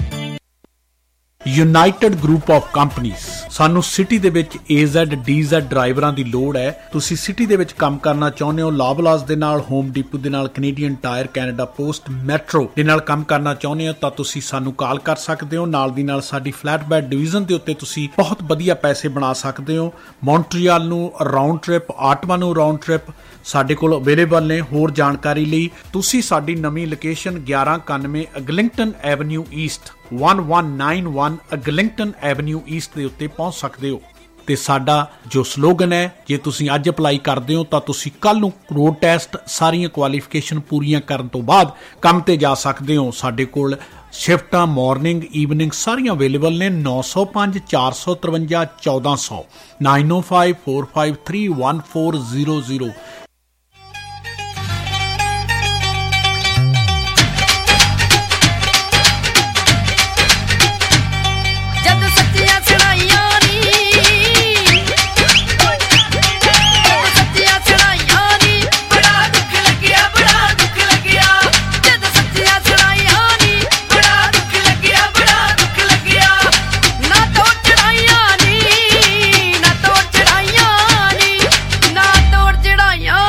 United Group of Companies. ਸਾਨੂੰ city ਦੇ ਵਿੱਚ ਏ Z D Z ਡਰਾਈਵਰਾਂ ਦੀ ਲੋੜ ਹੈ। ਤੁਸੀਂ city ਦੇ ਵਿੱਚ ਕੰਮ ਕਰਨਾ ਚਾਹੁੰਦੇ ਹੋ, ਲਾਬਲਾਸ ਦੇ ਨਾਲ, ਹੋਮ ਡਿਪੂ ਦੇ ਨਾਲ, Canadian Tire, Canada Post, Metro ਦੇ ਨਾਲ ਕੰਮ ਕਰਨਾ ਚਾਹੁੰਦੇ ਹੋ ਤਾਂ ਤੁਸੀਂ ਸਾਨੂੰ ਕਾਲ ਕਰ ਸਕਦੇ ਹੋ। ਨਾਲ ਦੀ ਨਾਲ ਸਾਡੀ ਫਲੈਟ ਬੈਡ ਡਿਵੀਜ਼ਨ ਦੇ ਉੱਤੇ ਤੁਸੀਂ ਬਹੁਤ ਵਧੀਆ ਪੈਸੇ ਬਣਾ ਸਕਦੇ ਹੋ। ਮੌਂਟਰੀਅਲ ਨੂੰ ਰਾਉਂਡ ਟ੍ਰਿਪ, ਆਟਵਾ ਨੂੰ ਰਾਉਂਡ ਟ੍ਰਿਪ ਸਾਡੇ ਕੋਲ ਅਵੇਲੇਬਲ ਨੇ। ਹੋਰ ਜਾਣਕਾਰੀ ਲਈ ਤੁਸੀਂ ਸਾਡੀ ਨਵੀਂ ਲੋਕੇਸ਼ਨ ਗਿਆਰਾਂ ਇਕਾਨਵੇਂ Eglinton Avenue East one one nine one Eglinton Avenue East ਦੇ ਉੱਤੇ ਪਹੁੰਚ ਸਕਦੇ ਹੋ। ਤੇ ਸਾਡਾ ਜੋ ਸਲੋਗਨ ਹੈ, ਜੇ ਤੁਸੀਂ ਅੱਜ ਅਪਲਾਈ ਕਰਦੇ ਹੋ ਤਾਂ ਤੁਸੀਂ ਕੱਲ ਨੂੰ ਰੋਡ ਟੈਸਟ ਸਾਰੀਆਂ ਕੁਆਲੀਫਿਕੇਸ਼ਨ ਪੂਰੀਆਂ ਕਰਨ ਤੋਂ ਬਾਅਦ ਕੰਮ ਤੇ ਜਾ ਸਕਦੇ ਹੋ। ਸਾਡੇ ਕੋਲ ਸ਼ਿਫਟਾਂ ਮਾਰਨਿੰਗ ਈਵਨਿੰਗ ਸਾਰੀਆਂ ਅਵੇਲੇਬਲ ਨੇ। ਨੌ ਸੌ ਪੰਜ ਚਾਰ ਸੌ ਤਰਵੰਜਾ ਚੌਦਾਂ ਸੌ nine o five four five three one four zero zero. ਚੜਾਈਆਂ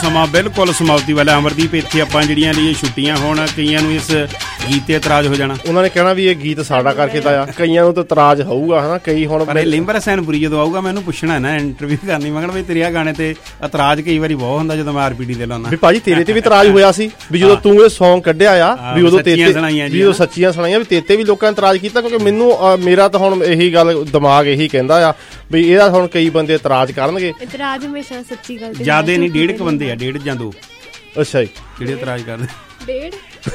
ਸਮਾਂ ਬਿਲਕੁਲ ਸਮਾਪਤੀ ਵਾਲਾ। ਅਮਰਦੀਪ, ਇੱਥੇ ਆਪਾਂ ਜਿਹੜੀਆਂ ਲਈ ਛੁੱਟੀਆਂ ਹੋਣ, ਕਈਆਂ ਨੂੰ ਇਸ ਗੀਤ ਤੇ ਇਤਰਾਜ਼ ਹੋ ਜਾਣਾ। ਉਹਨਾਂ ਨੇ ਕਹਿਣਾ ਵੀ ਇਹ ਗੀਤ ਸਾਡਾ ਕਰਕੇ ਤਾਂ ਆ, ਕਈਆਂ ਨੂੰ ਤਾਂ ਇਤਰਾਜ਼ ਹੋਊਗਾ ਹਨਾ। ਕਈ ਹੁਣ ਪਰ ਲਿੰਬਰ ਹਸੈਨਪੁਰੀ ਜਦੋਂ ਆਊਗਾ ਮੈਂ ਉਹਨੂੰ ਪੁੱਛਣਾ ਨਾ, ਇੰਟਰਵਿਊ ਕਰਨੀ, ਮੈਂ ਕਹਿਣਾ ਵੀ ਤੇਰੇ ਆ ਗਾਣੇ ਤੇ ਇਤਰਾਜ਼ ਕਈ ਵਾਰੀ ਬਹੁਤ ਹੁੰਦਾ ਜਦੋਂ ਮੈਂ ਆਰਪੀਡੀ ਤੇ ਲਾਉਣਾ। ਵੀ ਭਾਜੀ ਤੇਰੇ ਤੇ ਵੀ ਇਤਰਾਜ਼ ਹੋਇਆ ਸੀ ਵੀ ਜਦੋਂ ਤੂੰ ਇਹ ਸੌਂਗ ਕੱਢਿਆ ਆ ਵੀ ਉਦੋਂ ਤੇਤੇ ਵੀ ਉਦੋਂ ਸੱਚੀਆਂ ਸੁਣਾਈਆਂ ਵੀ ਤੇਤੇ ਵੀ ਲੋਕਾਂ ਨੇ ਇਤਰਾਜ਼ ਕੀਤਾ। ਕਿਉਂਕਿ ਮੈਨੂੰ ਮੇਰਾ ਤਾਂ ਹੁਣ ਇਹੀ ਗੱਲ ਦਿਮਾਗ ਇਹੀ ਕਹਿੰਦਾ ਆ ਵੀ ਇਹਦਾ ਹੁਣ ਕਈ ਬੰਦੇ ਇਤਰਾਜ਼ ਕਰਨਗੇ। ਇਤਰਾਜ਼ ਹਮੇਸ਼ਾ ਸੱਚੀ ਗੱਲ ਤੇ ਜ਼ਿਆਦੇ ਨਹੀਂ, ਡੇਢ ਕੁ ਬੰਦੇ ਆ, ਡੇਢ ਜਾਂ ਦੋ। ਅੱਛਾ ਜੀ, ਜਿਹੜੇ ਇਤਰਾਜ਼ ਕਰਦੇ। ਡੇਢ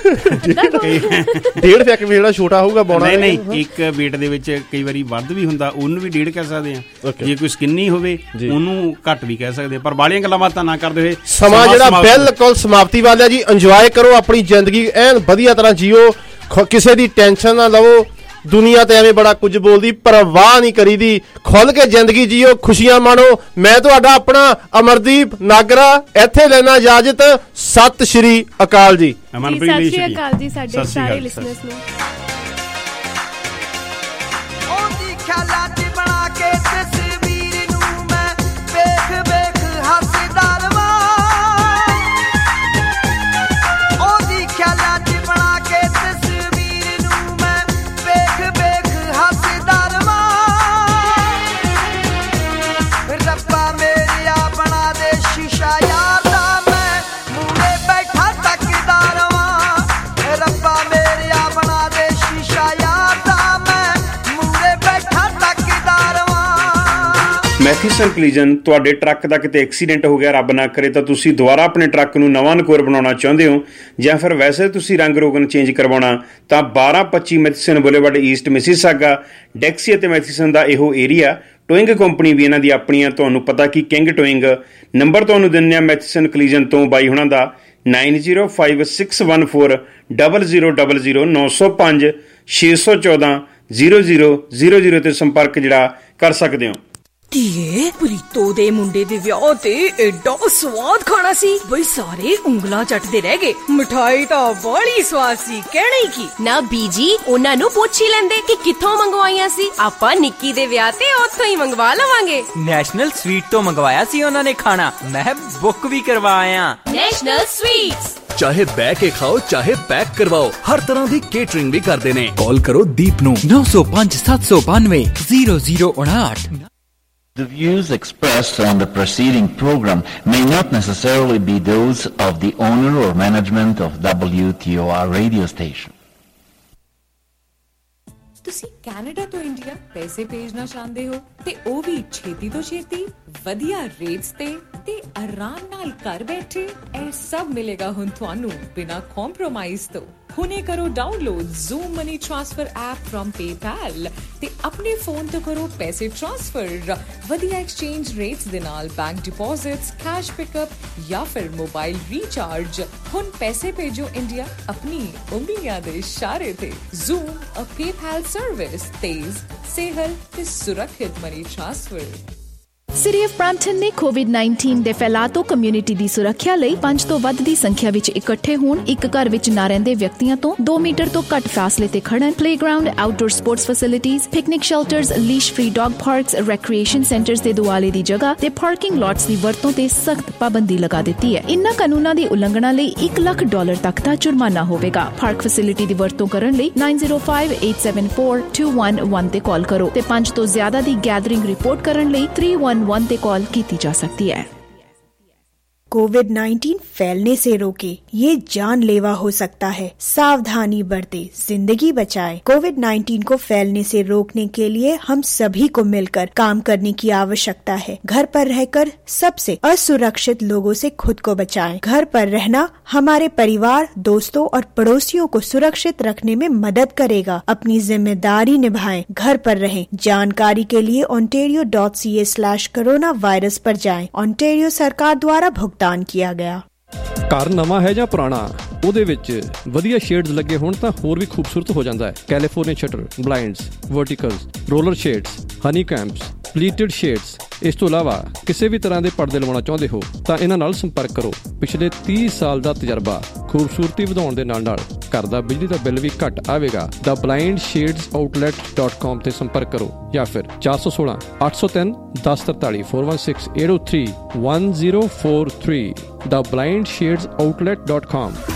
ਡੇਢ ਫੈਕ ਵੀ ਜਿਹੜਾ ਛੋਟਾ ਹੋਊਗਾ ਬੋਣਾ ਨਹੀਂ ਨਹੀਂ, ਇੱਕ ਬੀਟ ਦੇ ਵਿੱਚ ਕਈ ਵਾਰੀ ਵੱਧ ਵੀ ਹੁੰਦਾ, ਉਹਨੂੰ ਵੀ ਡੇਢ ਕਹਿ ਸਕਦੇ ਆ। ਜੇ ਕੋਈ ਸਕਿੰਨੀ ਹੋਵੇ ਉਹਨੂੰ ਘੱਟ ਵੀ ਕਹਿ ਸਕਦੇ, ਪਰ ਬਾਲੀਆਂ ਗੱਲਾਂ ਬਾਤਾਂ ਨਾ ਕਰਦੇ ਹੋਏ ਸਮਾਂ ਜਿਹੜਾ ਬਿਲਕੁਲ ਸਮਾਪਤੀ ਵਾਲਾ ਜੀ। ਇੰਜੋਏ ਕਰੋ ਆਪਣੀ ਜ਼ਿੰਦਗੀ, ਐਨ ਵਧੀਆ ਤਰ੍ਹਾਂ ਜੀਓ, ਕਿਸੇ ਦੀ ਟੈਨਸ਼ਨ ਨਾ ਲਵੋ। ਦੁਨੀਆ ਤੇ ਐਵੇਂ ਬੜਾ ਕੁਝ ਬੋਲਦੀ, ਪਰਵਾਹ ਨਹੀਂ ਕਰੀਦੀ, ਖੁੱਲ ਕੇ ਜ਼ਿੰਦਗੀ ਜੀਓ, ਖੁਸ਼ੀਆਂ ਮਾਣੋ। ਮੈਂ ਤੁਹਾਡਾ ਆਪਣਾ ਅਮਰਦੀਪ ਨਾਗਰਾ ਇੱਥੇ ਲੈਣਾ ਇਜਾਜ਼ਤ। ਸਤਿ ਸ਼੍ਰੀ ਅਕਾਲ ਜੀ। ਅਮਨਪ੍ਰੀਤ ਜੀ, ਸਤਿ ਸ਼੍ਰੀ ਅਕਾਲ ਜੀ ਸਾਡੇ ਸਾਰੇ ਲਿਸਨਰਸ ਨੂੰ। ਉਹਦੀ ਖਿਆਲਾਂ 'ਚ ਬਣਾ ਕੇ ਤਸਵੀਰ ਨੂੰ ਮੈਂ ਵੇਖ ਵੇਖ ਹੱਸਦਾ ਰਵਾਂ। ਉਹਦੀ ਖਿਆਲਾਂ 'ਚ ਬਣਾ ਕੇ ਤਸਵੀਰ ਨੂੰ ਮੈਂ ਵੇਖ ਵੇਖ ਹੱਸਦਾ ਰਵਾਂ। ਰੱਬਾ ਮੇਰਿਆ ਬਣਾ ਦੇ ਸ਼ੀਸ਼ਾ ਯਾਰ ਦਾ, ਮੈਂ ਮੂਹਰੇ ਬੈਠਾ ਤੱਕਦਾ ਰਵਾਂ। ਰੱਬਾ ਮੇਰਿਆ ਬਣਾ ਦੇ ਸ਼ੀਸ਼ਾ ਯਾਰ ਦਾ, ਮੈਂ ਮੂਹਰੇ ਬੈਠਾ ਤੱਕਦਾ ਰਵਾਂ। ਮੈਥੀਸਨ ਕਲੀਜਨ, ਤੁਹਾਡੇ ਟਰੱਕ ਦਾ ਕਿਤੇ ਐਕਸੀਡੈਂਟ ਹੋ ਗਿਆ, ਰੱਬ ਨਾ ਕਰੇ, ਤਾਂ ਤੁਸੀਂ ਦੁਬਾਰਾ ਆਪਣੇ ਟਰੱਕ ਨੂੰ ਨਵਾਂ ਨਕੋਰ ਬਣਾਉਣਾ ਚਾਹੁੰਦੇ ਹੋ, ਜਾਂ ਫਿਰ ਵੈਸੇ ਤੁਸੀਂ ਰੰਗ ਰੋਗਨ ਚੇਂਜ ਕਰਵਾਉਣਾ, ਤਾਂ ਬਾਰਾਂ ਪੱਚੀ Matheson Boulevard East Mississauga, Dixie ਅਤੇ ਮੈਥੀਸਨ ਦਾ ਇਹੋ ਏਰੀਆ। ਟੋਇੰਗ ਕੰਪਨੀ ਵੀ ਇਹਨਾਂ ਦੀ ਆਪਣੀਆਂ, ਤੁਹਾਨੂੰ ਪਤਾ ਕਿ ਕਿੰਗ ਟੋਇੰਗ। ਨੰਬਰ ਤੁਹਾਨੂੰ ਦਿੰਦੇ ਆ ਮੈਥੀਸਨ ਕਲੀਜਨ ਤੋਂ ਬਾਈ ਹੁਣਾਂ ਦਾ nine zero five six one four double zero double zero ਨੌ ਸੌ ਪੰਜ ਛੇ ਸੌ ਚੌਦਾਂ ਜ਼ੀਰੋ ਜ਼ੀਰੋ ਜ਼ੀਰੋ ਜ਼ੀਰੋ ਤੇ ਸੰਪਰਕ ਜਿਹੜਾ ਕਰ ਸਕਦੇ ਹੋ। ਧੀਏ, ਪ੍ਰੀਤੋ ਦੇ ਮੁੰਡੇ ਦੇ ਵਿਆਹ ਤੇ ਐਡਾ ਸਵਾਦ ਖਾਣਾ ਸੀ ਬਈ ਸਾਰੇ ਉਂਗਲਾਂ ਚੱਟਦੇ ਰਹਿ ਗਏ। ਮਿਠਾਈ ਤਾਂ ਬੜੀ ਸਵਾਦ ਸੀ, ਕਹਿਣਾ ਹੀ ਕੀ। ਨਾ ਬੀਜੀ, ਉਹਨਾਂ ਨੂੰ ਪੁੱਛ ਹੀ ਲੈਂਦੇ ਕਿ ਕਿੱਥੋਂ ਮੰਗਵਾਈਆਂ ਸੀ। ਆਪਾਂ ਨਿੱਕੀ ਦੇ ਵਿਆਹ ਤੇ ਉੱਥੋਂ ਹੀ ਮੰਗਵਾ ਲਵਾਂਗੇ। ਨੈਸ਼ਨਲ ਸਵੀਟ ਤੋਂ ਮੰਗਵਾਇਆ ਸੀ ਉਹਨਾਂ ਨੇ ਖਾਣਾ, ਮੈਂ ਬੁੱਕ ਵੀ ਕਰਵਾਇਆ। ਨੈਸ਼ਨਲ ਸਵੀਟਸ, ਚਾਹੇ ਬਹਿ ਕੇ ਖਾਓ ਚਾਹੇ ਪੈਕ ਕਰਵਾਓ, ਹਰ ਤਰ੍ਹਾਂ ਦੀ ਕੇਟਰਿੰਗ ਵੀ ਕਰਦੇ ਨੇ। ਕਾਲ ਕਰੋ ਦੀਪ ਨੂੰ ਨੌ ਸੌ ਪੰਜ ਸੱਤ ਸੌ ਬਾਨਵੇਂ ਜ਼ੀਰੋ ਜ਼ੀਰੋ ਉਨਾਹਠ। The views expressed on the preceding program may not necessarily be those of the owner or management of W T O R radio station. ਤੁਸੀਂ ਕੈਨੇਡਾ ਤੋਂ ਇੰਡੀਆ ਪੈਸੇ ਭੇਜਣਾ ਚਾਹੁੰਦੇ ਹੋ ਤੇ ਉਹ ਵੀ ਛੇਤੀ ਤੋਂ ਛੇਤੀ, ਵਧੀਆ ਰੇਟਸ ਤੇ ਤੇ ਆਰਾਮ ਨਾਲ ਘਰ ਬੈਠੇ। ਇਹ ਸਭ ਮਿਲੇਗਾ ਹੁਣ ਤੁਹਾਨੂੰ ਬਿਨਾਂ ਕੰਪਰੋਮਾਈਜ਼ ਤੋਂ। ਹੁਣੇ ਕਰੋ download Zoom money transfer app from PayPal ਤੇ ਆਪਣੇ ਫੋਨ ਤੋਂ ਕਰੋ ਪੈਸੇ ਟ੍ਰਾਂਸਫਰ ਵਧੀਆ ਐਕਸਚੇਂਜ ਰੇਟਸ ਦੇ ਨਾਲ, ਬੈਂਕ ਡਿਪੋਜ਼ਿਟਸ, ਕੈਸ਼ ਪਿਕਅਪ ਜਾਂ ਫਿਰ ਮੋਬਾਈਲ ਰੀਚਾਰਜ। ਹੁਣ ਪੈਸੇ ਭੇਜੋ ਇੰਡੀਆ ਆਪਣੀ ਉਂਗਲੀਆਂ ਦੇ ਇਸ਼ਾਰੇ ਤੇ। ਜ਼ੂਮ ਅ ਪੇਪੈਲ ਸਰਵਿਸ, ਤੇਜ਼, ਸੇਹਲ ਤੇ ਸੁਰੱਖਿਅਤ money transfer. City of Brampton ਨੇ ਕੋਵਿਡ ਨਾਈਨਟੀਨ ਦੇ ਫੈਲਾਅ ਤੋਂ ਕਮਿਊਨਿਟੀ ਦੀ ਸੁਰੱਖਿਆ ਲਈ ਪੰਜ ਤੋਂ ਵੱਧ ਦੀ ਸੰਖਿਆ ਵਿੱਚ ਇਕੱਠੇ ਹੋਣ, ਇੱਕ ਘਰ ਵਿੱਚ ਨਾ ਰਹਿੰਦੇ ਵਿਅਕਤੀਆਂ ਤੋਂ ਦੋ ਮੀਟਰ ਤੋਂ ਘੱਟ ਫਾਸਲੇ ਤੇ ਖੜਨ, playground, outdoor sports facilities, picnic shelters, leash free dog parks, recreation centres ਦੇ ਦੁਆਲੇ ਦੀ ਜਗ੍ਹਾ ਤੇ ਪਾਰਕਿੰਗ ਲਾਟਸ ਦੀ ਵਰਤੋਂ ਤੇ ਸਖਤ ਪਾਬੰਦੀ ਲਗਾ ਦਿੱਤੀ ਹੈ। ਇਨ੍ਹਾਂ ਕਾਨੂੰਨਾਂ ਦੀ ਉਲੰਘਣਾ ਲਈ ਇੱਕ ਲੱਖ ਡਾਲਰ ਤੱਕ ਦਾ ਜੁਰਮਾਨਾ ਹੋਵੇਗਾ। ਪਾਰਕ ਫੈਸਿਲਿਟੀ ਦੀ ਵਰਤੋਂ ਕਰਨ ਲਈ nine zero five eight seven four two one one ਤੇ ਕਾਲ ਕਰੋ ਤੇ ਪੰਜ ਤੋਂ ਜ਼ਿਆਦਾ ਦੀ ਗੈਦਰਿੰਗ ਰਿਪੋਰਟ ਕਰਨ ਲਈ ਥ੍ਰੀ ਵਨ ਵਨ ਤੇ ਕਾਲ की जा सकती है। कोविड नाइन्टीन फैलने से रोके, ये जानलेवा हो सकता है। सावधानी बरते, जिंदगी बचाए। कोविड नाइन्टीन को फैलने से रोकने के लिए हम सभी को मिलकर काम करने की आवश्यकता है। घर पर रहकर सबसे असुरक्षित लोगों से खुद को बचाएं। घर पर रहना हमारे परिवार, दोस्तों और पड़ोसियों को सुरक्षित रखने में मदद करेगा। अपनी जिम्मेदारी निभाएं, घर पर रहें। जानकारी के लिए ontario dot c a slash coronavirus पर जाएं। ontario सरकार द्वारा भुगतान किया गया। ਘਰ ਨਵਾਂ ਹੈ ਜਾਂ ਪੁਰਾਣਾ, ਉਹਦੇ ਵਿੱਚ ਵਧੀਆ ਸ਼ੇਡਸ ਲੱਗੇ ਹੋਣ ਤਾਂ ਹੋਰ ਵੀ ਖੂਬਸੂਰਤ ਹੋ ਜਾਂਦਾ ਹੈ। California shutter, blinds, verticals, roller shades, honey combs, pleated shades, ਇਸ ਤੋਂ ਇਲਾਵਾ ਕਿਸੇ ਵੀ ਤਰ੍ਹਾਂ ਦੇ ਪਰਦੇ ਲਵਾਉਣਾ ਚਾਹੁੰਦੇ ਹੋ ਤਾਂ ਇਹਨਾਂ ਨਾਲ ਸੰਪਰਕ ਕਰੋ। ਪਿਛਲੇ ਤੀਹ ਸਾਲ ਦਾ ਤਜਰਬਾ, ਖੂਬਸੂਰਤੀ ਵਧਾਉਣ ਦੇ ਨਾਲ ਨਾਲ ਘਰ ਦਾ ਬਿਜਲੀ ਦਾ ਬਿੱਲ ਵੀ ਘੱਟ ਆਵੇਗਾ। The blind shades outlet dot com ਤੇ ਸੰਪਰਕ ਕਰੋ ਜਾਂ ਫਿਰ ਚਾਰ ਸੌ ਸੋਲਾਂ ਅੱਠ ਸੌ ਤਿੰਨ ਦਸ ਤਰਤਾਲੀ four one six eight oh three one zero four three the blind shades outlet dot com।